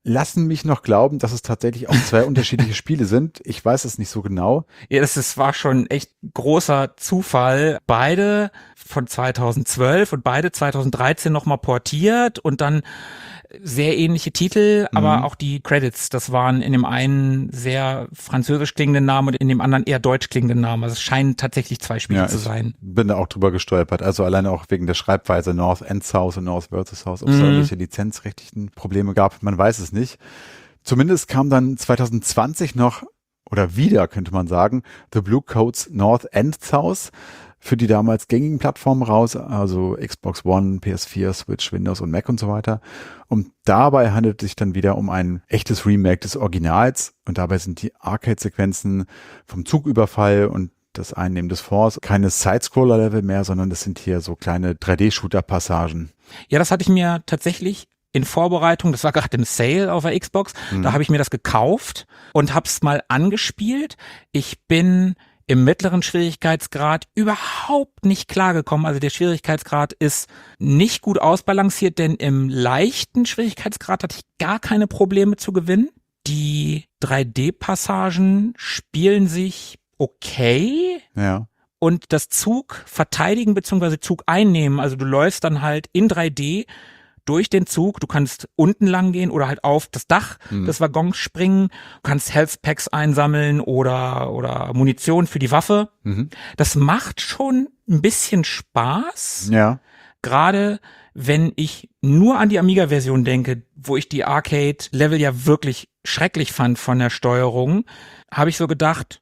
lassen mich noch glauben, dass es tatsächlich auch 2 unterschiedliche Spiele sind. Ich weiß es nicht so genau. Ja, das war schon echt großer Zufall. Beide von 2012 und beide 2013 nochmal portiert und dann sehr ähnliche Titel, aber auch die Credits, das waren in dem einen sehr französisch klingenden Namen und in dem anderen eher deutsch klingenden Namen. Also es scheinen tatsächlich 2 Spiele zu sein. Bin da auch drüber gestolpert. Also alleine auch wegen der Schreibweise North and South und North versus South, ob es da irgendwelche lizenzrechtlichen Probleme gab, man weiß es nicht. Zumindest kam dann 2020 noch, oder wieder könnte man sagen, The Blue Coats North and South für die damals gängigen Plattformen raus, also Xbox One, PS4, Switch, Windows und Mac und so weiter. Und dabei handelt es sich dann wieder um ein echtes Remake des Originals und dabei sind die Arcade-Sequenzen vom Zugüberfall und das Einnehmen des Forts keine Side-Scroller-Level mehr, sondern das sind hier so kleine 3D-Shooter-Passagen. Ja, das hatte ich mir tatsächlich in Vorbereitung, das war gerade im Sale auf der Xbox, da habe ich mir das gekauft und hab's mal angespielt. Ich bin im mittleren Schwierigkeitsgrad überhaupt nicht klargekommen. Also der Schwierigkeitsgrad ist nicht gut ausbalanciert, denn im leichten Schwierigkeitsgrad hatte ich gar keine Probleme zu gewinnen. Die 3D-Passagen spielen sich okay. Ja. Und das Zug verteidigen bzw. Zug einnehmen, also du läufst dann halt in 3D durch den Zug, du kannst unten lang gehen oder halt auf das Dach des Waggons springen, du kannst Health Packs einsammeln oder Munition für die Waffe. Das macht schon ein bisschen Spaß. Ja. Gerade wenn ich nur an die Amiga-Version denke, wo ich die Arcade-Level ja wirklich schrecklich fand von der Steuerung, habe ich so gedacht,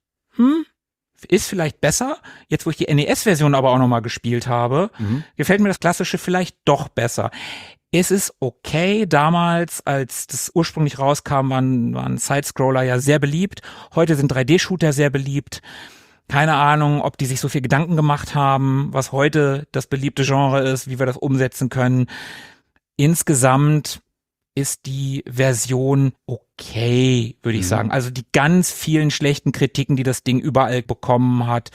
ist vielleicht besser. Jetzt, wo ich die NES-Version aber auch nochmal gespielt habe, gefällt mir das Klassische vielleicht doch besser. Es ist okay. Damals, als das ursprünglich rauskam, waren Side-Scroller ja sehr beliebt. Heute sind 3D-Shooter sehr beliebt. Keine Ahnung, ob die sich so viel Gedanken gemacht haben, was heute das beliebte Genre ist, wie wir das umsetzen können. Insgesamt ist die Version okay, würde ich sagen. Also die ganz vielen schlechten Kritiken, die das Ding überall bekommen hat,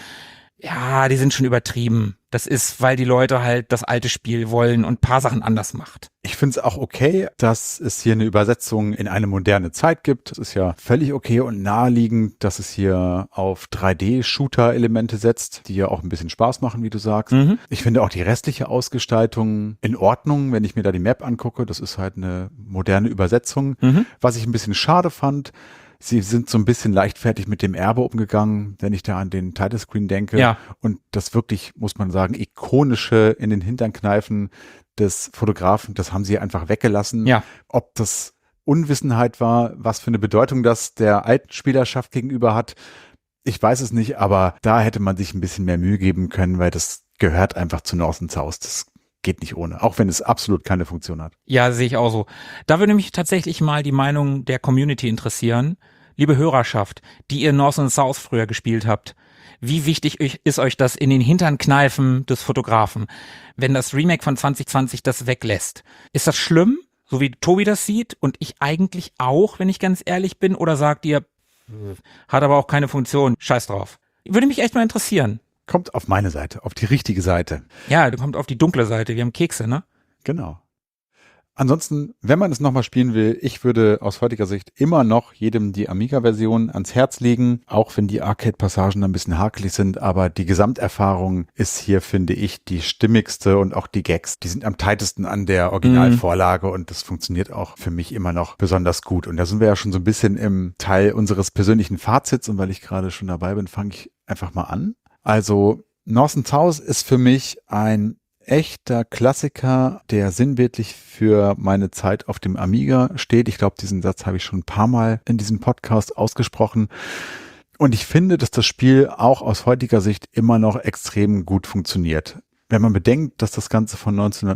ja, die sind schon übertrieben. Das ist, weil die Leute halt das alte Spiel wollen und ein paar Sachen anders macht. Ich finde es auch okay, dass es hier eine Übersetzung in eine moderne Zeit gibt. Es ist ja völlig okay und naheliegend, dass es hier auf 3D-Shooter-Elemente setzt, die ja auch ein bisschen Spaß machen, wie du sagst. Ich finde auch die restliche Ausgestaltung in Ordnung, wenn ich mir da die Map angucke. Das ist halt eine moderne Übersetzung. Was ich ein bisschen schade fand, sie sind so ein bisschen leichtfertig mit dem Erbe umgegangen, wenn ich da an den Titlescreen denke. Ja. Und das wirklich, muss man sagen, ikonische in den Hintern kneifen des Fotografen, das haben sie einfach weggelassen. Ja. Ob das Unwissenheit war, was für eine Bedeutung das der alten Spielerschaft gegenüber hat, ich weiß es nicht, aber da hätte man sich ein bisschen mehr Mühe geben können, weil das gehört einfach zu North and South. Das geht nicht ohne, auch wenn es absolut keine Funktion hat. Ja, sehe ich auch so. Da würde mich tatsächlich mal die Meinung der Community interessieren. Liebe Hörerschaft, die ihr North and South früher gespielt habt, wie wichtig ist euch das in den Hintern kneifen des Fotografen, wenn das Remake von 2020 das weglässt? Ist das schlimm, so wie Tobi das sieht und ich eigentlich auch, wenn ich ganz ehrlich bin, oder sagt ihr, hat aber auch keine Funktion, scheiß drauf? Würde mich echt mal interessieren. Kommt auf meine Seite, auf die richtige Seite. Ja, du kommt auf die dunkle Seite, wir haben Kekse, ne? Genau. Ansonsten, wenn man es nochmal spielen will, ich würde aus heutiger Sicht immer noch jedem die Amiga-Version ans Herz legen, auch wenn die Arcade-Passagen ein bisschen hakelig sind, aber die Gesamterfahrung ist hier, finde ich, die stimmigste und auch die Gags, die sind am tightesten an der Originalvorlage und das funktioniert auch für mich immer noch besonders gut. Und da sind wir ja schon so ein bisschen im Teil unseres persönlichen Fazits und weil ich gerade schon dabei bin, fange ich einfach mal an. Also North and South ist für mich ein echter Klassiker, der sinnbildlich für meine Zeit auf dem Amiga steht. Ich glaube, diesen Satz habe ich schon ein paar Mal in diesem Podcast ausgesprochen. Und ich finde, dass das Spiel auch aus heutiger Sicht immer noch extrem gut funktioniert. Wenn man bedenkt, dass das Ganze von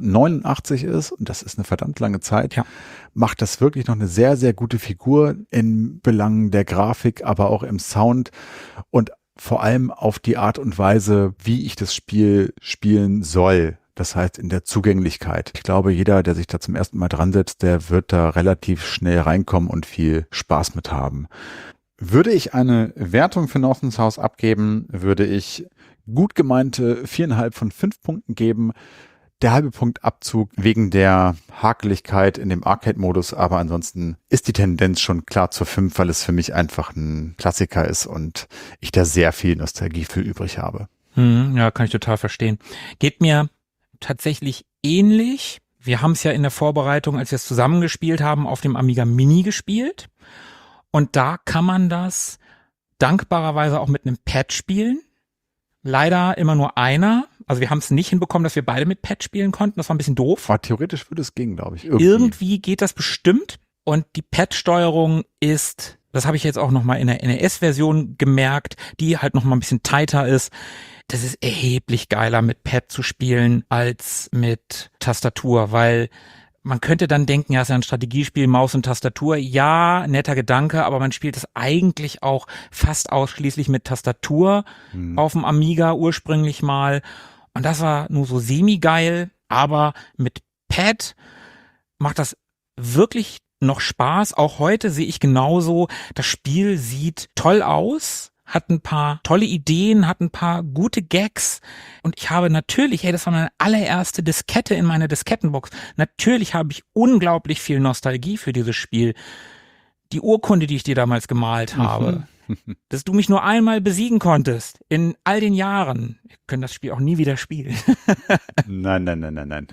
1989 ist, und das ist eine verdammt lange Zeit, macht das wirklich noch eine sehr, sehr gute Figur in Belangen der Grafik, aber auch im Sound und vor allem auf die Art und Weise, wie ich das Spiel spielen soll. Das heißt in der Zugänglichkeit. Ich glaube, jeder, der sich da zum ersten Mal dran setzt, der wird da relativ schnell reinkommen und viel Spaß mit haben. Würde ich eine Wertung für North and South abgeben, würde ich gut gemeinte 4,5 von 5 Punkten geben. der halbe Punkt Abzug wegen der Hakeligkeit in dem Arcade-Modus, aber ansonsten ist die Tendenz schon klar zur 5, weil es für mich einfach ein Klassiker ist und ich da sehr viel Nostalgie für übrig habe. Ja, kann ich total verstehen. Geht mir tatsächlich ähnlich. Wir haben es ja in der Vorbereitung, als wir es zusammengespielt haben, auf dem Amiga Mini gespielt. Und da kann man das dankbarerweise auch mit einem Pad spielen. Leider immer nur einer. Also wir haben es nicht hinbekommen, dass wir beide mit Pad spielen konnten. Das war ein bisschen doof. Aber theoretisch würde es gehen, glaube ich. Irgendwie geht das bestimmt. Und die Pad-Steuerung ist, das habe ich jetzt auch nochmal in der NES-Version gemerkt, die halt nochmal ein bisschen tighter ist. Das ist erheblich geiler mit Pad zu spielen als mit Tastatur, weil man könnte dann denken, ja, es ist ja ein Strategiespiel, Maus und Tastatur. Ja, netter Gedanke, aber man spielt es eigentlich auch fast ausschließlich mit Tastatur auf dem Amiga ursprünglich mal. Und das war nur so semi-geil, aber mit Pad macht das wirklich noch Spaß. Auch heute sehe ich genauso, das Spiel sieht toll aus, hat ein paar tolle Ideen, hat ein paar gute Gags und ich habe natürlich, das war meine allererste Diskette in meiner Diskettenbox, natürlich habe ich unglaublich viel Nostalgie für dieses Spiel. Die Urkunde, die ich dir damals gemalt habe, dass du mich nur einmal besiegen konntest in all den Jahren. Wir können das Spiel auch nie wieder spielen. Nein.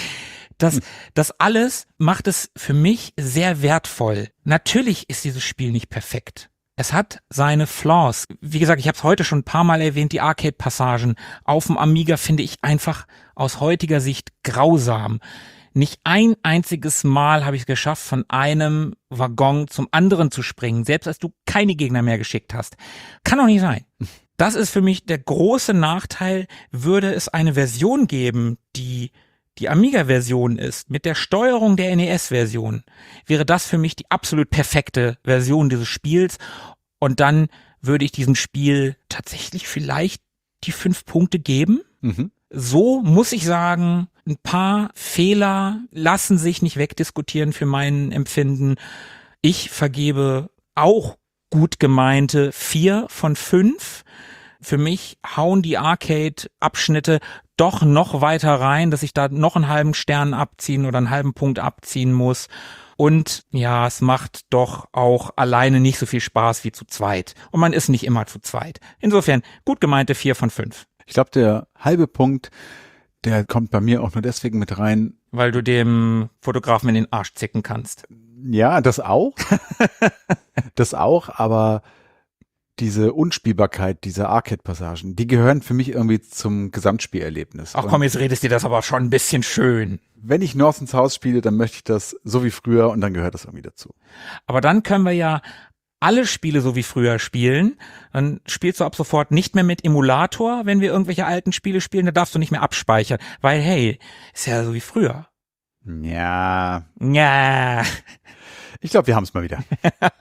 Das alles macht es für mich sehr wertvoll. Natürlich ist dieses Spiel nicht perfekt. Es hat seine Flaws. Wie gesagt, ich habe es heute schon ein paar Mal erwähnt, die Arcade-Passagen auf dem Amiga finde ich einfach aus heutiger Sicht grausam. Nicht ein einziges Mal habe ich es geschafft, von einem Waggon zum anderen zu springen, selbst als du keine Gegner mehr geschickt hast. Kann doch nicht sein. Das ist für mich der große Nachteil. Würde es eine Version geben, die Amiga-Version ist, mit der Steuerung der NES-Version, wäre das für mich die absolut perfekte Version dieses Spiels. Und dann würde ich diesem Spiel tatsächlich vielleicht die 5 Punkte geben. So muss ich sagen, ein paar Fehler lassen sich nicht wegdiskutieren für mein Empfinden. Ich vergebe auch gut gemeinte 4 von 5. Für mich hauen die Arcade-Abschnitte doch noch weiter rein, dass ich da noch einen halben Stern abziehen oder einen halben Punkt abziehen muss. Und ja, es macht doch auch alleine nicht so viel Spaß wie zu zweit. Und man ist nicht immer zu zweit. Insofern, gut gemeinte 4 von 5. Ich glaube, der halbe Punkt, der kommt bei mir auch nur deswegen mit rein. Weil du dem Fotografen in den Arsch zicken kannst. Ja, das auch. Das auch, aber diese Unspielbarkeit dieser Arcade-Passagen, die gehören für mich irgendwie zum Gesamtspielerlebnis. Ach komm, jetzt redest dir das aber schon ein bisschen schön. Wenn ich North ins Haus spiele, dann möchte ich das so wie früher und dann gehört das irgendwie dazu. Aber dann können wir ja alle Spiele so wie früher spielen. Dann spielst du ab sofort nicht mehr mit Emulator, wenn wir irgendwelche alten Spiele spielen, da darfst du nicht mehr abspeichern, weil hey, ist ja so wie früher. Ja. Ja. Ich glaube, wir haben es mal wieder.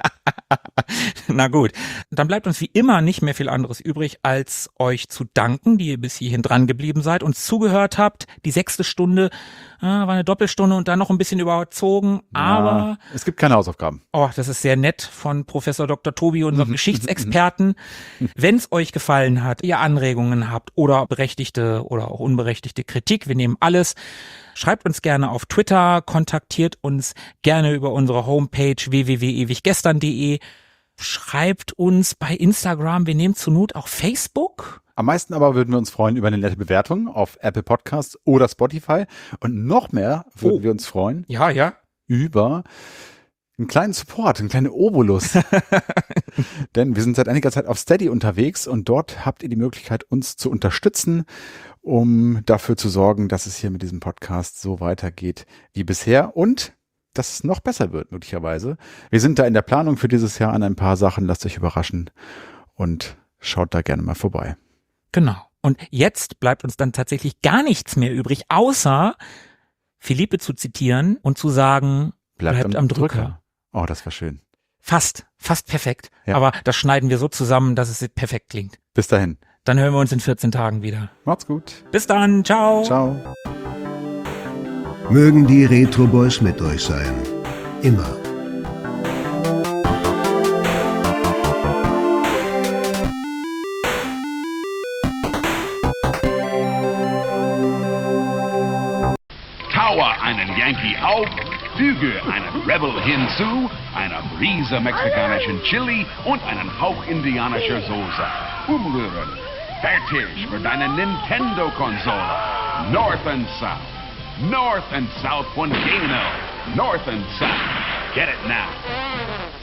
Na gut, dann bleibt uns wie immer nicht mehr viel anderes übrig, als euch zu danken, die ihr bis hierhin dran geblieben seid, uns zugehört habt. Die 6. Stunde war eine Doppelstunde und dann noch ein bisschen überzogen, aber es gibt keine Hausaufgaben. Oh, das ist sehr nett von Professor Dr. Tobi, unserem Geschichtsexperten. Wenn es euch gefallen hat, ihr Anregungen habt oder berechtigte oder auch unberechtigte Kritik, wir nehmen alles. Schreibt uns gerne auf Twitter, kontaktiert uns gerne über unsere Homepage www.ewiggestern.de. Schreibt uns bei Instagram, wir nehmen zur Not auch Facebook. Am meisten aber würden wir uns freuen über eine nette Bewertung auf Apple Podcasts oder Spotify. Und noch mehr würden wir uns freuen über einen kleinen Support, einen kleinen Obolus. Denn wir sind seit einiger Zeit auf Steady unterwegs und dort habt ihr die Möglichkeit, uns zu unterstützen, um dafür zu sorgen, dass es hier mit diesem Podcast so weitergeht wie bisher und dass es noch besser wird, möglicherweise. Wir sind da in der Planung für dieses Jahr an ein paar Sachen. Lasst euch überraschen und schaut da gerne mal vorbei. Genau. Und jetzt bleibt uns dann tatsächlich gar nichts mehr übrig, außer Philippe zu zitieren und zu sagen, bleibt am Drücker. Oh, das war schön. Fast perfekt. Ja. Aber das schneiden wir so zusammen, dass es perfekt klingt. Bis dahin. Dann hören wir uns in 14 Tagen wieder. Macht's gut. Bis dann. Ciao. Ciao. Mögen die Retro Boys mit euch sein. Immer. Bauer einen Yankee auf, füge einen Rebel hinzu, eine Prise mexikanischen Chili und einen Hauch indianischer Soße. Umrühren. Fertig für deine Nintendo-Konsole. North and South. North and South von Gano. North and South. Get it now.